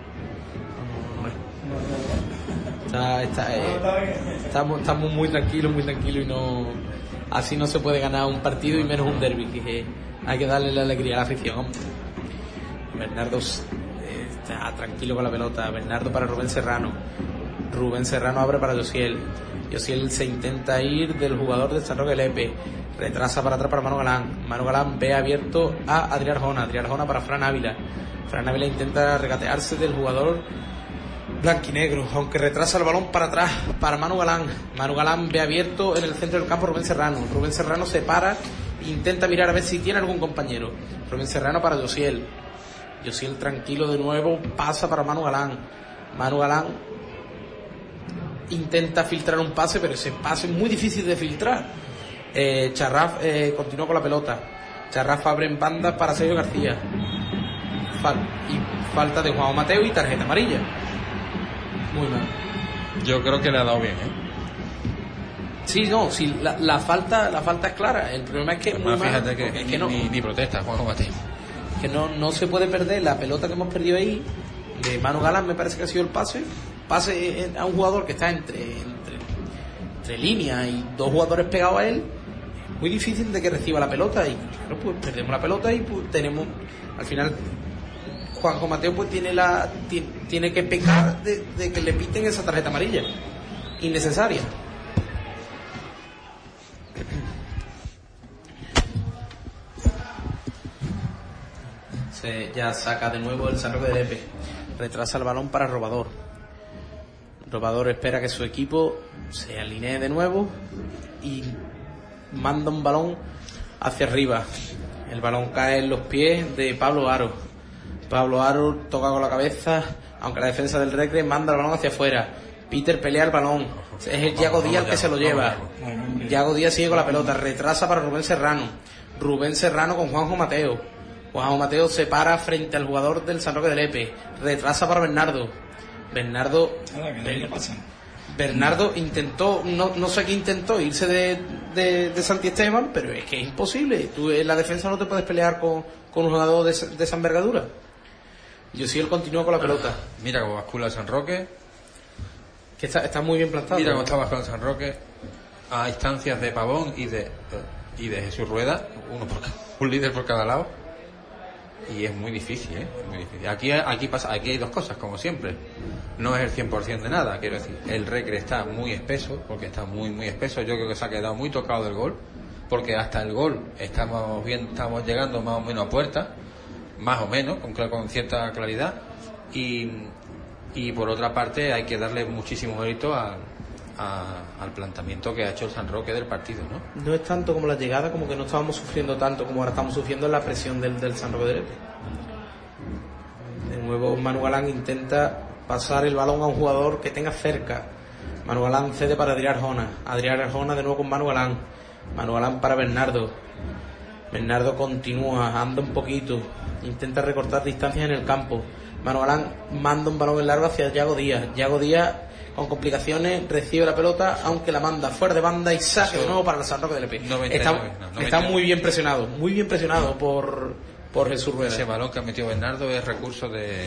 Estamos muy tranquilos, y no, así no se puede ganar un partido, y menos un derbi, que hay que darle la alegría a la afición. Bernardo está tranquilo con la pelota. Bernardo para Rubén Serrano. Rubén Serrano abre para Josiel. Josiel se intenta ir del jugador del San Roque Lepe. Retrasa para atrás para Manu Galán. Manu Galán ve abierto a Adrián Arjona. Adrián Arjona para Fran Ávila. Fran Ávila intenta regatearse del jugador blanquinegro, aunque retrasa el balón para atrás para Manu Galán. Manu Galán ve abierto en el centro del campo Rubén Serrano. Rubén Serrano se para, intenta mirar a ver si tiene algún compañero. Rubén Serrano para Josiel. Josiel tranquilo de nuevo, pasa para Manu Galán. Manu Galán intenta filtrar un pase, pero ese pase es muy difícil de filtrar. Charraf continúa con la pelota. Charraf abre en banda para Sergio García. Falta de Juan Mateo y tarjeta amarilla. Muy mal. Yo creo que le ha dado bien, Sí, la falta es clara. El problema es que muy fíjate que ni protesta Juan Mateo. Que no se puede perder la pelota que hemos perdido ahí de Manu Galán. Me parece que ha sido el pase a un jugador que está entre líneas y dos jugadores pegados a él. Es muy difícil de que reciba la pelota, y claro, pues perdemos la pelota, y pues tenemos al final Juanjo Mateo pues tiene que pecar de que le piten esa tarjeta amarilla innecesaria. Ya saca de nuevo el San Roque de Lepe. Retrasa el balón para Robador. Robador espera que su equipo se alinee de nuevo y manda un balón hacia arriba. El balón cae en los pies de Pablo Aro. Pablo Aro toca con la cabeza, aunque la defensa del Recre manda el balón hacia afuera. Peter pelea el balón. Es el Yago Díaz el que se lo lleva. Yago Díaz sigue con la pelota, retrasa para Rubén Serrano. Rubén Serrano con Juanjo Mateo. Juanjo Mateo se para frente al jugador del San Roque de Lepe. Retrasa para Bernardo. Bernardo intentó, no sé qué intentó, irse de Santi Esteban, pero es que es imposible. Tú en la defensa no te puedes pelear con un jugador de esa envergadura. Él continúa con la pelota. Mira cómo bascula el San Roque. Que está muy bien plantado. Mira cómo está basculando el San Roque a instancias de Pavón y de Jesús Rueda, un líder por cada lado. Y es muy difícil, ¿eh? Es muy difícil. Aquí hay dos cosas, como siempre. No es el 100% de nada, quiero decir. El Recre está muy espeso, porque está muy, muy espeso. Yo creo que se ha quedado muy tocado del gol, porque hasta el gol estamos llegando más o menos a puerta, más o menos, con cierta claridad. Y por otra parte hay que darle muchísimo mérito al planteamiento que ha hecho el San Roque del partido, ¿no? No es tanto como la llegada, como que no estábamos sufriendo tanto como ahora estamos sufriendo la presión del San Roque de Lepe. De nuevo Manu Galán intenta pasar el balón a un jugador que tenga cerca. Manu Galán cede para Adrián Arjona de nuevo con Manu Galán para Bernardo continúa, anda un poquito, intenta recortar distancias en el campo. Manu Galán manda un balón en largo hacia Yago Díaz con complicaciones, recibe la pelota, aunque la manda fuera de banda y saque de nuevo para el San Roque de Lepe. Está muy bien presionado por Jesús Rueda. Ese balón que ha metido Bernardo es recurso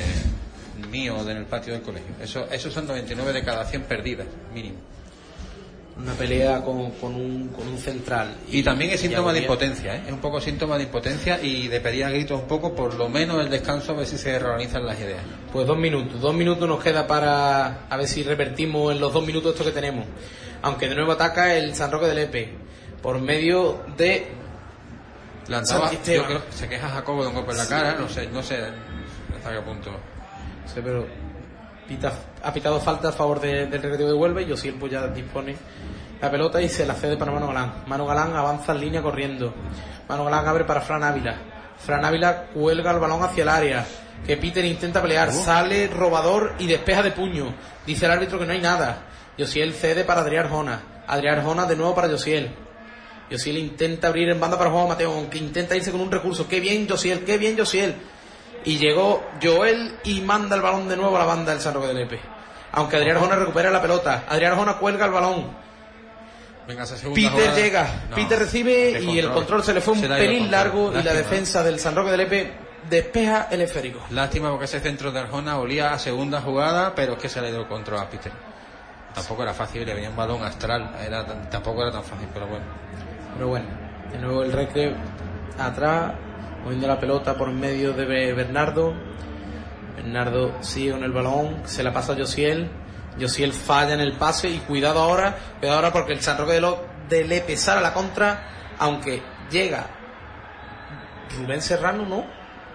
mío en el patio del colegio. Eso son 99 de cada 100 perdidas, mínimo. Una pelea con un central. Y también es síntoma de impotencia, ¿eh? Es un poco síntoma de impotencia y de pedir a gritos un poco, por lo menos el descanso, a ver si se reorganizan las ideas. Pues 2 minutos nos queda para a ver si revertimos en los 2 minutos esto que tenemos. Aunque de nuevo ataca el San Roque de Lepe por medio de Lanzaba, yo creo, se queja Jacobo de un golpe en la cara, no sé hasta qué punto. Sí, pero ha pitado falta a favor del Recreativo de Huelva y Josiel pues ya dispone la pelota y se la cede para Manu Galán. Manu Galán avanza en línea corriendo. Manu Galán abre para Fran Ávila. Fran Ávila cuelga el balón hacia el área, que Peter intenta pelear, sale robador y despeja de puño. Dice el árbitro que no hay nada. Josiel cede para Adrián Arjona de nuevo para Josiel intenta abrir en banda para Juan Mateo, aunque intenta irse con un recurso. Qué bien Josiel. Y llegó Joel y manda el balón de nuevo a la banda del San Roque de Lepe. Aunque Adrián Arjona recupera la pelota. Adrián Arjona cuelga el balón. Venga, esa segunda Peter jugada. Llega. No, Peter recibe y el control se le fue un pelín largo. Lástima. Y la defensa del San Roque de Lepe despeja el esférico. Lástima porque ese centro de Arjona olía a segunda jugada, pero es que se le dio el control a Peter. Tampoco era fácil, le venía un balón astral. Tampoco era tan fácil, pero bueno. De nuevo el Recre atrás, moviendo la pelota por medio de Bernardo sigue con el balón, se la pasa a Josiel falla en el pase y cuidado ahora porque el San Roque de Lepe sale a la contra, aunque llega Rubén Serrano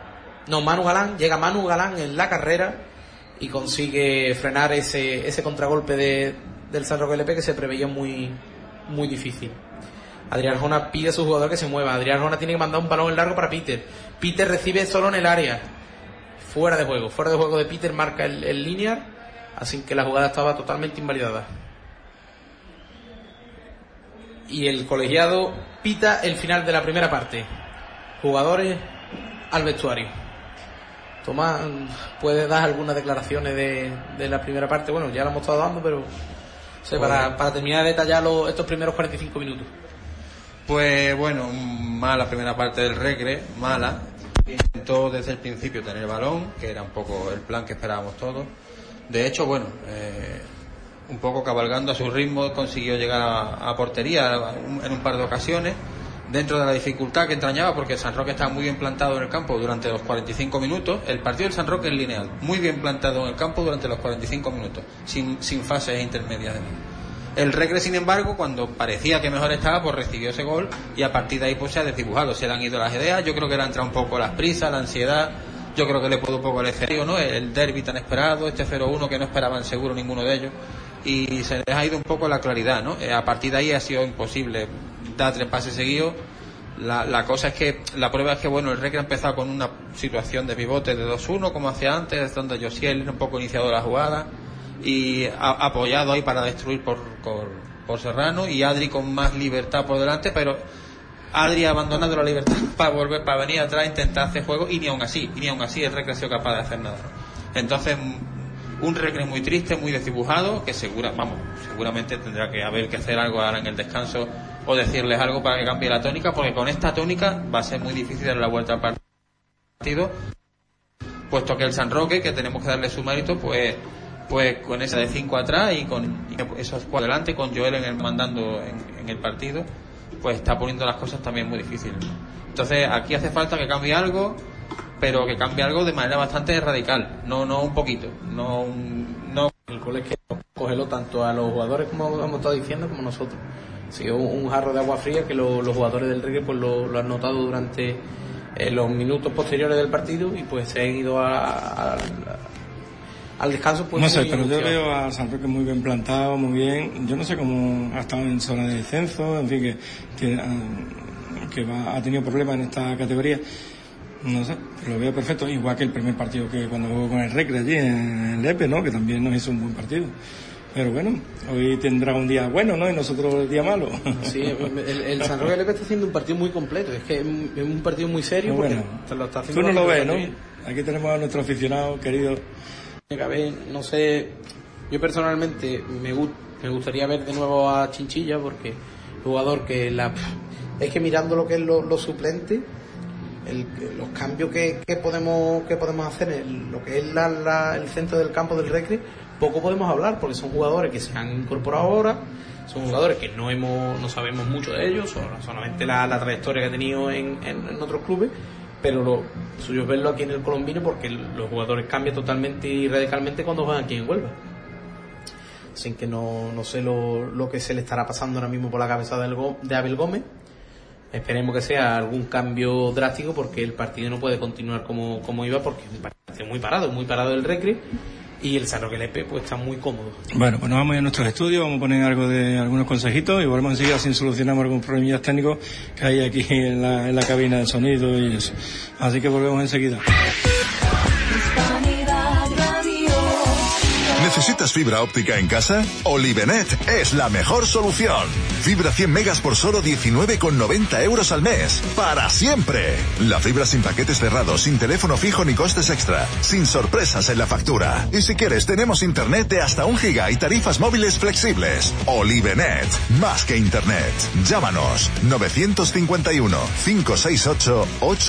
llega Manu Galán en la carrera y consigue frenar ese contragolpe del San Roque de Lepe que se preveía muy, muy difícil. Adrián Arjona pide a su jugador que se mueva. Adrián Arjona tiene que mandar un balón en largo para Peter. Peter recibe solo en el área. Fuera de juego de Peter, marca el linear, así que la jugada estaba totalmente invalidada. Y el colegiado pita el final de la primera parte. Jugadores al vestuario. Tomás, ¿puedes dar algunas declaraciones de la primera parte? Bueno, ya lo hemos estado dando, pero para terminar de detallar estos primeros 45 minutos. Pues bueno, mala primera parte del Recre, mala. Intentó desde el principio tener el balón, que era un poco el plan que esperábamos todos. De hecho, bueno, un poco cabalgando a su ritmo consiguió llegar a portería en un par de ocasiones, dentro de la dificultad que entrañaba, porque el San Roque estaba muy bien plantado en el campo durante los 45 minutos. El partido del San Roque es lineal, muy bien plantado en el campo durante los 45 minutos, sin fases intermedias. El Recre, sin embargo, cuando parecía que mejor estaba, pues recibió ese gol y a partir de ahí pues se ha desdibujado, se le han ido las ideas. Yo creo que le ha entrado un poco las prisas, la ansiedad. Yo creo que le pudo un poco el escenario, ¿no? El derbi tan esperado, este 0-1 que no esperaban seguro ninguno de ellos, y se les ha ido un poco la claridad, ¿no? A partir de ahí ha sido imposible dar 3 pases seguidos. La cosa es que la prueba es que bueno, el Recre ha empezado con una situación de pivote de 2-1 como hacía antes, donde Josiel era un poco iniciado de la jugada, y apoyado ahí para destruir por Serrano, y Adri con más libertad por delante, pero Adri ha abandonado la libertad para venir atrás a intentar hacer juego, y ni aún así el Recre ha sido capaz de hacer nada, ¿no? Entonces un Recre muy triste, muy desdibujado, que seguramente tendrá que haber que hacer algo ahora en el descanso, o decirles algo para que cambie la tónica, porque con esta tónica va a ser muy difícil darle la vuelta al partido, puesto que el San Roque, que tenemos que darle su mérito, pues con esa de 5 atrás y con esos 4 delante, con Joel mandando en el partido, pues está poniendo las cosas también muy difíciles, ¿no? Entonces aquí hace falta que cambie algo, pero que cambie algo de manera bastante radical, no un poquito, no. El gol es que cógelo tanto a los jugadores, como hemos estado diciendo, como nosotros. Ha sido un jarro de agua fría que los jugadores del Recre pues lo han notado durante los minutos posteriores del partido, y pues se han ido al descanso. Pues no sé, pero yo veo a San Roque muy bien plantado, muy bien. Yo no sé cómo ha estado en zona de descenso, en fin, que ha tenido problemas en esta categoría. No sé, lo veo perfecto, igual que el primer partido que cuando jugó con el Recre allí en Lepe, ¿no? Que también nos hizo un buen partido. Pero bueno, hoy tendrá un día bueno, ¿no? Y nosotros el día malo. Sí, el San Roque Lepe está haciendo un partido muy completo. Es que es un partido muy serio. Bueno, lo está haciendo. Tú no lo ves, ¿no? Aquí tenemos a nuestro aficionado querido. No sé, yo personalmente me gustaría ver de nuevo a Chinchilla, porque el jugador es que mirando lo que es los suplentes, los cambios que podemos hacer en lo que es el centro del campo del Recre, poco podemos hablar, porque son jugadores que se han incorporado ahora, son jugadores que no sabemos mucho de ellos, solamente la trayectoria que ha tenido en otros clubes, pero lo suyo es verlo aquí en el Colombino, porque los jugadores cambian totalmente y radicalmente cuando juegan aquí en Huelva. Así que no sé lo que se le estará pasando ahora mismo por la cabeza de Abel Gómez. Esperemos que sea algún cambio drástico, porque el partido no puede continuar como iba, porque es un partido muy parado el Recre, y el San Roque Lepe pues está muy cómodo. Bueno, pues nos vamos a nuestros estudios, vamos a poner algunos consejitos y volvemos enseguida si solucionamos algunos problemillas técnicos que hay aquí en la cabina de sonido y eso. Así que volvemos enseguida. ¿Necesitas fibra óptica en casa? Olivenet es la mejor solución. Fibra 100 megas por solo 19,90 € al mes. ¡Para siempre! La fibra sin paquetes cerrados, sin teléfono fijo ni costes extra, sin sorpresas en la factura. Y si quieres, tenemos internet de hasta 1 giga y tarifas móviles flexibles. Olivenet, más que internet. Llámanos 951 568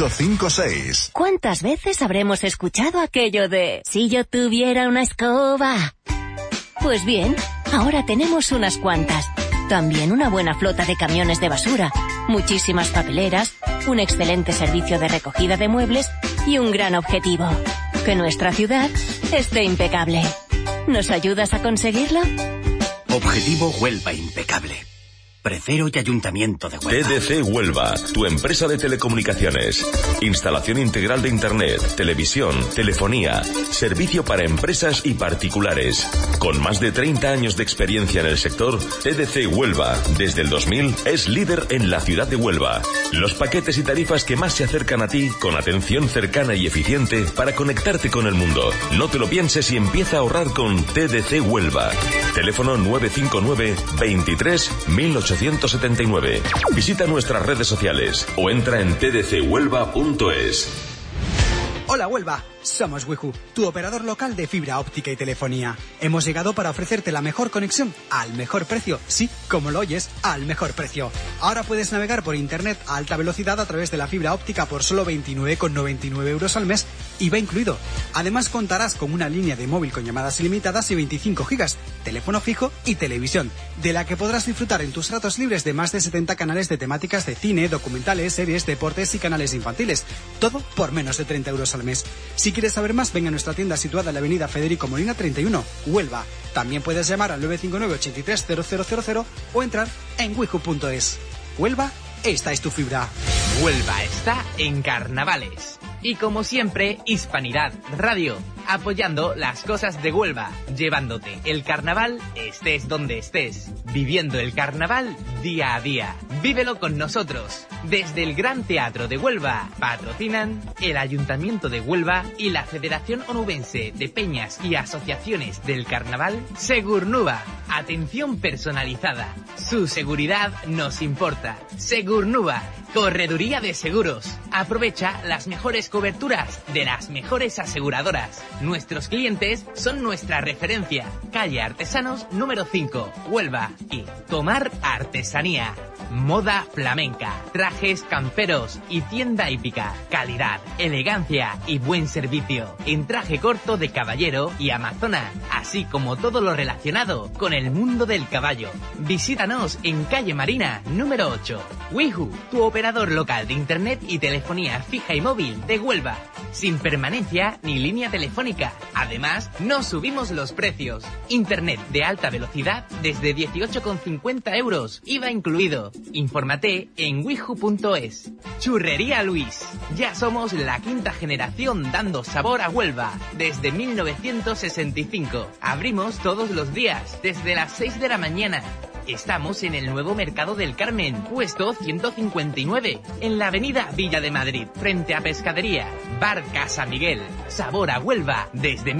856. ¿Cuántas veces habremos escuchado aquello de si yo tuviera una escoba? Pues bien, ahora tenemos unas cuantas. También una buena flota de camiones de basura, muchísimas papeleras, un excelente servicio de recogida de muebles y un gran objetivo: que nuestra ciudad esté impecable. ¿Nos ayudas a conseguirlo? Objetivo Huelva impecable. Precero y Ayuntamiento de Huelva. TDC Huelva, tu empresa de telecomunicaciones. Instalación integral de internet, televisión, telefonía, servicio para empresas y particulares. Con más de 30 años de experiencia en el sector, TDC Huelva, desde el 2000, es líder en la ciudad de Huelva. Los paquetes y tarifas que más se acercan a ti, con atención cercana y eficiente para conectarte con el mundo. No te lo pienses y empieza a ahorrar con TDC Huelva. Teléfono 959 23 1879. Visita nuestras redes sociales o entra en tdchuelva.es. Hola Huelva, somos Wihu, tu operador local de fibra óptica y telefonía. Hemos llegado para ofrecerte la mejor conexión al mejor precio. Sí, como lo oyes, al mejor precio. Ahora puedes navegar por internet a alta velocidad a través de la fibra óptica por solo 29,99 € al mes, IVA incluido. Además contarás con una línea de móvil con llamadas ilimitadas y 25 gigas, teléfono fijo y televisión, de la que podrás disfrutar en tus ratos libres de más de 70 canales de temáticas de cine, documentales, series, deportes y canales infantiles. Todo por menos de 30 € al mes. Si quieres saber más, ven a nuestra tienda situada en la avenida Federico Molina 31, Huelva. También puedes llamar al 959 83 0000 o entrar en wihu.es. Huelva, esta es tu fibra. Huelva está en carnavales. Y como siempre, Hispanidad Radio apoyando las cosas de Huelva, llevándote el carnaval estés donde estés, viviendo el carnaval día a día. Vívelo con nosotros. Desde el Gran Teatro de Huelva patrocinan el Ayuntamiento de Huelva y la Federación Onubense de Peñas y Asociaciones del Carnaval, Segurnuba. Atención personalizada. Su seguridad nos importa. Segurnuba, correduría de seguros. Aprovecha las mejores coberturas de las mejores aseguradoras. Nuestros clientes son nuestra referencia. Calle Artesanos número 5, Huelva. Y Tomar Artesanía. Moda flamenca, trajes camperos y tienda hípica. Calidad, elegancia y buen servicio. En traje corto de caballero y amazona, así como todo lo relacionado con el mundo del caballo. Visítanos en Calle Marina, número 8. Wihu, tu operador local de internet y telefonía fija y móvil de Huelva. Sin permanencia ni línea telefónica. Además, no subimos los precios. Internet de alta velocidad desde 18,50 euros, IVA incluido. Infórmate en wihu.es. Churrería Luis. Ya somos la quinta generación dando sabor a Huelva. Desde 1965. Abrimos todos los días, desde las 6 de la mañana. Estamos en el nuevo Mercado del Carmen, puesto 159, en la avenida Villa de Madrid, frente a Pescadería. Bar Casa Miguel, sabor a Huelva, desde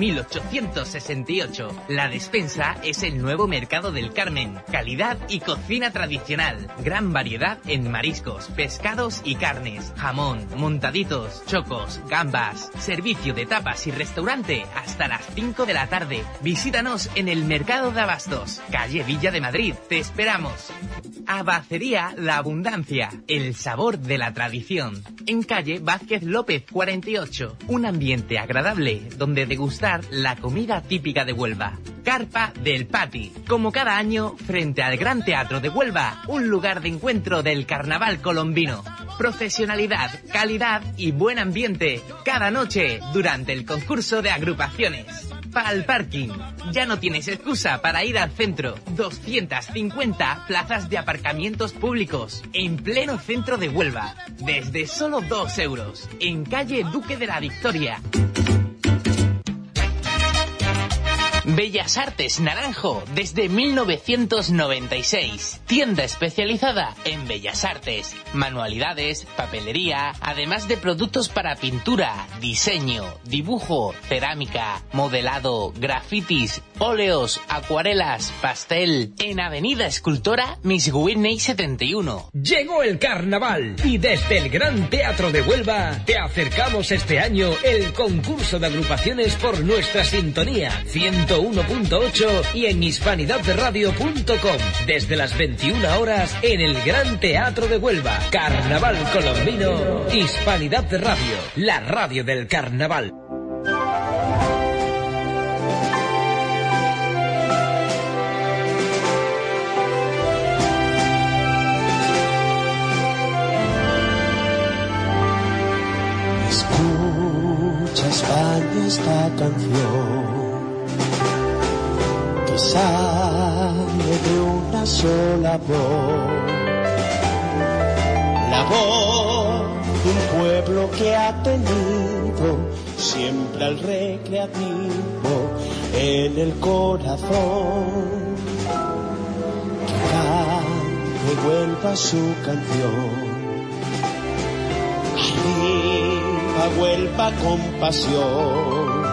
1868. La despensa es el nuevo Mercado del Carmen, calidad y cocina tradicional. Gran variedad en mariscos, pescados y carnes, jamón, montaditos, chocos, gambas. Servicio de tapas y restaurante hasta las 5 de la tarde. Visítanos en el Mercado de Abastos, calle Villa de Madrid. Te esperamos. Abacería La Abundancia, el sabor de la tradición. En calle Vázquez López 48. Un ambiente agradable donde degustar la comida típica de Huelva. Carpa del Pati. Como cada año, frente al Gran Teatro de Huelva, un lugar de encuentro del carnaval colombino. Profesionalidad, calidad y buen ambiente cada noche durante el concurso de agrupaciones. Pal Parking. Ya no tienes excusa para ir al centro. 250 plazas de aparcamientos públicos en pleno centro de Huelva. Desde solo 2 euros. En calle Duque de la Victoria. Bellas Artes Naranjo, desde 1996. Tienda especializada en bellas artes, manualidades, papelería, además de productos para pintura, diseño, dibujo, cerámica, modelado, grafitis, óleos, acuarelas, pastel. En Avenida Escultora, Miss Whitney 71. Llegó el carnaval y desde el Gran Teatro de Huelva te acercamos este año el concurso de agrupaciones por nuestra sintonía 101.8 y en hispanidadradio.com desde las 21 horas en el Gran Teatro de Huelva. Carnaval colombino, Hispanidad de Radio, la radio del carnaval. Escucha, España, esta canción que sale de una sola voz, la voz de un pueblo que ha tenido siempre al recreativo en el corazón, que cante Huelva su canción. Arriba Huelva con pasión,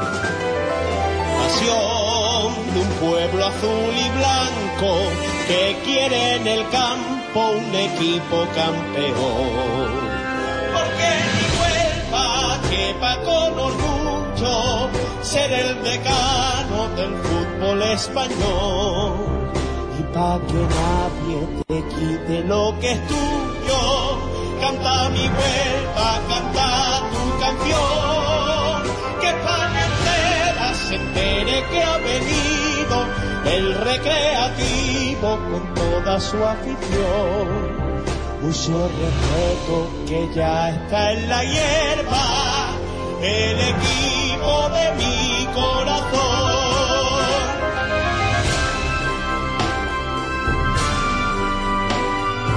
pasión de un pueblo azul y blanco que quiere en el campo un equipo campeón. Porque mi Huelva quepa con orgullo ser el decano del fútbol español, y pa' que nadie te quite lo que es tuyo, canta mi Huelva, canta tu canción, que España entera se entere que ha venido el recreativo con toda su afición. Mucho respeto que ya está en la hierba, el equipo de mi corazón.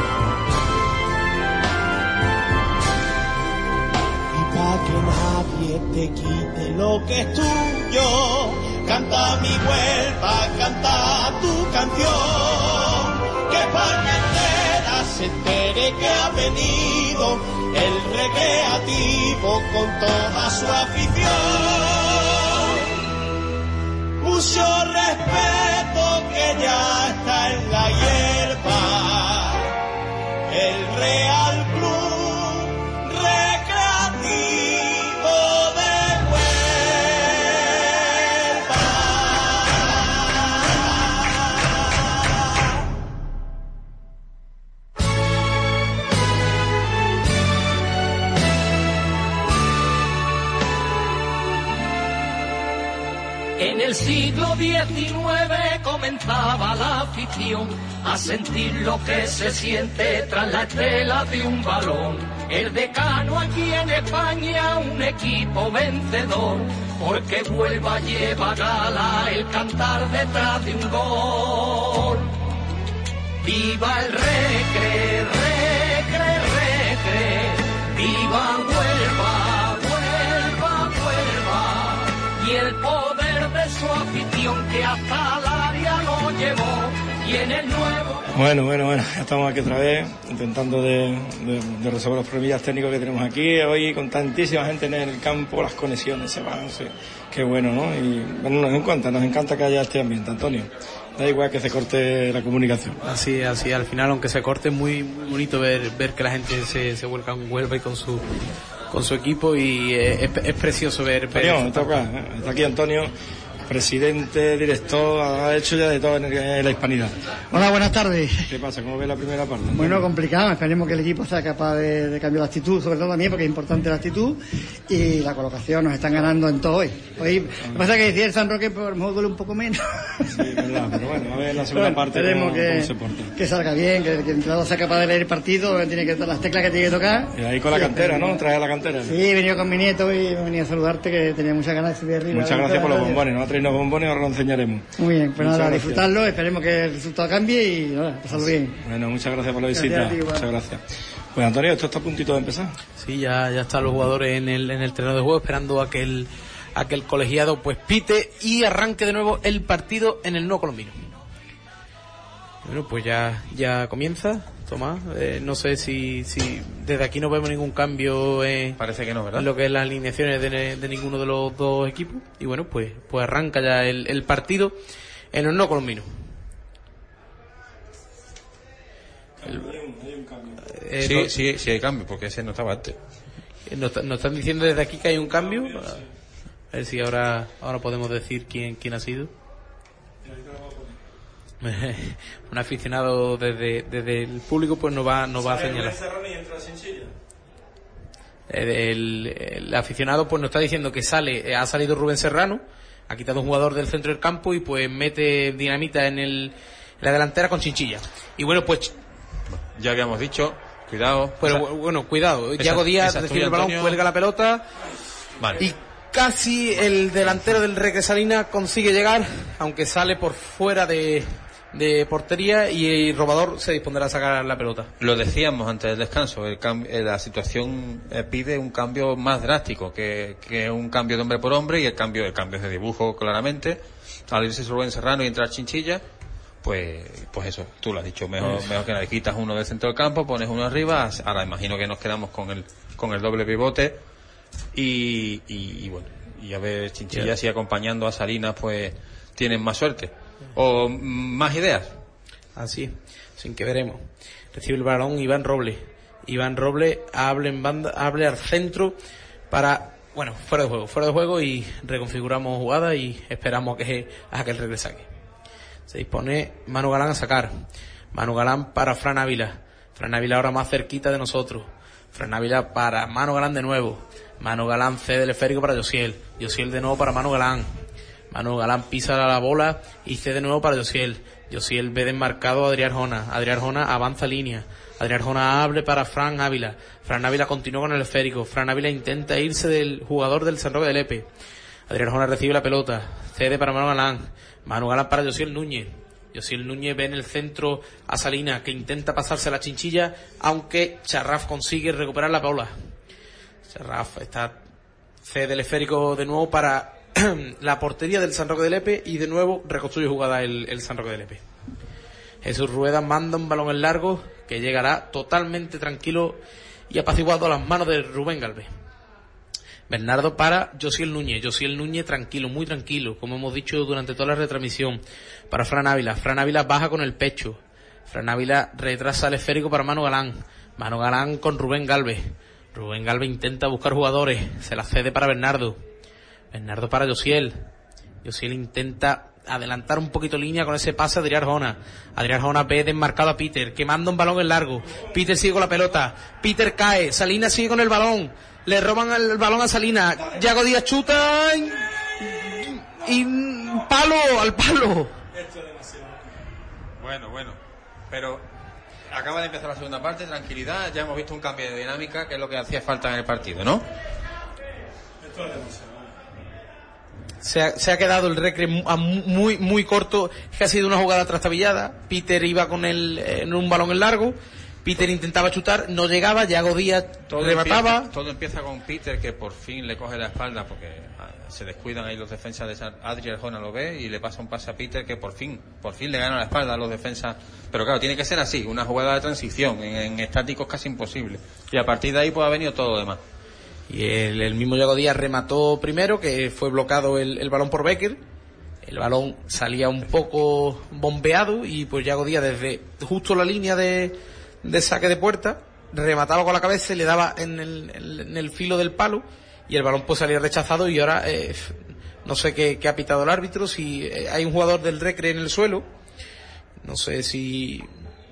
Que nadie nadie te quite lo que es tuyo. Canta mi Huelva, canta tu canción, que España entera se entere que ha venido el recreativo con toda su afición. Mucho respeto que ya está en la hierba, el Real Club Recreativo de Huelva. En el siglo XIX comenzaba la afición a sentir lo que se siente tras la estela de un balón. El Decano aquí en España, un equipo vencedor, porque Huelva lleva gala el cantar detrás de un gol. ¡Viva el Recre, Recre, Recre! ¡Viva Huelva, Huelva, Huelva! Y el poder de su afición que hasta el área lo llevó, y en el nuevo... Bueno, ya estamos aquí otra vez intentando de resolver los problemillas técnicos que tenemos aquí hoy, con tantísima gente en el campo, las conexiones se van, sí. Qué bueno, ¿no? Y bueno, nos encanta que haya este ambiente, Antonio. Da igual que se corte la comunicación. Así, al final, aunque se corte, es muy bonito ver que la gente se vuelca en Huelva y con su equipo, y es precioso ver. Está aquí Antonio, presidente, director, ha hecho ya de todo en la hispanidad. Hola, buenas tardes. ¿Qué pasa? ¿Cómo ves la primera parte? Bueno, complicado, esperemos que el equipo sea capaz de cambiar la actitud, sobre todo también porque es importante la actitud, y la colocación, nos están ganando en todo hoy. Lo que pasa es que decía el San Roque, por lo mejor duele un poco menos. Sí, verdad, pero bueno, a ver la segunda parte esperemos cómo se porta. Que salga bien, que el entrenador sea capaz de leer el partido, tiene que las teclas que tiene que tocar. Y ahí con la cantera, ¿no? Trae a la cantera. Sí, he venido con mi nieto y me venía a saludarte, que tenía muchas ganas de subir arriba. Muchas gracias por los bombones, nos ha traído unos bombones, ahora lo enseñaremos. Muy bien, pues nada, a disfrutarlo, esperemos que el resultado cambie y nada, pasarlo bien. Bueno, muchas gracias por la visita. Muchas gracias. Pues Antonio, esto está a puntito de empezar. Sí, ya están los jugadores en el terreno de juego esperando a que el colegiado pues pite y arranque de nuevo el partido en el nuevo colombino. Bueno, pues ya comienza, Tomás. No sé si desde aquí no vemos ningún cambio. Parece que no, ¿verdad? En lo que es las alineaciones de ninguno de los dos equipos. Y bueno, pues arranca ya el partido en el nuevo colombino. Hay un cambio. Sí, hay cambio, porque ese no estaba antes. Nos están diciendo desde aquí que hay un cambio. A ver si ahora podemos decir quién ha sido. Un aficionado desde el público pues nos va a señalar. El aficionado pues nos está diciendo que ha salido Rubén Serrano, ha quitado un jugador del centro del campo y pues mete dinamita en la delantera con Chinchilla. Y bueno, pues ya habíamos dicho, cuidado. Pero bueno, cuidado. Yago Díaz recibe el balón, cuelga la pelota. Vale. Y casi el delantero del Recre Salina consigue llegar, aunque sale por fuera de portería, y el robador se dispondrá a sacar la pelota. Lo decíamos antes del descanso, la situación pide un cambio más drástico que un cambio de hombre por hombre, y el cambio es de dibujo claramente. Al irse Rubén Serrano y entrar Chinchilla, pues eso, tú lo has dicho, mejor que nada, quitas uno del centro del campo, pones uno arriba. Ahora imagino que nos quedamos con el doble pivote y bueno, y a ver Chinchilla si acompañando a Salinas pues tienen más suerte o más ideas. Así, sin que veremos. Recibe el balón Iván Robles, hable al centro para, bueno, fuera de juego, y reconfiguramos jugada y esperamos a que el regrese aquí. Se dispone Manu Galán a sacar. Manu Galán para Fran Ávila. Fran Ávila ahora más cerquita de nosotros. Fran Ávila para Manu Galán de nuevo. Manu Galán cede el esférico para Josiel. Josiel de nuevo para Manu Galán. Manu Galán pisa la bola y cede de nuevo para Josiel. Josiel ve desmarcado a Adrián Jona. Adrián Jona avanza línea. Adrián Jona abre para Fran Ávila. Fran Ávila continúa con el esférico. Fran Ávila intenta irse del jugador del San Roque de Lepe. Adrián Jona recibe la pelota. Cede para Manu Galán. Manu Galán para Josiel Núñez. Josiel Núñez ve en el centro a Salinas, que intenta pasarse a la Chinchilla, aunque Charraf consigue recuperar la bola. Charraf está Cede el esférico de nuevo para la portería del San Roque de Lepe y de nuevo reconstruye jugada el San Roque de Lepe. Jesús Rueda manda un balón en largo que llegará totalmente tranquilo y apaciguado a las manos de Rubén Galvez. Bernardo para Josiel Núñez. Josiel Núñez tranquilo, muy tranquilo, como hemos dicho durante toda la retransmisión. Para Fran Ávila. Fran Ávila baja con el pecho. Fran Ávila retrasa el esférico para Manu Galán. Manu Galán con Rubén Galvez. Rubén Galvez intenta buscar jugadores. Se la cede para Bernardo. Bernardo para Josiel. Josiel intenta adelantar un poquito línea con ese pase a Adrián Arjona. Adrián Arjona ve desmarcado a Peter, que manda un balón en largo. Peter sigue con la pelota. Peter cae. Salinas sigue con el balón. Le roban el balón a Salinas. Yago Díaz chuta y palo al palo. Esto es demasiado. Bueno, pero acaba de empezar la segunda parte, tranquilidad, ya hemos visto un cambio de dinámica, que es lo que hacía falta en el partido, ¿no? Esto es demasiado. Se ha quedado el recre muy corto, que ha sido una jugada trastabillada. Peter iba con en un balón en largo. Peter intentaba chutar, no llegaba, Yago Díaz remataba. Todo empieza con Peter, que por fin le coge la espalda, porque se descuidan ahí los defensas de Adrián Arjona, lo ve y le pasa un pase a Peter, que por fin le gana la espalda a los defensas. Pero claro, tiene que ser así, una jugada de transición, en estáticos casi imposible, y a partir de ahí pues ha venido todo lo demás. Y el mismo Yago Díaz remató primero, que fue bloqueado el balón por Becker. El balón salía un poco bombeado y pues Yago Díaz desde justo la línea de saque de puerta remataba con la cabeza y le daba en el filo del palo, y el balón pues salía rechazado. Y ahora no sé qué ha pitado el árbitro, si hay un jugador del Recre en el suelo, no sé si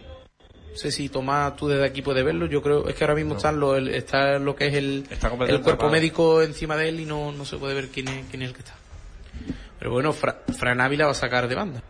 Tomás, tú desde aquí puedes verlo. Yo creo, es que ahora mismo está lo que es el cuerpo apagado, médico encima de él, y no se puede ver quién es el que está. Pero bueno, Fran Ávila va a sacar de banda.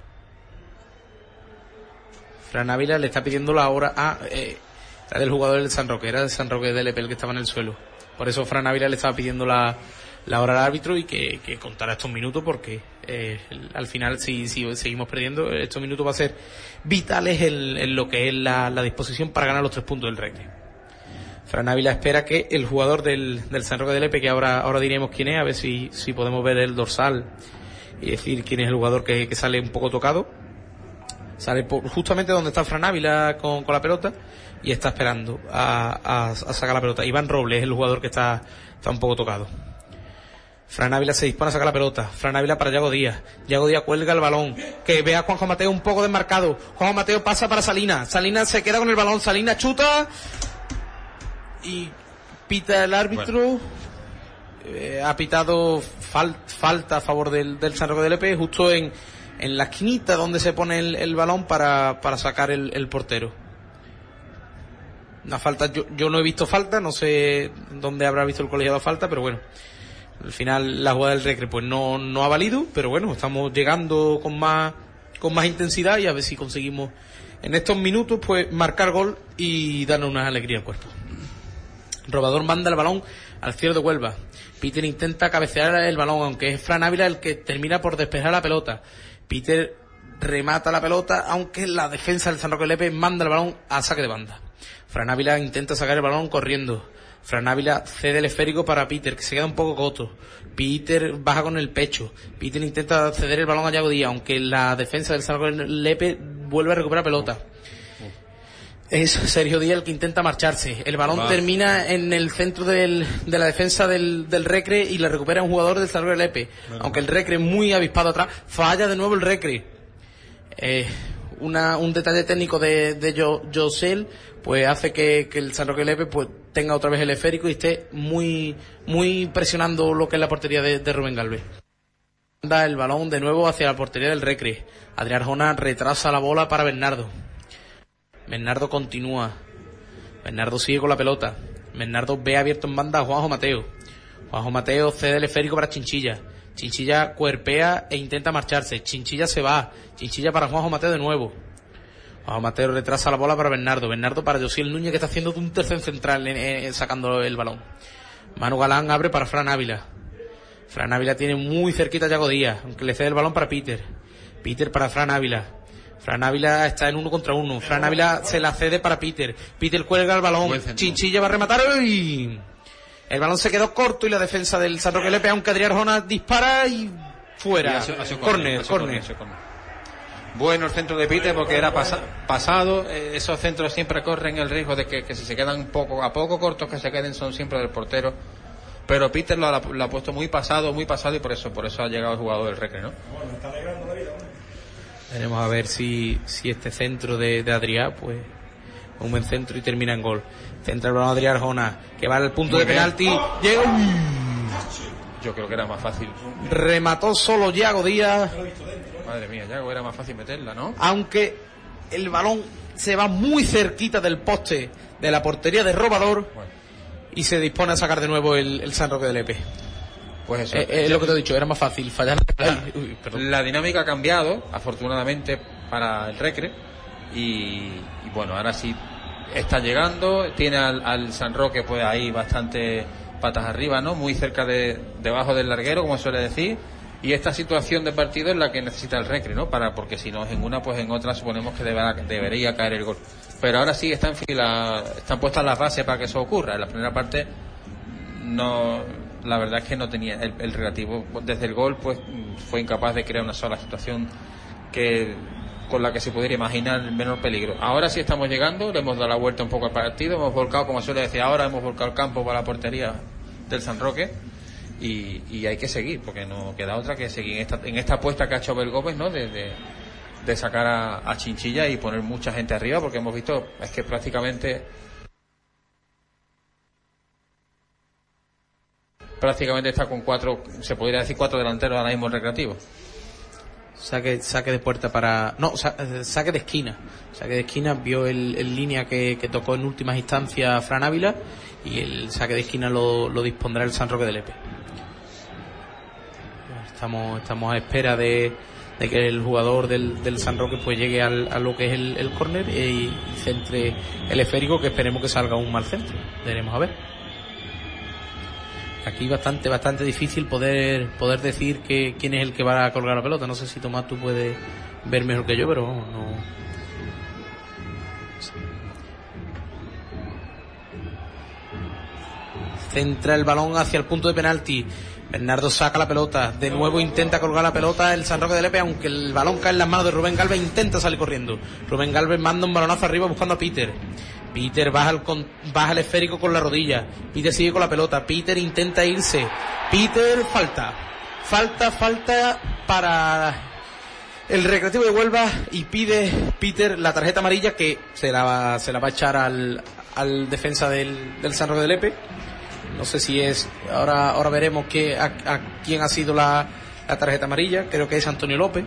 Fran Ávila le está pidiendo la hora del jugador del San Roque, era del San Roque de Lepe el que estaba en el suelo. Por eso Fran Ávila le estaba pidiendo la hora al árbitro y que contara estos minutos, porque al final si seguimos perdiendo, estos minutos va a ser vitales en lo que es la disposición para ganar los 3 puntos del Recre. Fran Ávila espera que el jugador del San Roque de Lepe, que ahora diremos quién es, a ver si podemos ver el dorsal y decir quién es el jugador que sale un poco tocado. Sale justamente donde está Fran Ávila con la pelota y está esperando a sacar la pelota. Iván Robles es el jugador que está un poco tocado. Fran Ávila se dispone a sacar la pelota. Fran Ávila para Yago Díaz. Yago Díaz cuelga el balón. Que ve a Juanjo Mateo un poco desmarcado. Juanjo Mateo pasa para Salinas. Salinas se queda con el balón. Salinas chuta. Y pita el árbitro. Ha pitado falta a favor del San Roque de Lepe, justo en la esquinita donde se pone el balón para sacar el portero. Una falta, yo no he visto falta, no sé dónde habrá visto el colegiado falta, pero bueno, al final la jugada del Recre pues no ha valido, pero bueno, estamos llegando con más intensidad, y a ver si conseguimos en estos minutos pues marcar gol y darnos una alegría al cuerpo. Robador manda el balón al cierre de Huelva. Peter intenta cabecear el balón, aunque es Fran Ávila el que termina por despejar la pelota. Peter remata la pelota, aunque la defensa del San Roque Lepe manda el balón a saque de banda. Fran Ávila intenta sacar el balón corriendo. Fran Ávila cede el esférico para Peter, que se queda un poco corto. Peter baja con el pecho. Peter intenta ceder el balón a Yago Díaz, aunque la defensa del San Roque Lepe vuelve a recuperar pelota. Es Sergio Díaz el que intenta marcharse. El balón termina en el centro de la defensa del Recre y le recupera un jugador del San Roque Lepe. Aunque el Recre muy avispado atrás, falla de nuevo el Recre. Un detalle técnico de Josel pues hace que el San Roque Lepe pues tenga otra vez el esférico y esté muy presionando lo que es la portería de Rubén Galvez. Manda el balón de nuevo hacia la portería del Recre. Adrián Arjona retrasa la bola para Bernardo. Bernardo continúa. Bernardo sigue con la pelota. Bernardo ve abierto en banda a Juanjo Mateo. Juanjo Mateo cede el esférico para Chinchilla. Chinchilla cuerpea e intenta marcharse. Chinchilla se va. Chinchilla para Juanjo Mateo de nuevo. Juanjo Mateo retrasa la bola para Bernardo. Bernardo para Josiel Núñez, que está haciendo un tercer central sacando el balón. Manu Galán abre para Fran Ávila. Fran Ávila tiene muy cerquita a Yago Díaz, aunque le cede el balón para Peter. Peter para Fran Ávila. Fran Ávila está en 1 contra 1. Fran Ávila se la cede para Peter. Peter cuelga el balón. Chinchilla va a rematar y El balón se quedó corto y la defensa del San Roque Lepe, aunque Adrián Arjona dispara y fuera. Córner. Bueno, el centro de Peter porque era pasado. Esos centros siempre corren el riesgo de que si se quedan poco a poco cortos, que se queden son siempre del portero. Pero Peter lo ha puesto muy pasado y por eso ha llegado el jugador del Recre, ¿no? Bueno, está alegrando la vida. Veremos a ver si este centro de Adrián, pues, un buen centro y termina en gol. Centra el balón Adrián Arjona, que va al punto de penalti. Llega. Yo creo que era más fácil. Remató solo Yago Díaz. Madre mía, Yago, era más fácil meterla, ¿no? Aunque el balón se va muy cerquita del poste de la portería de Robador. Bueno. Y se dispone a sacar de nuevo el San Roque de Lepe. Pues eso. Es lo que te he dicho, era más fácil fallar. La dinámica ha cambiado, afortunadamente, para el Recre. Y bueno, ahora sí está llegando. Tiene al San Roque, pues ahí bastante patas arriba, ¿no? Muy cerca debajo del larguero, como suele decir. Y esta situación de partido es la que necesita el Recre, ¿no? Porque si no es en una, pues en otra suponemos que debería caer el gol. Pero ahora sí están puestas las bases para que eso ocurra. En la primera parte no, la verdad es que no tenía el relativo desde el gol, pues fue incapaz de crear una sola situación con la que se pudiera imaginar el menor peligro. Ahora sí estamos llegando, le hemos dado la vuelta un poco al partido, hemos volcado, como suele decir ahora, hemos volcado el campo para la portería del San Roque. Y hay que seguir, porque no queda otra que seguir en esta apuesta que ha hecho Abel Gómez, ¿no? De sacar a Chinchilla y poner mucha gente arriba, porque hemos visto, es que prácticamente está con se podría decir 4 delanteros ahora mismo recreativo. Saque de puerta saque de esquina. Saque de esquina, vio el línea que tocó en últimas instancias Fran Ávila, y el saque de esquina lo dispondrá el San Roque de Lepe. Estamos a espera de que el jugador del San Roque pues llegue a lo que es el córner y centre el esférico, que esperemos que salga un mal centro. Veremos a ver. Aquí bastante difícil poder decir quién es el que va a colgar la pelota. No sé si Tomás tú puedes ver mejor que yo, pero no. Centra el balón hacia el punto de penalti. Bernardo saca la pelota, de nuevo intenta colgar la pelota el San Roque de Lepe, aunque el balón cae en las manos de Rubén Galvez, intenta salir corriendo. Rubén Galvez manda un balonazo arriba buscando a Peter. Peter baja el esférico con la rodilla. Peter sigue con la pelota. Peter intenta irse. Peter falta para el Recreativo de Huelva, y pide Peter la tarjeta amarilla, que se la va a echar al defensa del San Roque de Lepe. No sé si es, ahora veremos a quién ha sido la tarjeta amarilla. Creo que es Antonio López,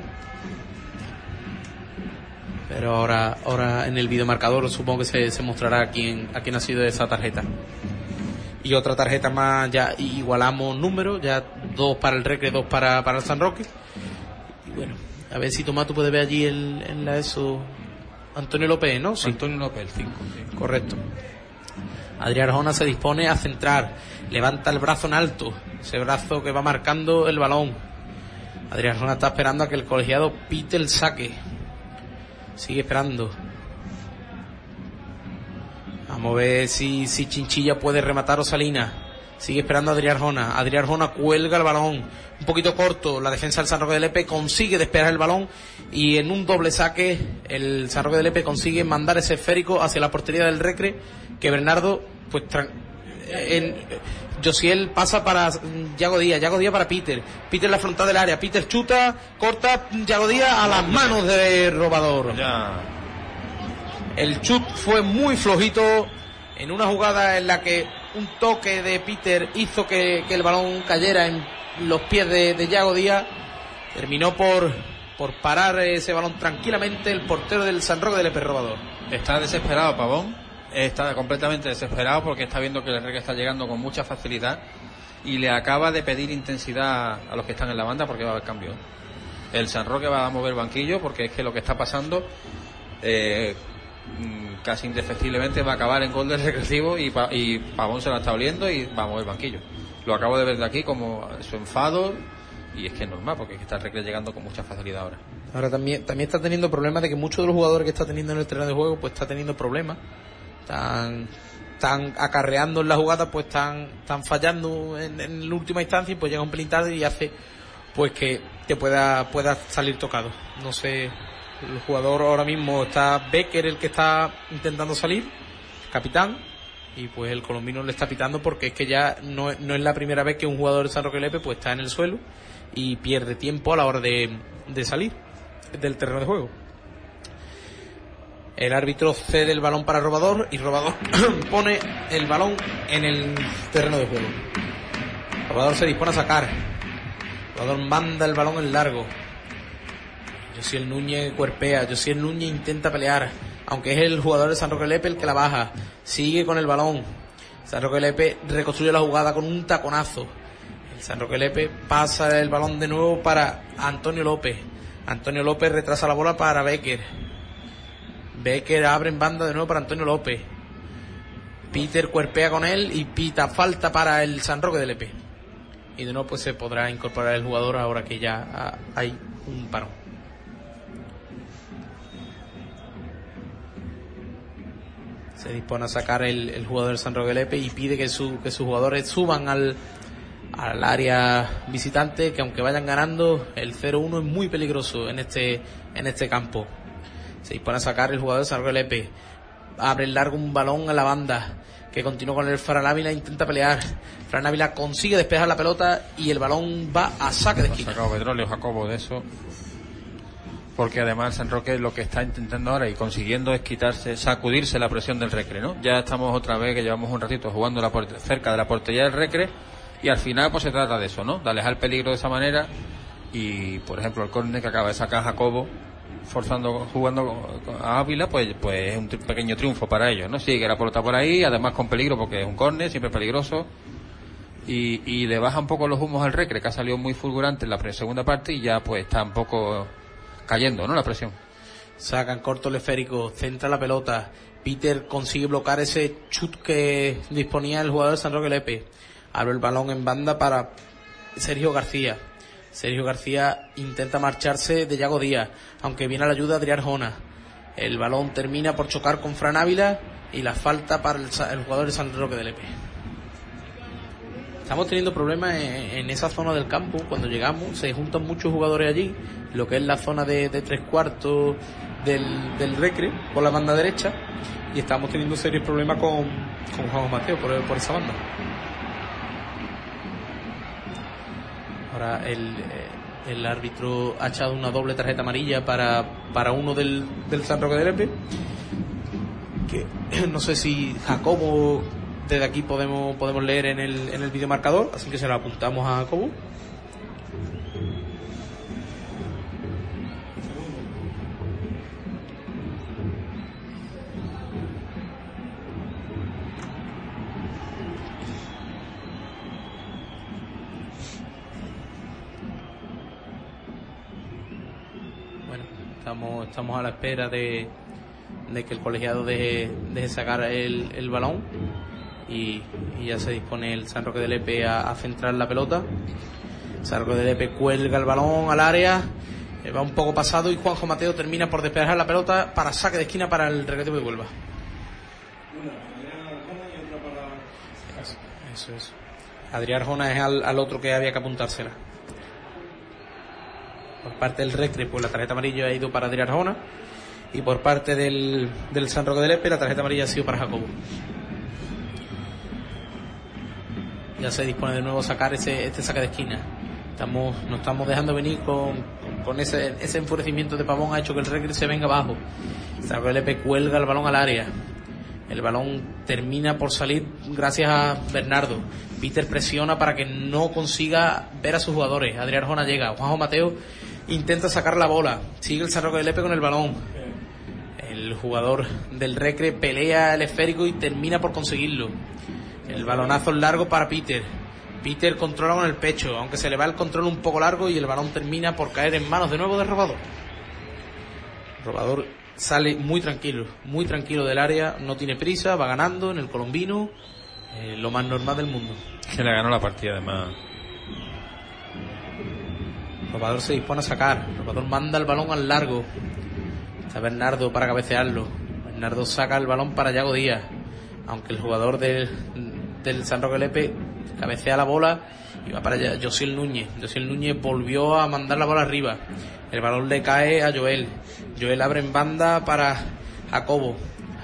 pero ahora en el videomarcador supongo que se mostrará a quién ha sido esa tarjeta. Y otra tarjeta más, ya igualamos números, ya 2 para el Recre, 2 para el San Roque. Y bueno, a ver si Tomás tú puedes ver allí Antonio López, ¿no? Sí. Antonio López, el 5. Sí. Correcto. Adrián Arjona se dispone a centrar, levanta el brazo en alto, ese brazo que va marcando el balón. Adrián Arjona está esperando a que el colegiado pite el saque. Sigue esperando. Vamos a ver si Chinchilla puede rematar o Salinas. Sigue esperando a Adrián Arjona. Adrián Arjona cuelga el balón un poquito corto. La defensa del San Roque de Lepe consigue despejar el balón, y en un doble saque el San Roque de Lepe consigue mandar ese esférico hacia la portería del Recre, que Bernardo pues Josiel pasa para Yago Díaz para Peter en la frontal del área. Peter chuta, corta, Yago Díaz a las manos de Robador. Ya. El chut fue muy flojito en una jugada en la que un toque de Peter hizo que el balón cayera en los pies de Yago Díaz. Terminó por parar ese balón tranquilamente el portero del San Roque de Lepe, Robador. Está desesperado Pavón, está completamente desesperado porque está viendo que el Recre está llegando con mucha facilidad y le acaba de pedir intensidad a los que están en la banda, porque va a haber cambio. El San Roque va a mover el banquillo, porque es que lo que está pasando casi indefectiblemente va a acabar en gol del Recreativo, y Pavón se la está oliendo y va a mover el banquillo. Lo acabo de ver de aquí, como su enfado, y es que es normal, porque es que está el Recre llegando con mucha facilidad ahora. Ahora también está teniendo problemas de que muchos de los jugadores que está teniendo en el terreno de juego pues está teniendo problemas, están están acarreando en la jugada, pues están fallando en la última instancia, y pues llega un pelín tarde y hace pues que te pueda salir tocado. No sé, el jugador ahora mismo está Becker, el que está intentando salir, capitán, y pues el colombino le está pitando, porque es que ya no es la primera vez que un jugador de San Roque Lepe pues está en el suelo y pierde tiempo a la hora de salir del terreno de juego. El árbitro cede el balón para Robador, y Robador pone el balón en el terreno de juego. Robador se dispone a sacar. Robador manda el balón en largo. Josiel Núñez cuerpea. Josiel Núñez intenta pelear, aunque es el jugador de San Roque Lepe el que la baja. Sigue con el balón. San Roque Lepe reconstruye la jugada con un taconazo. El San Roque Lepe pasa el balón de nuevo para Antonio López. Antonio López retrasa la bola para Becker. Becker abre en banda de nuevo para Antonio López. Peter cuerpea con él y pita falta para el San Roque de Lepe. Y de nuevo pues se podrá incorporar el jugador ahora que ya hay un parón. Se dispone a sacar el jugador del San Roque de Lepe y pide que sus jugadores suban al área visitante, que aunque vayan ganando, el 0-1 es muy peligroso en este campo. Se dispone a sacar el jugador de San Roque de Lepe. Abre el largo un balón a la banda, que continúa con el Fran Ávila, intenta pelear. Fran Ávila consigue despejar la pelota y el balón va a saque de esquina. Ha sacado Petróleo, Jacobo, de eso. Porque además San Roque lo que está intentando ahora y consiguiendo es sacudirse la presión del Recre, ¿no? Ya estamos otra vez, que llevamos un ratito jugando cerca de la portería del Recre, y al final pues se trata de eso, ¿no? De alejar el peligro de esa manera. Y por ejemplo el córner que acaba de sacar Jacobo, jugando a Ávila, pues es un pequeño triunfo para ellos, ¿no? Sigue la pelota por ahí, además con peligro, porque es un córner, siempre peligroso, y le baja un poco los humos al Recre, que ha salido muy fulgurante en la segunda parte, y ya pues está un poco cayendo, ¿no? La presión. Sacan corto el esférico, centra la pelota. Peter consigue bloquear ese chut que disponía el jugador de San Roque Lepe. Abre el balón en banda para Sergio García. Sergio García intenta marcharse de Yago Díaz, aunque viene a la ayuda de Adrián Arjona. El balón termina por chocar con Fran Ávila y la falta para el jugador de San Roque de Lepe. Estamos teniendo problemas en esa zona del campo. Cuando llegamos se juntan muchos jugadores allí, lo que es la zona de 3/4 del Recre, por la banda derecha, y estamos teniendo serios problemas con Juan Mateo por esa banda. Ahora el árbitro ha echado una doble tarjeta amarilla para uno del San Roque de Lepe, que no sé si Jacobo desde aquí podemos leer en el videomarcador, así que se lo apuntamos a Jacobo. Estamos a la espera de que el colegiado deje sacar el balón y ya se dispone el San Roque de Lepe a centrar la pelota. San Roque de Lepe cuelga el balón al área, va un poco pasado y Juanjo Mateo termina por despejar la pelota para saque de esquina para el Recreativo de Huelva. Eso es. Adrián Arjona es al otro que había que apuntársela. Por parte del Recre, pues la tarjeta amarilla ha ido para Adrián Arjona, y por parte del San Roque de Lepe la tarjeta amarilla ha sido para Jacobo. Ya se dispone de nuevo a sacar este saque de esquina. Nos estamos dejando venir con ese enfurecimiento de Pavón, ha hecho que el Recre se venga abajo. El San Roque de Lepe cuelga el balón al área. El balón termina por salir gracias a Bernardo. Peter presiona para que no consiga ver a sus jugadores. Adrián Arjona llega. Juanjo Mateo intenta sacar la bola. Sigue el San Roque de Lepe con el balón. El jugador del Recre pelea el esférico y termina por conseguirlo. El balonazo largo para Peter. Peter controla con el pecho, aunque se le va el control un poco largo, y el balón termina por caer en manos de nuevo de Robador. Robador sale muy tranquilo del área, no tiene prisa, va ganando en el colombino, lo más normal del mundo. Se le ganó la partida además. Robador se dispone a sacar. Robador manda el balón al largo. Está Bernardo para cabecearlo. Bernardo saca el balón para Yago Díaz. aunque el jugador del San Roque Lepe cabecea la bola y va para allá. Josiel Núñez volvió a mandar la bola arriba, el balón le cae a Joel abre en banda para Jacobo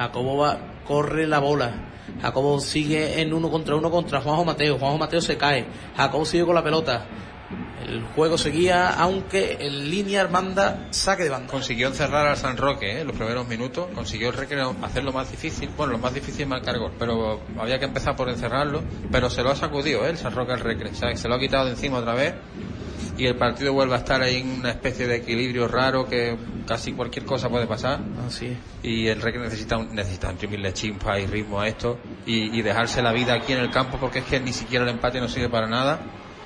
corre la bola, Jacobo sigue en 1 contra 1 contra Juanjo Mateo se cae, Jacobo sigue con la pelota, el juego seguía, aunque en línea manda saque de banda. Consiguió encerrar al San Roque en los primeros minutos, consiguió el Recre hacerlo más difícil. Bueno, lo más difícil es marcar gol, pero había que empezar por encerrarlo, pero se lo ha sacudido el San Roque al Recre, ¿sabes? Se lo ha quitado de encima otra vez y el partido vuelve a estar ahí en una especie de equilibrio raro que casi cualquier cosa puede pasar. Así es. Y el Recre necesita imprimirle chispa y ritmo a esto y dejarse la vida aquí en el campo, porque es que ni siquiera el empate no sirve para nada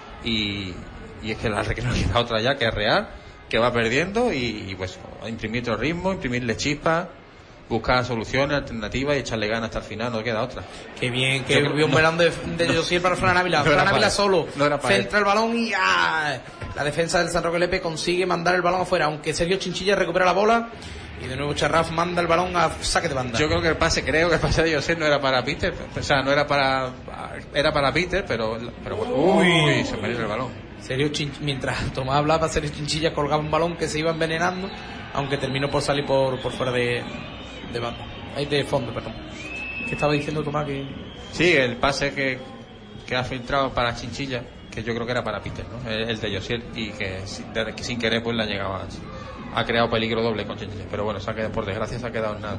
y es que la Recre no queda otra ya que es Real, que va perdiendo y pues imprimir otro ritmo, imprimirle chispa, buscar soluciones, alternativas y echarle ganas hasta el final, no queda otra. Qué bien, que vio un balón de Josiel para Fran Ávila. Fran Ávila solo, centra el balón y la defensa del San Roque Lepe consigue mandar el balón afuera, aunque Sergio Chinchilla recupera la bola y de nuevo Charraf manda el balón a saque de banda. Yo creo que el pase de Josiel no era para Peter, o sea, no era para Peter, pero bueno, uy, se perdió el balón. Mientras Tomás hablaba, Sergio Chinchilla colgaba un balón que se iba envenenando, aunque terminó por salir por fuera de banda, de fondo, perdón. ¿Qué estaba diciendo Tomás? Sí, el pase que ha filtrado para Chinchilla, que yo creo que era para Peter, ¿no? El de Josiel, y que sin querer pues le ha llegado ha creado peligro doble con Chinchilla, pero bueno, por desgracia se ha quedado en nada.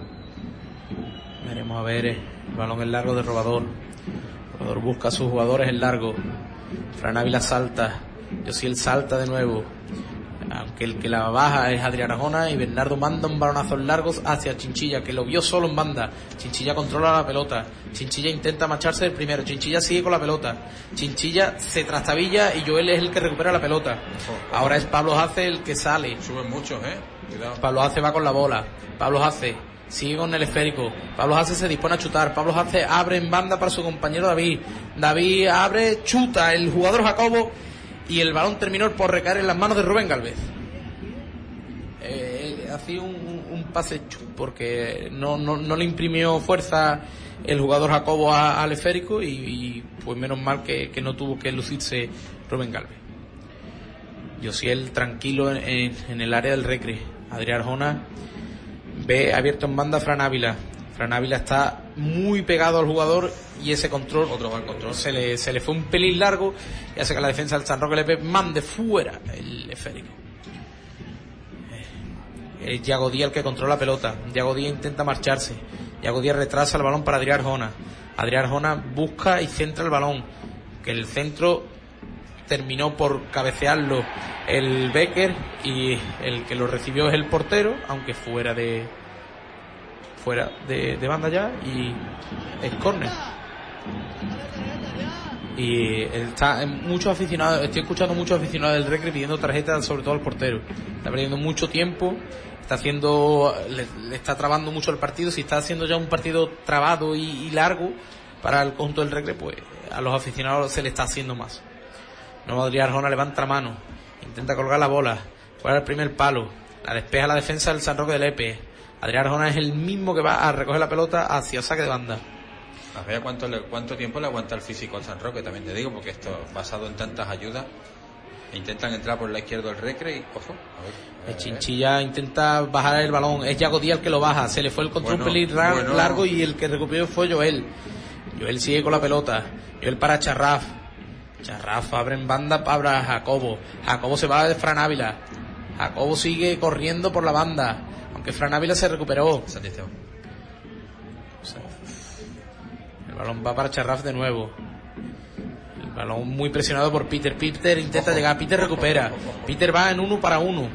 Veremos a ver el balón en largo de Robador busca a sus jugadores en largo, Fran Ávila salta, Josiel salta de nuevo, aunque el que la baja es Adrián Arjona, y Bernardo manda un balonazo largo hacia Chinchilla, que lo vio solo en banda. Chinchilla controla la pelota, Chinchilla intenta marcharse del primero, Chinchilla sigue con la pelota, Chinchilla se trastabilla y Joel es el que recupera la pelota. Ahora es Pablo Hace el que sale. Suben muchos, cuidado. Pablo Hace va con la bola, Pablo Hace sigue con el esférico, Pablo Hace se dispone a chutar, Pablo Hace abre en banda para su compañero David abre, chuta el jugador Jacobo y el balón terminó por recaer en las manos de Rubén Gálvez. Hacía un pase porque no le imprimió fuerza el jugador Jacobo al esférico y pues menos mal que no tuvo que lucirse Rubén Gálvez. Josiel tranquilo en el área del Recre. Adrián Arjona ve abierto en banda a Fran Ávila. Fran Ávila está muy pegado al jugador y ese control, otro mal control, se le fue un pelín largo y hace que la defensa del San Roque Lepe mande fuera el esférico. Es Yago Díaz el que controla la pelota. Yago Díaz intenta marcharse, Yago Díaz retrasa el balón para Adrián Arjona. Adrián Arjona busca y centra el balón, que el centro terminó por cabecearlo el Becker y el que lo recibió es el portero, aunque fuera de banda ya, y es córner. Y muchos aficionados, estoy escuchando muchos aficionados del Recre pidiendo tarjetas, sobre todo al portero. Está perdiendo mucho tiempo, le está trabando mucho el partido. Si está haciendo ya un partido trabado y largo para el conjunto del Recre, pues a los aficionados se le está haciendo más. Nuevo Adrián Arjona levanta la mano, intenta colgar la bola, fuera el primer palo, la despeja la defensa del San Roque de Lepe. Adrián Arjona es el mismo que va a recoger la pelota hacia saque de banda. A ver cuánto tiempo le aguanta el físico al San Roque, también te digo, porque esto basado en tantas ayudas. Intentan entrar por la izquierda del Recre y ojo, a ver. Chinchilla intenta bajar el balón, es Yago Díaz el que lo baja, se le fue el control un pelín largo y el que recuperó fue Joel sigue con la pelota, Joel para Charraf abre en banda para Jacobo se va de Fran Ávila, Jacobo sigue corriendo por la banda, aunque Fran Ávila se recuperó. El balón va para Charraf de nuevo. El balón muy presionado por Peter intenta llegar, Peter recupera, Peter va en 1 para 1.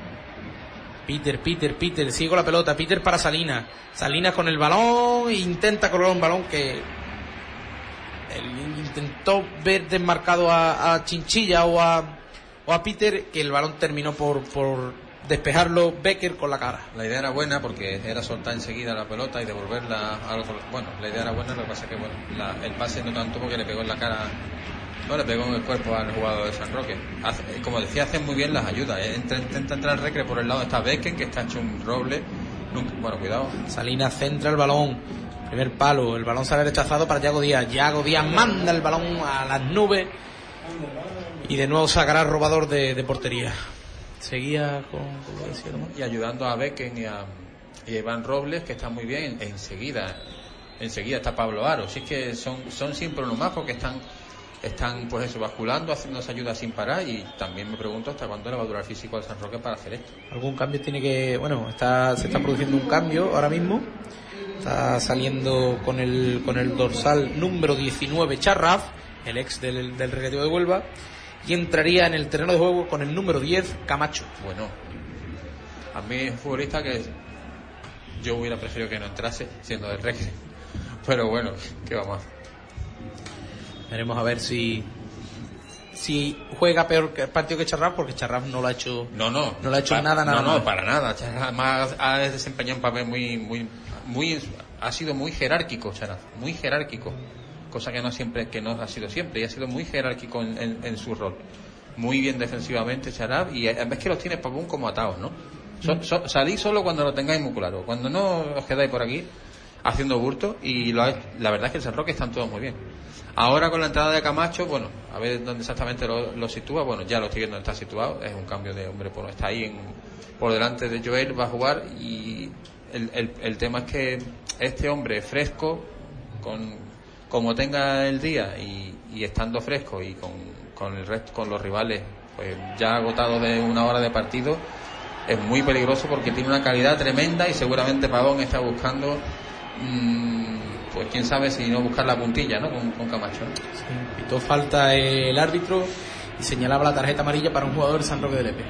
Peter sigue con la pelota, Peter para Salinas con el balón, intenta colgar un balón que él intentó ver desmarcado a Chinchilla o a Peter, que el balón terminó por despejarlo Becker con la cara. La idea era buena porque era soltar enseguida la pelota y devolverla al otro. Bueno, la idea era buena, lo que pasa es que el pase no tanto porque le pegó en la cara, no le pegó en el cuerpo al jugador de San Roque. Como decía, hacen muy bien las ayudas. Intenta entrar al Recre por el lado, está Becker, que está hecho un roble. Bueno, cuidado. Salinas centra el balón, Primer palo, el balón sale rechazado para Yago Díaz. Yago Díaz manda el balón a las nubes y de nuevo sacará el robador de portería. Seguía con lo que decía, ¿no? Y ayudando a Becken y a Iván Robles, que está muy bien. Enseguida está Pablo Aro. Si es que son siempre uno más, porque están pues eso, basculando, haciéndose ayuda sin parar. Y también me pregunto hasta cuándo le va a durar físico al San Roque para hacer esto. Algún cambio tiene que... Bueno, se está produciendo un cambio ahora mismo. Está saliendo con el dorsal número 19 Charraf, el ex del Recreativo de Huelva, y entraría en el terreno de juego con el número 10 Camacho. Bueno, a mí es un futbolista que yo hubiera preferido que no entrase siendo del Recre, pero bueno, ¿qué vamos a hacer? Veremos a ver si juega peor que el partido que Charraf, porque Charraf no lo ha hecho. No lo ha hecho nada. No, para nada. Charraf además ha desempeñado un papel muy ha sido muy jerárquico, Charraf, muy jerárquico, cosa que no ha sido siempre, y ha sido muy jerárquico en su rol. Muy bien defensivamente Charraf, y es que los tiene Pabón como atados, ¿no? Salís solo cuando lo tengáis muy claro, cuando no os quedáis por aquí haciendo bulto, y la verdad es que el San Roque están todos muy bien. Ahora con la entrada de Camacho, bueno, a ver dónde exactamente lo sitúa. Bueno, ya lo estoy viendo, está situado, es un cambio de hombre, está ahí por delante de Joel, va a jugar, y el tema es que este hombre fresco, como tenga el día y estando fresco y con el resto, con los rivales pues ya agotados de una hora de partido, es muy peligroso porque tiene una calidad tremenda, y seguramente Pavón está buscando pues quién sabe si no buscar la puntilla, ¿no? Con Camacho, ¿no? Sí, pitó falta el árbitro y señalaba la tarjeta amarilla para un jugador de San Roque de Lepe.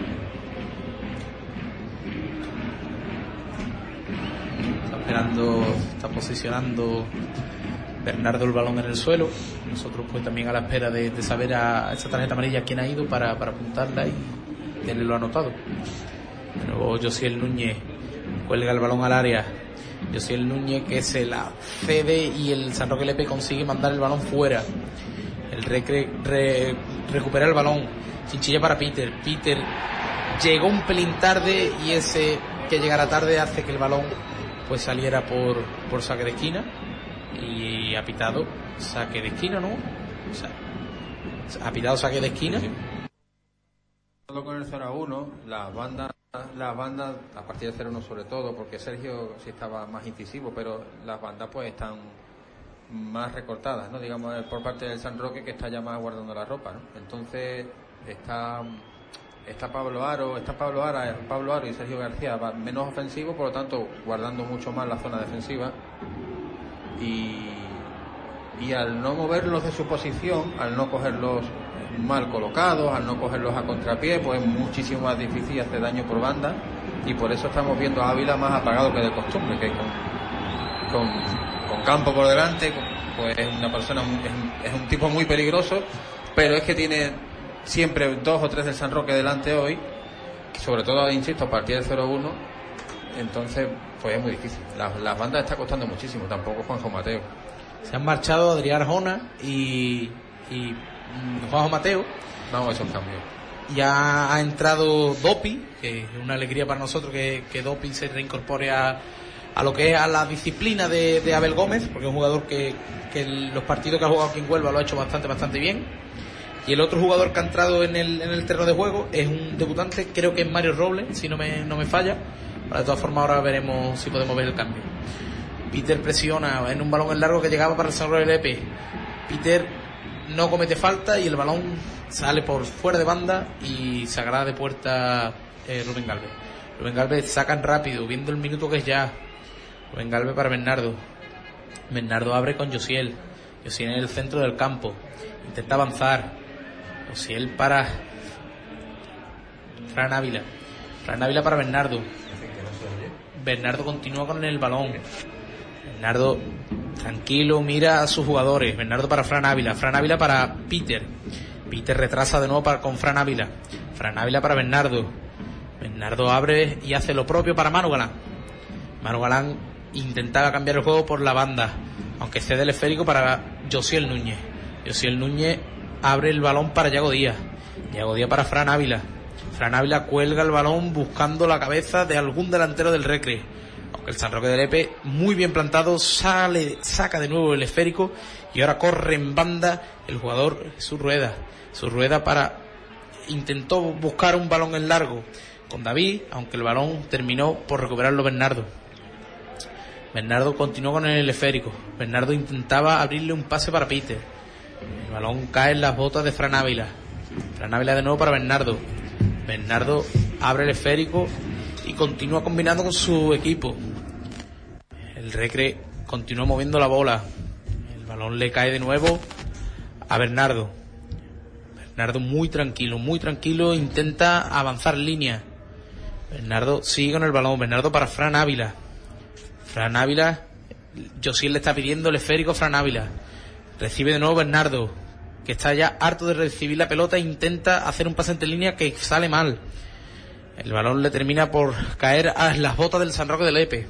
Está posicionando Bernardo el balón en el suelo. Nosotros pues también a la espera de saber a esa tarjeta amarilla quién ha ido para apuntarla y él lo ha anotado. De nuevo Josiel Núñez cuelga el balón al área. Josiel Núñez que se la cede y el San Roque Lepe consigue mandar el balón fuera. El Recre recupera el balón. Chinchilla para Peter. Peter llegó un pelín tarde, y ese que llegara tarde hace que el balón pues saliera por saque de esquina, y ha pitado saque de esquina, ¿no? O sea, ha pitado saque de esquina. Sí. Con el 0-1, las bandas a partir del 0-1 sobre todo, porque Sergio sí estaba más incisivo, pero las bandas pues están más recortadas, ¿no? Digamos por parte del San Roque, que está ya más guardando la ropa, ¿no? Entonces está Pablo Aro y Sergio García menos ofensivo, por lo tanto guardando mucho más la zona defensiva, y al no moverlos de su posición, al no cogerlos mal colocados, al no cogerlos a contrapié, pues es muchísimo más difícil hacer daño por banda, y por eso estamos viendo a Ávila más apagado que de costumbre, que con Campo por delante, pues es una persona, es un tipo muy peligroso, pero es que tiene siempre 2 o 3 del San Roque delante hoy, sobre todo, insisto, a partir del 0-1, entonces pues es muy difícil. Las bandas está costando muchísimo, tampoco Juanjo Mateo. Se han marchado Adrián Arjona y Juanjo Mateo. Vamos a esos cambios. Ya ha entrado Dopi, que es una alegría para nosotros que Dopi se reincorpore a lo que es a la disciplina de Abel Gómez, porque es un jugador que los partidos que ha jugado aquí en Huelva lo ha hecho bastante bien. Y el otro jugador que ha entrado en el terreno de juego es un debutante, creo que es Mario Robles, si no me falla. Pero de todas formas ahora veremos si podemos ver el cambio. Peter presiona en un balón en largo que llegaba para el San Roque de Lepe. Peter no comete falta y el balón sale por fuera de banda y sacará de puerta Rubén Galvez. Rubén Galvez sacan rápido, viendo el minuto que es ya. Rubén Galvez para Bernardo. Bernardo abre con Josiel. Josiel en el centro del campo. Intenta avanzar. Josiel para Fran Ávila. Fran Ávila para Bernardo. Bernardo continúa con el balón. Bernardo tranquilo, mira a sus jugadores. Bernardo para Fran Ávila. Fran Ávila para Peter. Peter retrasa de nuevo con Fran Ávila. Fran Ávila para Bernardo. Bernardo abre y hace lo propio para Manu Galán. Manu Galán intentaba cambiar el juego por la banda, aunque cede el esférico para Josiel Núñez. Josiel Núñez abre el balón para Yago Díaz. Yago Díaz para Fran Ávila. Fran Ávila cuelga el balón buscando la cabeza de algún delantero del Recre. El San Roque de Lepe, muy bien plantado, saca de nuevo el esférico y ahora corre en banda el jugador Jesús Rueda intentó buscar un balón en largo con David, aunque el balón terminó por recuperarlo Bernardo continuó con el esférico. Bernardo intentaba abrirle un pase para Peter. El balón cae en las botas de Fran Ávila de nuevo para Bernardo abre el esférico y continúa combinando con su equipo. El Recre continúa moviendo la bola. El balón le cae de nuevo a Bernardo muy tranquilo, intenta avanzar línea. Bernardo sigue con el balón. Bernardo para Fran Ávila. Josiel le está pidiendo el esférico a Fran Ávila. Recibe de nuevo Bernardo, que está ya harto de recibir la pelota e intenta hacer un pase entre línea que sale mal. El balón le termina por caer a las botas del San Roque de Lepe.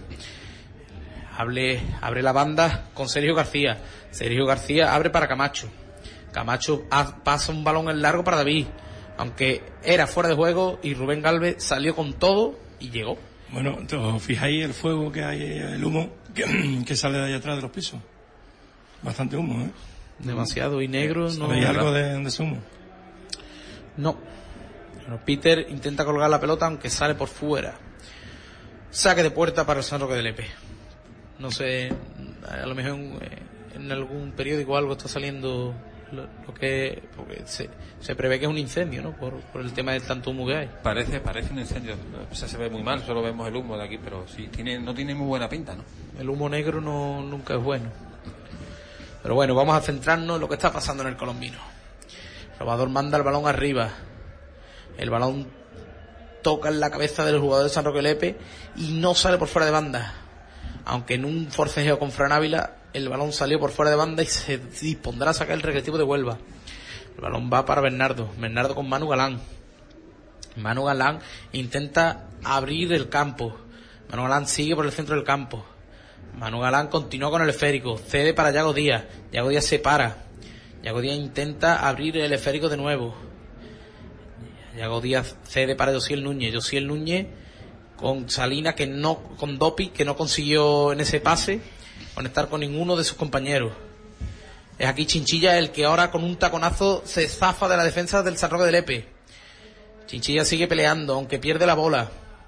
Abre la banda con Sergio García. Sergio García abre para Camacho. Camacho pasa un balón en largo para David, aunque era fuera de juego, y Rubén Galvez salió con todo y llegó. Bueno, ¿os fijáis el fuego que hay, el humo que sale de ahí atrás de los pisos? Bastante humo, ¿eh? Demasiado, y negro. ¿Sabéis algo de ese humo? No. Bueno, Peter intenta colgar la pelota, aunque sale por fuera. Saque de puerta para el San Roque de Lepe. No sé, a lo mejor en algún periódico o algo está saliendo lo que, porque se prevé que es un incendio, ¿no? Por el tema del tanto humo que hay. Parece un incendio. O sea, se ve muy mal, solo vemos el humo de aquí, pero sí no tiene muy buena pinta, ¿no? El humo negro nunca es bueno. Pero bueno, vamos a centrarnos en lo que está pasando en el Colombino. El Robador manda el balón arriba. El balón toca en la cabeza del jugador de San Roque Lepe y no sale por fuera de banda. Aunque en un forcejeo con Fran Ávila, el balón salió por fuera de banda y se dispondrá a sacar el Recreativo de Huelva. El balón va para Bernardo con Manu Galán. Manu Galán intenta abrir el campo. Manu Galán sigue por el centro del campo. Manu Galán continúa con el esférico, cede para Yago Díaz. Yago Díaz se para. Yago Díaz intenta abrir el esférico de nuevo. Yago Díaz cede para Josiel Núñez con Salinas, con Dopi, que no consiguió en ese pase conectar con ninguno de sus compañeros. Es aquí Chinchilla el que ahora con un taconazo se zafa de la defensa del San Roque de Lepe. Chinchilla sigue peleando, aunque pierde la bola.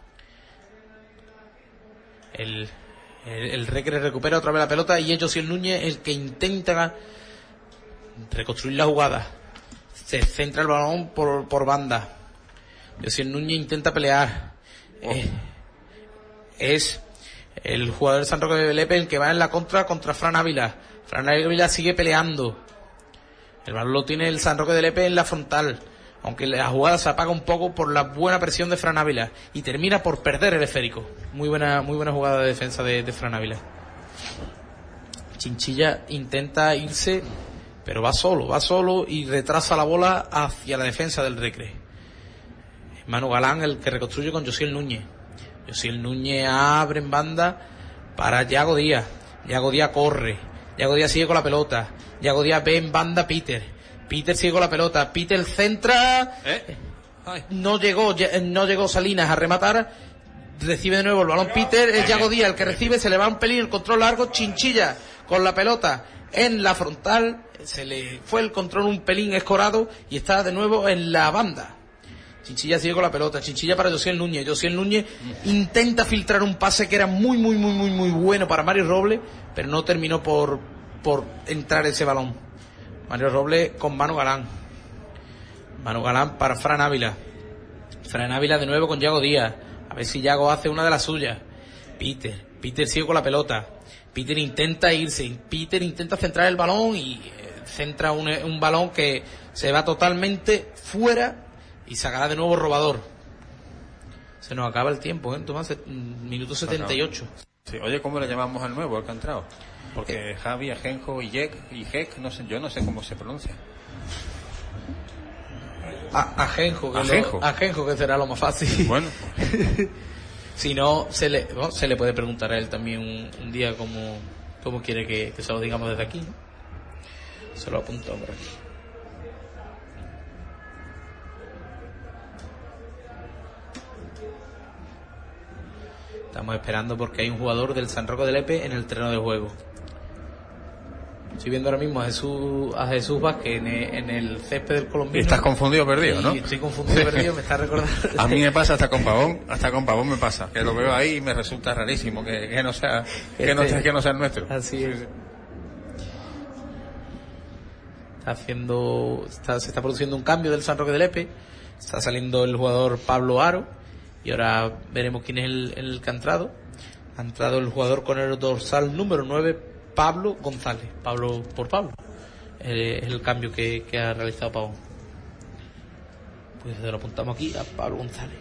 El Recre recupera otra vez la pelota y es Josiel Núñez el que intenta reconstruir la jugada. Se centra el balón por banda. Josiel Núñez intenta pelear. Es el jugador del San Roque de Lepe el que va en la contra Fran Ávila. Fran Ávila sigue peleando. El balón lo tiene el San Roque de Lepe en la frontal, aunque la jugada se apaga un poco por la buena presión de Fran Ávila y termina por perder el esférico. Muy buena jugada de defensa de Fran Ávila. Chinchilla intenta irse, pero va solo y retrasa la bola hacia la defensa del Recre. Manu Galán el que reconstruye con Josiel Núñez. Josiel Núñez abre en banda para Yago Díaz. Yago Díaz corre. Yago Díaz sigue con la pelota. Yago Díaz ve en banda Peter sigue con la pelota. Peter centra. No llegó Salinas a rematar. Recibe de nuevo el balón Peter. Es Yago Díaz el que recibe. Se le va un pelín el control largo. Chinchilla con la pelota en la frontal. Se le fue el control un pelín escorado y está de nuevo en la banda. Chinchilla sigue con la pelota. Chinchilla para Josiel Núñez. Josiel Núñez intenta filtrar un pase que era muy bueno para Mario Robles, pero no terminó por entrar ese balón. Mario Robles con Manu Galán. Manu Galán para Fran Ávila. Fran Ávila de nuevo con Yago Díaz. A ver si Yago hace una de las suyas. Peter sigue con la pelota. Peter intenta irse. Peter intenta centrar el balón y centra un balón que se va totalmente fuera. Y sacará de nuevo Robador. Se nos acaba el tiempo, Tomás, minuto 78. Sí, oye, ¿cómo le llamamos al nuevo, al que ha entrado? Porque Javi, Ajenjo y Jek, no sé, yo no sé cómo se pronuncia. Ajenjo, que será lo más fácil. Bueno. Si no, se le puede preguntar a él también un día cómo quiere que se lo digamos desde aquí, ¿no? Se lo apunto por aquí. Estamos esperando porque hay un jugador del San Roque de Lepe en el terreno de juego. Estoy viendo ahora mismo a Jesús Vázquez en el césped del Colombino. Y estás confundido, perdido, ¿no? Estoy confundido, perdido, me está recordando. A mí me pasa hasta con Pavón me pasa, que lo veo ahí y me resulta rarísimo que no sea que no sea el nuestro. Así es. Se está produciendo un cambio del San Roque de Lepe. Está saliendo el jugador Pablo Aro y ahora veremos quién es el que ha entrado. Ha entrado el jugador con el dorsal número 9, Pablo González. Pablo por Pablo. Es el cambio que ha realizado Pavón. Pues lo apuntamos aquí a Pablo González.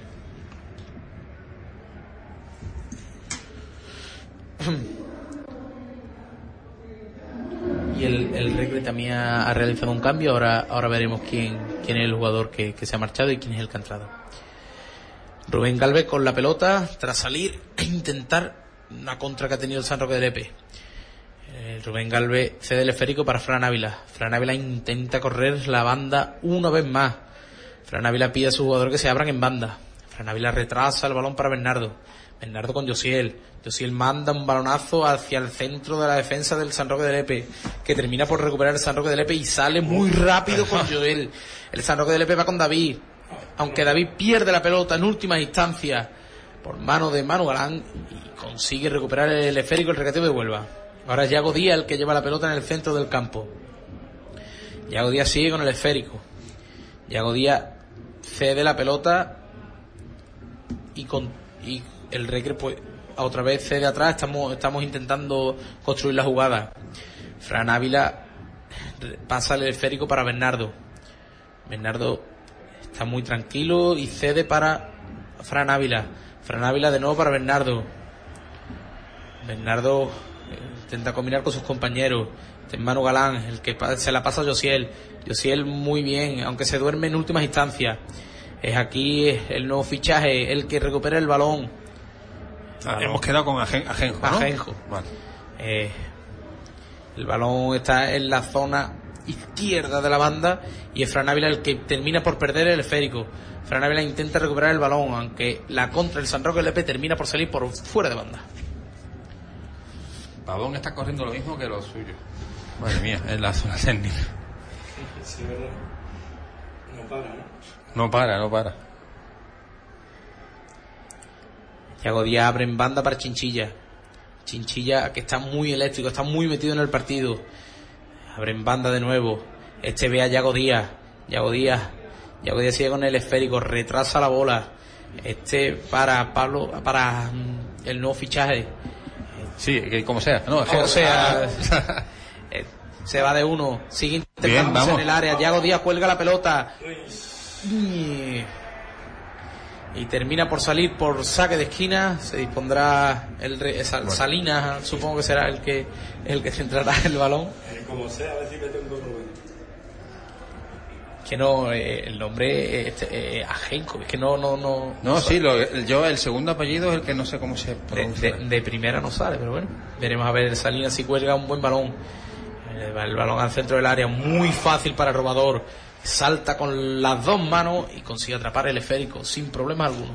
Y el Recre también ha realizado un cambio. Ahora veremos quién es el jugador que se ha marchado y quién es el que ha entrado. Rubén Galvez con la pelota tras salir e intentar una contra que ha tenido el San Roque de Lepe. Rubén Galvez cede el esférico para Fran Ávila. Fran Ávila intenta correr la banda una vez más. Fran Ávila pide a su jugador que se abran en banda. Fran Ávila retrasa el balón para Bernardo. Bernardo con Josiel. Josiel manda un balonazo hacia el centro de la defensa del San Roque de Lepe, que termina por recuperar el San Roque de Lepe y sale muy rápido con Joel. El San Roque de Lepe va con David, aunque David pierde la pelota en últimas instancias por mano de Manu Galán y consigue recuperar el esférico, el recreativo de Huelva. Ahora es Yago Díaz el que lleva la pelota en el centro del campo. Yago Díaz sigue con el esférico. Yago Díaz cede la pelota y el Recre pues otra vez cede atrás. Estamos intentando construir la jugada. Fran Ávila pasa el esférico para Bernardo. Bernardo está muy tranquilo y cede para Fran Ávila. Fran Ávila de nuevo para Bernardo. Bernardo intenta combinar con sus compañeros. Este es Manu Galán, el que se la pasa a Josiel. Josiel muy bien, aunque se duerme en últimas instancias. Es aquí el nuevo fichaje, el que recupera el balón. Hemos quedado con Ajenjo, ¿no? Ajenjo. Vale. El balón está en la zona izquierda de la banda y es Fran Ávila el que termina por perder el esférico. Fran Ávila intenta recuperar el balón, aunque la contra del San Roque Lepe termina por salir por fuera de banda. Pavón está corriendo lo mismo que lo suyo. Madre mía, en la zona técnica. Sí, verdad. No para, ¿no? No para. Yago Díaz abre en banda para Chinchilla, que está muy eléctrico, está muy metido en el partido. Abre en banda de nuevo. Este ve a Yago Díaz sigue con el esférico, retrasa la bola. Para Pablo, para el nuevo fichaje. Sí, que como sea, ¿no? Como sea. Se va de uno, sigue intentando en el área. Yago Díaz cuelga la pelota y termina por salir por saque de esquina. Se dispondrá Salinas, supongo que será el que centrará el balón. Como sea, a ver si mete un gol Rubén. Que no, el nombre Ajenco, es que no sí, yo el segundo apellido es el que no sé cómo se pronuncia. De primera no sale, pero bueno, veremos a ver Salinas si cuelga un buen balón. El balón al centro del área, muy fácil para el robador. Salta con las dos manos y consigue atrapar el esférico sin problema alguno.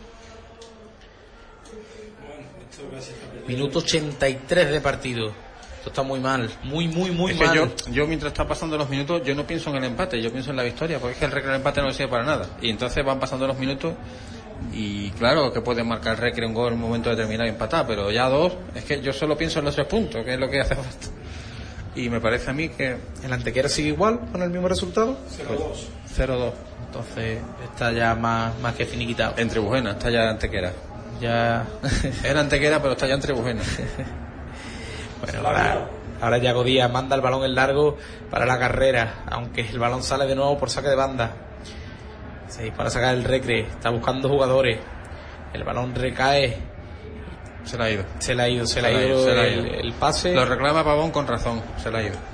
Minuto 83 de partido. Esto está muy mal, muy mal. Que yo mientras está pasando los minutos, yo no pienso en el empate, yo pienso en la victoria, porque es que el Recre el empate no le sirve para nada. Y entonces van pasando los minutos y claro que puede marcar el Recre un gol en un momento determinado y empatar, pero ya dos, es que yo solo pienso en los 3 puntos, que es lo que hace falta. Y me parece a mí que el Antequera sigue igual con el mismo resultado. 0-2. Entonces está ya más que finiquitado. En Trebujena está ya Antequera. Ya era Antequera, pero está ya en Trebujena. Bueno, ahora Yago Díaz manda el balón en largo para la carrera, aunque el balón sale de nuevo por saque de banda. Se dispara a sacar el Recre, está buscando jugadores. El balón recae. Se le ha ido el pase. Lo reclama Pavón con razón, se le ha ido.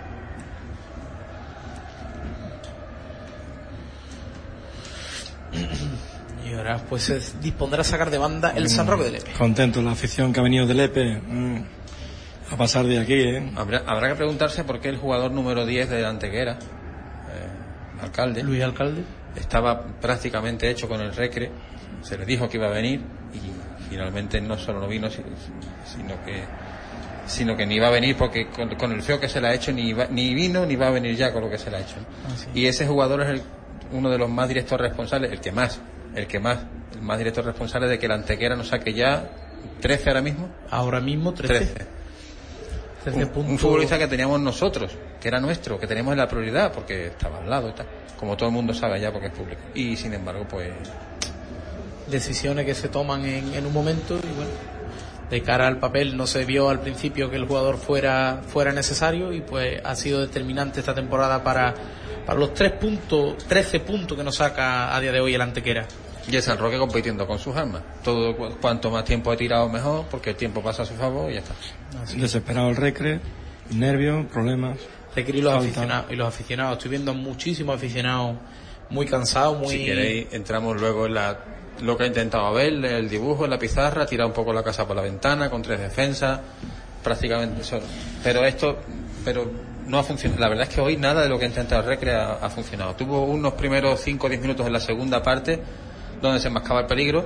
Y ahora pues se dispondrá a sacar de banda el San Roque de Lepe. Contento la afición que ha venido de Lepe a pasar de aquí, Habrá que preguntarse por qué el jugador número 10 de Antequera, Alcalde, Luis Alcalde, estaba prácticamente hecho con el Recre. Se le dijo que iba a venir y finalmente no solo no vino, sino que ni va a venir, porque con el feo que se le ha hecho ni vino ni va a venir ya con lo que se le ha hecho, ¿no? Y ese jugador es uno de los más directos responsables, el más directo responsable de que la Antequera nos saque ya 13 ahora mismo 13 un futbolista que teníamos nosotros, que era nuestro, que teníamos en la prioridad porque estaba al lado y tal, como todo el mundo sabe ya porque es público, y sin embargo pues decisiones que se toman en un momento, y bueno, de cara al papel no se vio al principio que el jugador fuera necesario, y pues ha sido determinante esta temporada para los 13 puntos que nos saca a día de hoy el Antequera. Y el San Roque compitiendo con sus armas. Todo cuanto más tiempo he tirado mejor, porque el tiempo pasa a su favor y ya está. Desesperado el Recre, nervios, problemas. Recre y los aficionados. Estoy viendo muchísimos aficionados muy cansados, Si queréis, entramos luego en lo que ha intentado Abel, el dibujo en la pizarra, tirar un poco la casa por la ventana, con 3 defensas, prácticamente solo. Pero no ha funcionado. La verdad es que hoy nada de lo que ha intentado el Recre ha funcionado. Tuvo unos primeros 5 o 10 minutos en la segunda parte donde se enmascaba el peligro,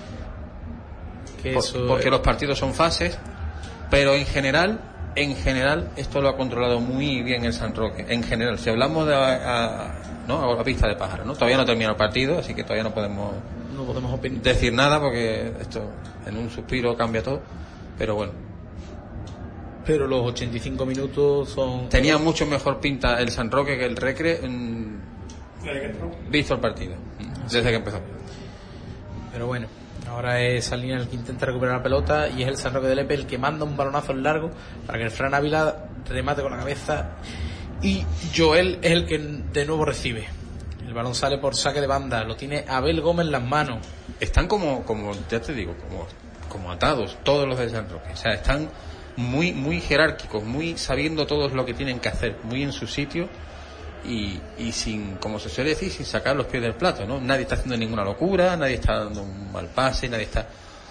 porque los partidos son fases, pero en general esto lo ha controlado muy bien el San Roque. En general, si hablamos a vista de pájaro, ¿no? Todavía no termina el partido, así que todavía no podemos decir nada, porque esto en un suspiro cambia todo, pero bueno. Pero los 85 minutos tenía mucho mejor pinta el San Roque que el Recre visto el partido desde que empezó. Pero bueno, ahora es Salinas el que intenta recuperar la pelota, y es el San Roque de Lepe el que manda un balonazo en largo para que el Fran Ávila remate con la cabeza, y Joel es el que de nuevo recibe. El balón sale por saque de banda, lo tiene Abel Gómez en las manos. Están como ya te digo, como atados todos los de San Roque. O sea, están muy muy jerárquicos, muy sabiendo todos lo que tienen que hacer, muy en su sitio, y sin, como se suele decir, sin sacar los pies del plato, ¿no? Nadie está haciendo ninguna locura, nadie está dando un mal pase, nadie está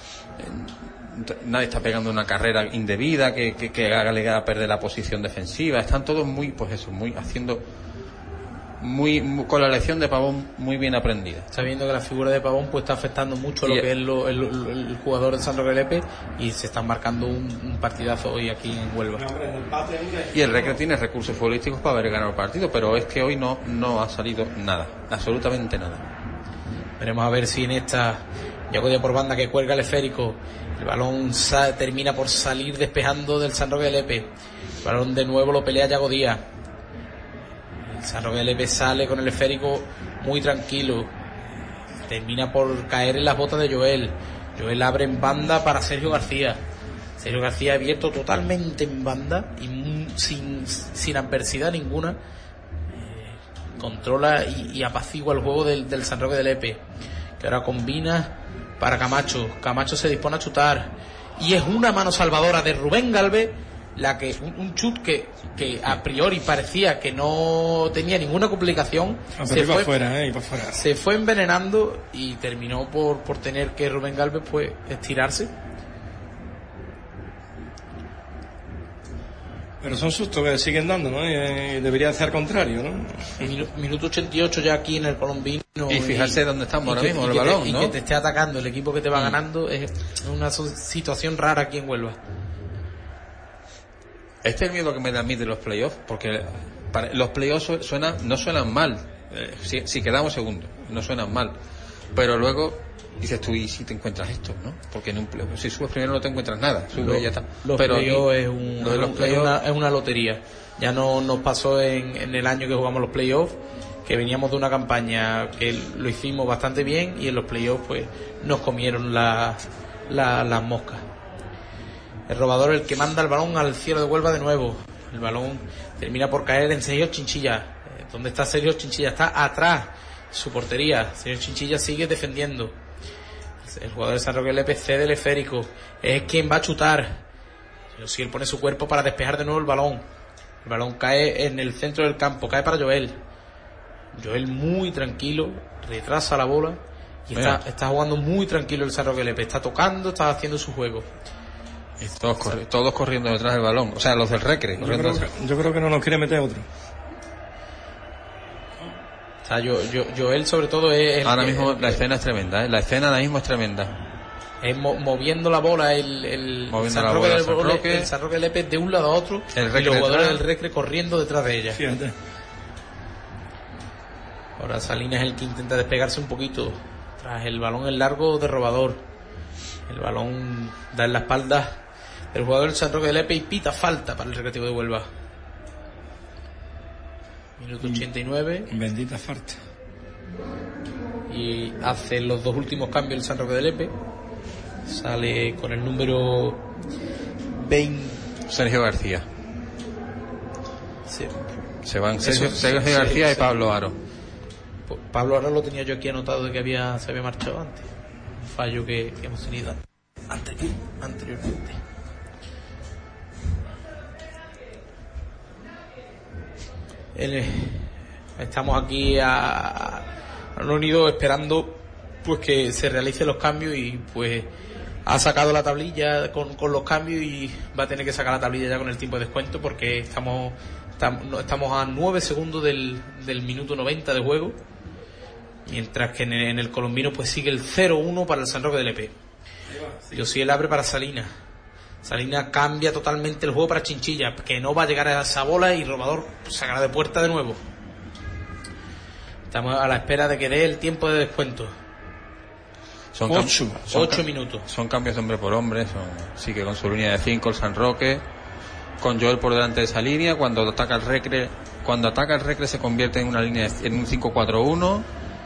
pegando una carrera indebida que le haga perder la posición defensiva. Están todos muy haciendo muy con la lección de Pavón muy bien aprendida. Está viendo que la figura de Pavón pues está afectando mucho lo que es el jugador de San Roque Lepe, y se están marcando un partidazo hoy aquí en Huelva. Y el Recre tiene recursos futbolísticos para haber ganado el partido, pero es que hoy no ha salido nada, absolutamente nada. Veremos a ver si en esta Yagodía por banda que cuelga el esférico, el balón termina por salir despejando del San Roque de Lepe. El balón de nuevo lo pelea Yagodía. El San Roque de Lepe sale con el esférico muy tranquilo, termina por caer en las botas de Joel. Joel abre en banda para Sergio García abierto totalmente en banda y sin adversidad ninguna, controla y apacigua el juego del San Roque de Lepe, que ahora combina para Camacho se dispone a chutar, y es una mano salvadora de Rubén Galvez un chut que a priori parecía que no tenía ninguna complicación, se fue envenenando y terminó por tener que Rubén Galvez pues estirarse. Pero son sustos que siguen dando, ¿no? Y debería ser al contrario, ¿no? Minuto 88 ya aquí en el Colombino. Y fijarse dónde estamos ahora mismo, el balón, ¿no? Y que te esté atacando el equipo que te va ganando es una situación rara aquí en Huelva. Este es el miedo que me da a mí de los playoffs, porque los playoffs no suenan mal, si quedamos segundos, no suenan mal, pero luego dices tú, ¿y si te encuentras esto, no? Porque en un playoff, si subes primero no te encuentras nada, subes y ya está. Pero es una lotería. Ya no nos pasó en el año que jugamos los playoffs, que veníamos de una campaña que lo hicimos bastante bien, y en los playoffs pues nos comieron las moscas. El robador el que manda el balón al cielo de Huelva de nuevo. El balón termina por caer en Sergio Chinchilla. ¿Dónde está Sergio Chinchilla? Está atrás su portería. Sergio Chinchilla sigue defendiendo. El jugador de San Roque Lepe cede el esférico. Es quien va a chutar. Si él pone su cuerpo para despejar de nuevo el balón. El balón cae en el centro del campo. Cae para Joel. Joel muy tranquilo. Retrasa la bola. Y está jugando muy tranquilo el San Roque Lepe. Está tocando, está haciendo su juego. Y todos corriendo detrás del balón, o sea, los del Recre. Yo creo que no nos quiere meter otro. O sea, Joel sobre todo es... Ahora mismo la escena es tremenda, ¿eh? La escena ahora mismo es tremenda. moviendo la bola el San Roque de Lepe de un lado a otro y los jugadores del Recre corriendo detrás de ella. Fíjate. Ahora Salinas es el que intenta despegarse un poquito tras el balón en largo de Robador. El balón da en la espalda del jugador del San Roque de Lepe y pita falta para el Recreativo de Huelva. Minuto 89. Bendita falta. Y hace los 2 últimos cambios el San Roque de Lepe. Sale con el número 20 Sergio García. Sí. Se van Sergio García y Pablo Aro. Pablo Aro lo tenía yo aquí anotado de que se había marchado antes. Un fallo que hemos tenido anteriormente. Estamos aquí a unido esperando pues que se realicen los cambios y pues ha sacado la tablilla con los cambios y va a tener que sacar la tablilla ya con el tiempo de descuento porque estamos a 9 segundos del minuto 90 de juego, mientras que en el colombino pues sigue el 0-1 para el San Roque de Lepe. Josiel abre para Salinas cambia totalmente el juego para Chinchilla, que no va a llegar a esa bola y Robador sacará de puerta de nuevo. Estamos a la espera de que dé el tiempo de descuento. Son 8 minutos. Son cambios de hombre por hombre. Sigue con su línea de 5 el San Roque, con Joel por delante de esa línea. Cuando ataca el Recre se convierte en una línea en un 5-4-1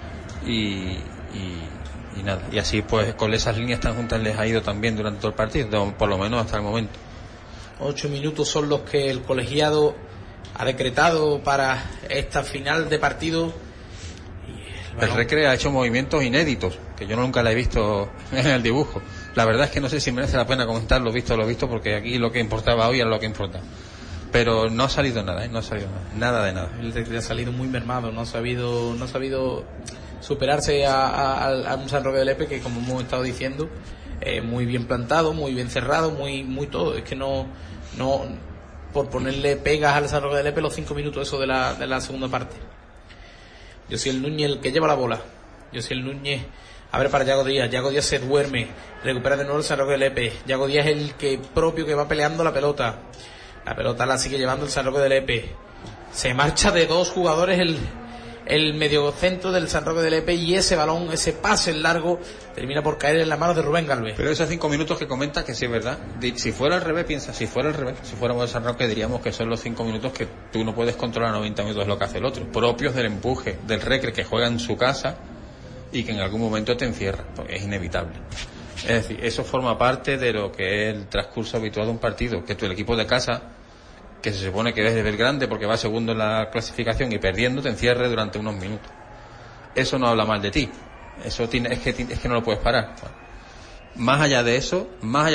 y nada. Y así pues con esas líneas tan juntas les ha ido también durante todo el partido, por lo menos hasta el momento. 8 minutos son los que el colegiado ha decretado para esta final de partido. El Recre ha hecho movimientos inéditos que yo nunca la he visto en el dibujo. La verdad es que no sé si merece la pena comentar lo visto, porque aquí lo que importaba hoy era lo que importa. Pero no ha salido nada, no ha salido nada de nada. El Recre ha salido muy mermado, no ha sabido superarse a un San Roque de Lepe que, como hemos estado diciendo, muy bien plantado, muy bien cerrado, muy todo. Es que no por ponerle pegas al San Roque de Lepe los 5 minutos eso de la segunda parte. Josiel Núñez el que lleva la bola. Josiel Núñez abre para Yago Díaz. Yago Díaz se duerme, recupera de nuevo el San Roque de Lepe. Yago Díaz es el que va peleando la pelota. La pelota la sigue llevando el San Roque de Lepe. Se marcha de 2 jugadores el mediocentro del San Roque de Lepe y ese balón, ese pase largo termina por caer en las manos de Rubén Galvez. Pero esos 5 minutos que comenta que sí es verdad. Si fuera al revés, si fuéramos el San Roque diríamos que son los 5 minutos que tú no puedes controlar 90 minutos lo que hace el otro, propios del empuje del Recre que juega en su casa y que en algún momento te encierra, porque es inevitable. Es decir, eso forma parte de lo que es el transcurso habitual de un partido, que el equipo de casa, que se supone que debe ver grande porque va segundo en la clasificación y perdiendo, te encierre durante unos minutos. Eso no habla mal de ti. Eso es que no lo puedes parar. Más allá de eso,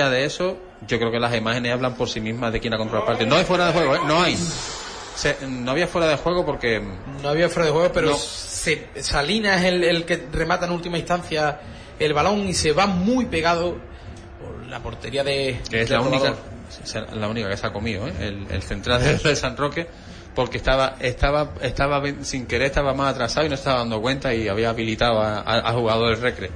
yo creo que las imágenes hablan por sí mismas de quién ha comprado el partido. No hay fuera de juego, ¿eh? No hay. No había fuera de juego porque... No había fuera de juego, pero Salinas es el que remata en última instancia el balón y se va muy pegado por la portería de... Que es la única que se ha comido, el central de San Roque, porque estaba sin querer, estaba más atrasado y no estaba dando cuenta y había habilitado al jugador del Recre.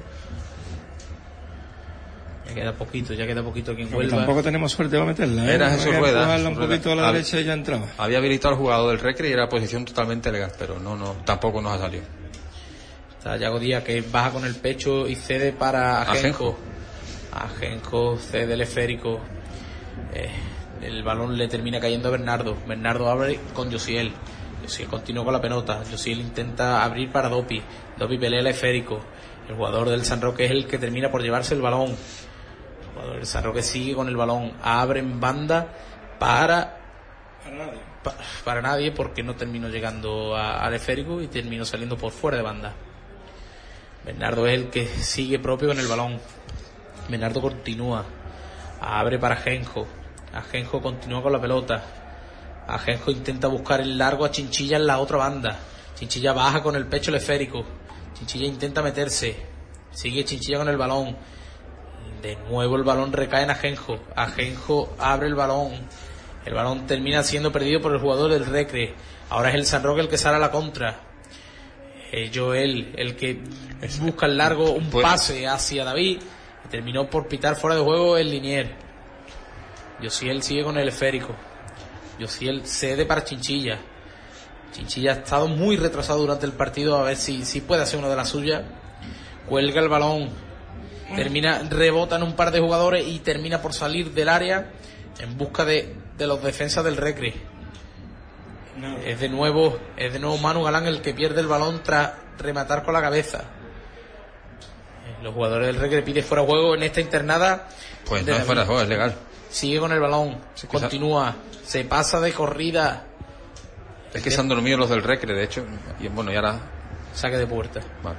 Ya queda poquito aquí en Huelva. Tampoco tenemos suerte de meterla, Era Jesús Rueda. Un poquito a la derecha y ya entraba. Había habilitado al jugador del Recre y era posición totalmente legal, pero tampoco nos ha salido. Está Yago Díaz que baja con el pecho y cede para Ajenjo. Ajenjo cede el esférico. El balón le termina cayendo a Bernardo. Bernardo abre con Josiel. Josiel continúa con la pelota. Josiel intenta abrir para Dopi. Dopi pelea el esférico. El jugador del San Roque es el que termina por llevarse el balón. El jugador del San Roque sigue con el balón. Abre en banda para nadie porque no terminó llegando al esférico y terminó saliendo por fuera de banda. Bernardo es el que sigue propio con el balón. Bernardo continúa. Abre para Ajenjo. Ajenjo continúa con la pelota. Ajenjo intenta buscar el largo a Chinchilla en la otra banda. Chinchilla baja con el pecho el esférico. Chinchilla intenta meterse. Sigue Chinchilla con el balón. De nuevo el balón recae en Ajenjo. Ajenjo abre el balón. El balón termina siendo perdido por el jugador del Recre. Ahora es el San Roque el que sale a la contra. Joel el que busca el largo, un pase hacia David. terminó por pitar fuera de juego el Linier. Josiel sigue con el esférico. Josiel cede para Chinchilla. Chinchilla ha estado muy retrasado durante el partido, a ver si puede hacer una de las suyas. Cuelga el balón, rebota en un par de jugadores y termina por salir del área en busca de los defensas del Recre. Es de nuevo Manu Galán el que pierde el balón tras rematar con la cabeza. Los jugadores del Recre piden fuera de juego en esta internada. Pues no es fuera de juego, es legal. Sigue con el balón, continúa, se pasa de corrida. Es que se han dormido los del Recre, de hecho. Y bueno, y ahora saque de puerta. Vale.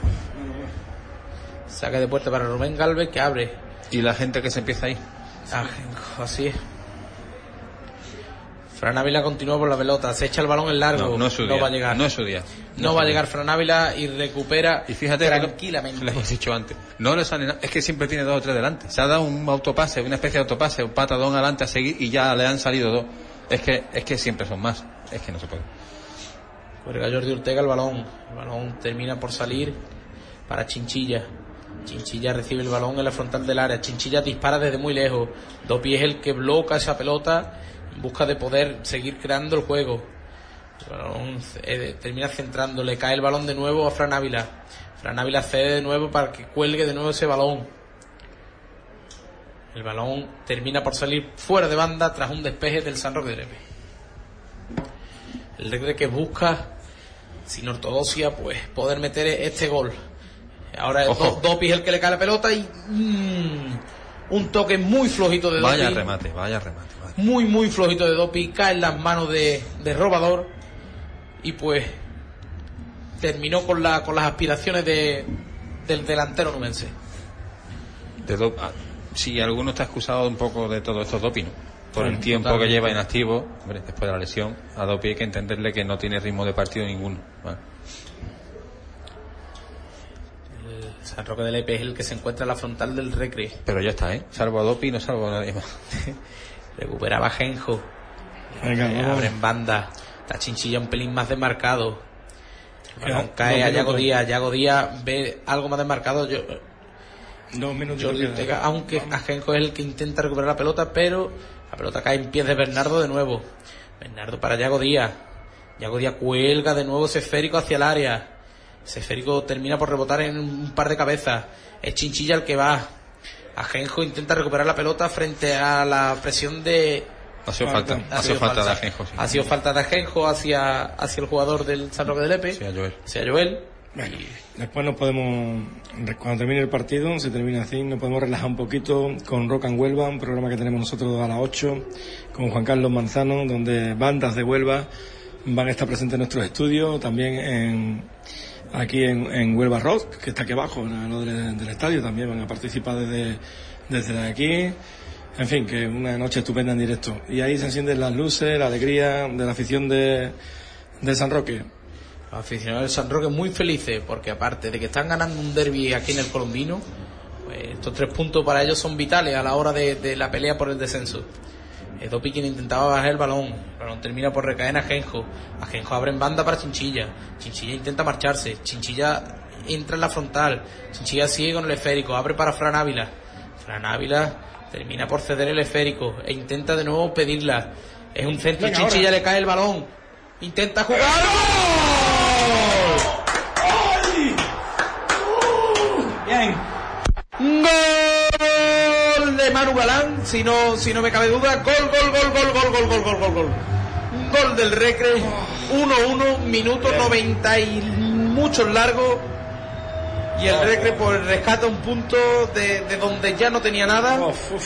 Saque de puerta para Rubén Galvez, que abre. ¿Y la gente que se empieza ahí? Así es. Fran Ávila continúa por la pelota, se echa el balón en largo. No es su día. Va a llegar. No es su día. No va a llegar Fran Ávila y recupera. Y fíjate, tranquilamente. Lo hemos dicho antes. No le sale nada. Es que siempre tiene 2 o 3 delante. Se ha dado un autopase, una especie de autopase, un patadón adelante a seguir y ya le han salido 2. Es que siempre son más. Es que no se puede. Cuelga Jordi Ortega el balón. El balón termina por salir para Chinchilla. Chinchilla recibe el balón en la frontal del área. Chinchilla dispara desde muy lejos. Dopi es el que bloquea esa pelota en busca de poder seguir creando el juego. El balón termina centrando. Le cae el balón de nuevo a Fran Ávila. Fran Ávila cede de nuevo para que cuelgue de nuevo ese balón. El balón termina por salir fuera de banda tras un despeje del San Roque de Lepe. El Recre que busca, sin ortodoxia, pues poder meter este gol. Ahora Dopi es el que le cae la pelota y un toque muy flojito de Dopi. Vaya remate. Muy flojito de Dopi, cae en las manos de Robador y pues terminó con las aspiraciones del delantero nubense. Sí, alguno está excusado un poco de todo esto Dopi, ¿no? Por el tiempo totalmente que lleva inactivo. Hombre, después de la lesión, a Dopi hay que entenderle que no tiene ritmo de partido ninguno. Vale. El San Roque de Lepe es el que se encuentra en la frontal del Recre. Pero ya está, salvo a Dopi, no salvo a nadie más. Recuperaba Genjo. Abre en banda. Está Chinchilla un pelín más desmarcado. El balón cae a Yago Díaz. Yago Díaz ve algo más desmarcado. 2 minutos. Jordi Ortega, aunque Ajenjo es el que intenta recuperar la pelota, pero la pelota cae en pies de Bernardo de nuevo. Bernardo para Yago Díaz. Yago Díaz cuelga de nuevo ese esférico hacia el área. Ese esférico termina por rebotar en un par de cabezas. Es Chinchilla el que va. Ajenjo intenta recuperar la pelota frente a la presión de... Ha sido falta de Ajenjo. Sí. Ha sido falta de Ajenjo hacia el jugador del San Roque de Lepe. Hacia Joel. Bueno, después nos podemos, cuando termine el partido, se termina así, nos podemos relajar un poquito con Rock and Huelva, un programa que tenemos nosotros a las 8, con Juan Carlos Manzano, donde bandas de Huelva van a estar presentes en nuestros estudios, también aquí en Huelva Rock, que está aquí abajo, en lo del estadio, también van a participar desde aquí. En fin, que una noche estupenda en directo. Y ahí se encienden las luces, la alegría de la afición de San Roque. Los aficionados del San Roque muy felices porque aparte de que están ganando un derbi aquí en el Colombino, pues estos 3 puntos para ellos son vitales a la hora de la pelea por el descenso. Dopi quien intentaba bajar el balón termina por recaer en Ajenjo. Ajenjo abre en banda para Chinchilla. Chinchilla intenta marcharse. Chinchilla entra en la frontal. Chinchilla sigue con el esférico, abre para Fran Ávila. Fran Ávila termina por ceder el esférico e intenta de nuevo pedirla. Es un centro y Chinchilla le cae el balón. Intenta jugar. Bien. Gol de Manu Galán, si no me cabe duda. Gol. Gol del Recre. 1-1, minuto 90 y muchos largos. Y el Recre pues rescata un punto de donde ya no tenía nada.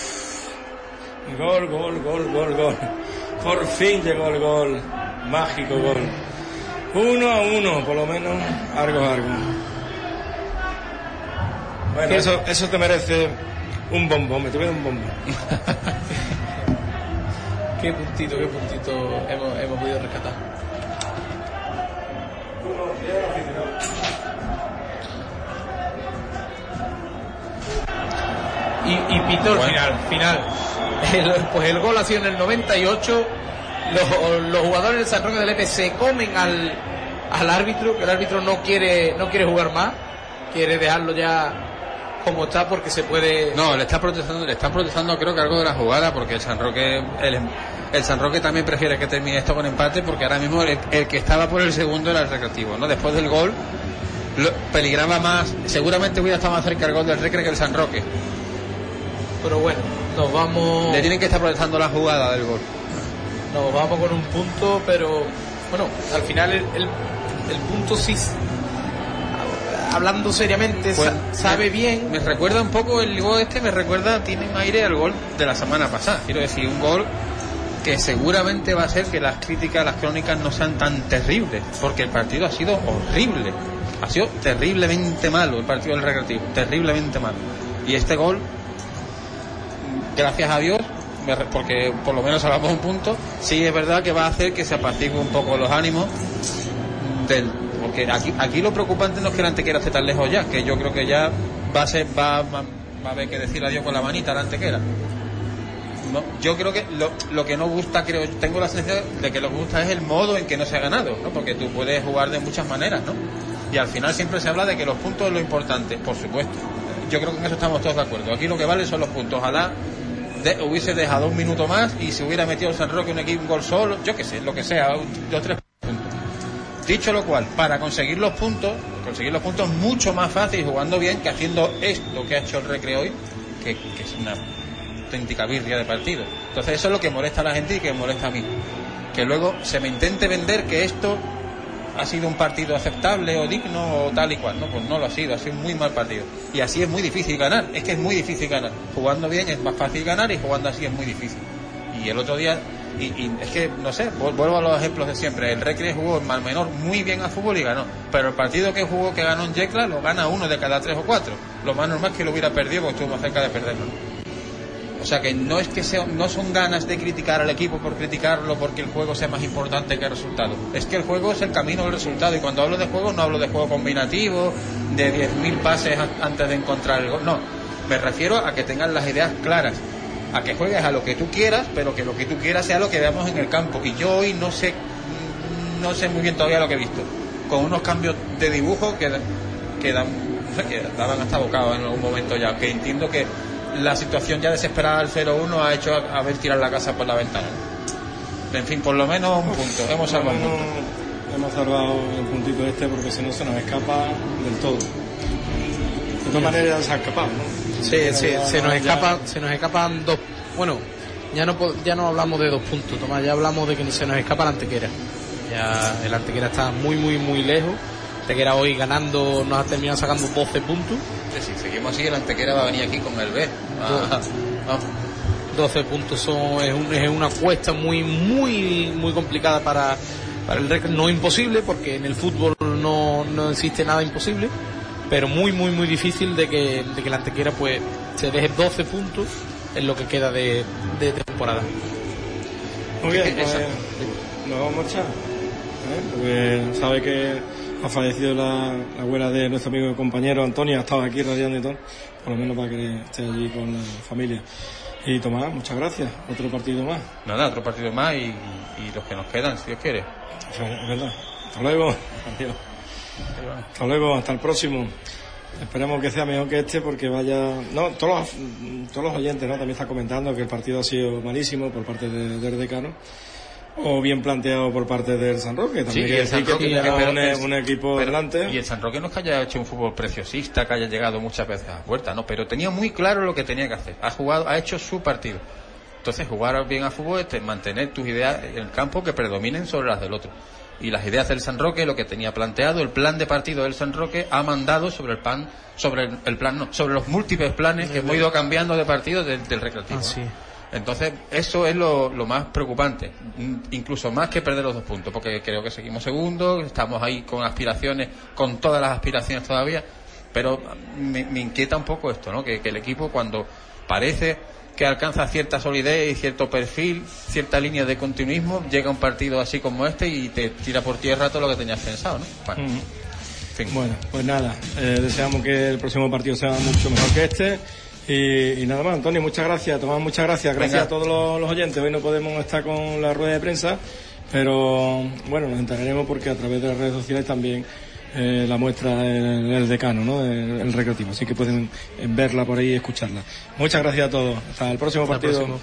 Gol. Por fin llegó el gol. Mágico gol. 1-1, por lo menos. Algo. Bueno, eso te merece un bombón. Me tuve un bombón. Qué puntito hemos podido rescatar. Y pitó el final. Pues el gol ha sido en el 98. Los jugadores del San Roque de Lepe se comen al árbitro, que el árbitro no quiere jugar más, quiere dejarlo ya como está, porque se puede... No, le están protestando creo que algo de la jugada, porque el San Roque también prefiere que termine esto con empate, porque ahora mismo el que estaba por el segundo era el Recreativo, ¿no? Después del gol peligraba más, seguramente hubiera estado más cerca el gol del Recre que el San Roque. Pero bueno, nos vamos... Le tienen que estar protestando la jugada del gol. Nos vamos con un punto, pero bueno, al final el punto sí, hablando seriamente, pues, sabe bien. Me recuerda un poco el gol tiene un aire al gol de la semana pasada. Quiero decir, un gol que seguramente va a hacer que las críticas, las crónicas no sean tan terribles, porque el partido ha sido horrible. Ha sido terriblemente malo el partido del Recreativo, terriblemente malo. Y este gol, gracias a Dios, porque por lo menos salvamos un punto, sí es verdad que va a hacer que se apacigüe un poco los ánimos porque aquí lo preocupante no es que el Antequera esté tan lejos ya, que yo creo que ya va a haber que decir adiós con la manita al Antequera. No, yo creo que lo que no gusta, tengo la sensación de que lo que gusta es el modo en que no se ha ganado, ¿no? Porque tú puedes jugar de muchas maneras, ¿no? Y al final siempre se habla de que los puntos es lo importante, por supuesto. Yo creo que en eso estamos todos de acuerdo. Aquí lo que vale son los puntos. Ojalá hubiese dejado un minuto más y se hubiera metido el San Roque un gol solo, yo qué sé, lo que sea, 2 o 3 puntos. Dicho lo cual, para conseguir los puntos mucho más fácil jugando bien que haciendo esto que ha hecho el Recre hoy, que es una auténtica birria de partido. Entonces eso es lo que molesta a la gente y que molesta a mí, que luego se me intente vender que esto ha sido un partido aceptable o digno o tal y cual. No, pues no lo ha sido un muy mal partido. Y así es muy difícil ganar, es que es muy difícil ganar. Jugando bien es más fácil ganar y jugando así es muy difícil. Y el otro día, y es que, no sé, vuelvo a los ejemplos de siempre. El Recre jugó en Malmenor muy bien a fútbol y ganó. Pero el partido que ganó en Yecla lo gana 1 de cada 3 o 4. Lo más normal es que lo hubiera perdido porque estuvo más cerca de perderlo. O sea que no es que no son ganas de criticar al equipo por criticarlo porque el juego sea más importante que el resultado. Es que el juego es el camino del resultado, y cuando hablo de juego no hablo de juego combinativo, de 10.000 pases antes de encontrar el gol. No, me refiero a que tengas las ideas claras, a que juegues a lo que tú quieras, pero que lo que tú quieras sea lo que veamos en el campo. Y yo hoy no sé muy bien todavía lo que he visto, con unos cambios de dibujo que daban hasta bocado en algún momento ya, que entiendo que la situación ya desesperada del 0-1 ha hecho a ver tirar la casa por la ventana. En fin, por lo menos un punto. Hemos salvado un punto. Hemos salvado el puntito porque si no se nos escapa del todo. De todas maneras se ha escapado, ¿no? Sí, se nos escapan 2. Bueno, ya no hablamos de 2 puntos, Tomás, ya hablamos de que se nos escapa el Antequera. Ya el Antequera está muy, muy, muy lejos. Antequera hoy ganando nos ha terminado sacando 12 puntos. Si seguimos así, el Antequera va a venir aquí con el B. 12 puntos es una cuesta muy, muy, muy complicada para el Recre. No imposible, porque en el fútbol no existe nada imposible, pero muy, muy, muy difícil de que el Antequera pues se deje 12 puntos en lo que queda de temporada. Muy bien, pues nos vamos a marchar, porque sabe que ha fallecido la abuela de nuestro amigo y compañero Antonio, ha estado aquí radiando y todo, por lo menos para que esté allí con la familia. Y Tomás, muchas gracias, otro partido más. Nada, otro partido más y los que nos quedan, si Dios quiere. Es verdad. Hasta luego. Adiós. Hasta luego, hasta el próximo. Esperemos que sea mejor que este, porque todos los oyentes, ¿no? También están comentando que el partido ha sido malísimo por parte del decano, o bien planteado por parte del San Roque. También sí, que tiene un equipo delante. Y el San Roque no es que haya hecho un fútbol preciosista, que haya llegado muchas veces a puerta, no, pero tenía muy claro lo que tenía que hacer. Ha hecho su partido. Entonces, jugar bien a fútbol es mantener tus ideas en el campo que predominen sobre las del otro. Y las ideas del San Roque, lo que tenía planteado, el plan de partido del San Roque ha mandado sobre sobre los múltiples planes que hemos ido cambiando de partido del Recreativo. Ah, sí. Entonces, eso es lo más preocupante, incluso más que perder los 2 puntos, porque creo que seguimos segundos, estamos ahí con aspiraciones, con todas las aspiraciones todavía, pero me inquieta un poco esto, ¿no? Que el equipo, cuando parece que alcanza cierta solidez y cierto perfil, cierta línea de continuismo, llega un partido así como este y te tira por tierra todo lo que tenías pensado, ¿no? Bueno, en fin. Bueno, pues nada, deseamos que el próximo partido sea mucho mejor que este. Y nada más, Antonio, muchas gracias, Tomás, muchas gracias. Gracias a todos los oyentes. Hoy no podemos estar con la rueda de prensa, pero bueno, nos enteraremos porque a través de las redes sociales también la muestra el Decano, ¿no? El Recreativo, así que pueden verla por ahí y escucharla. Muchas gracias a todos, hasta el próximo partido.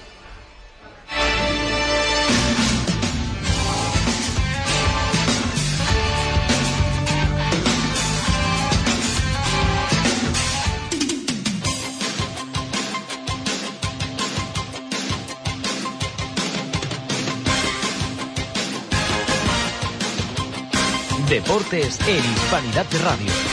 Deportes en Hispanidad Radio.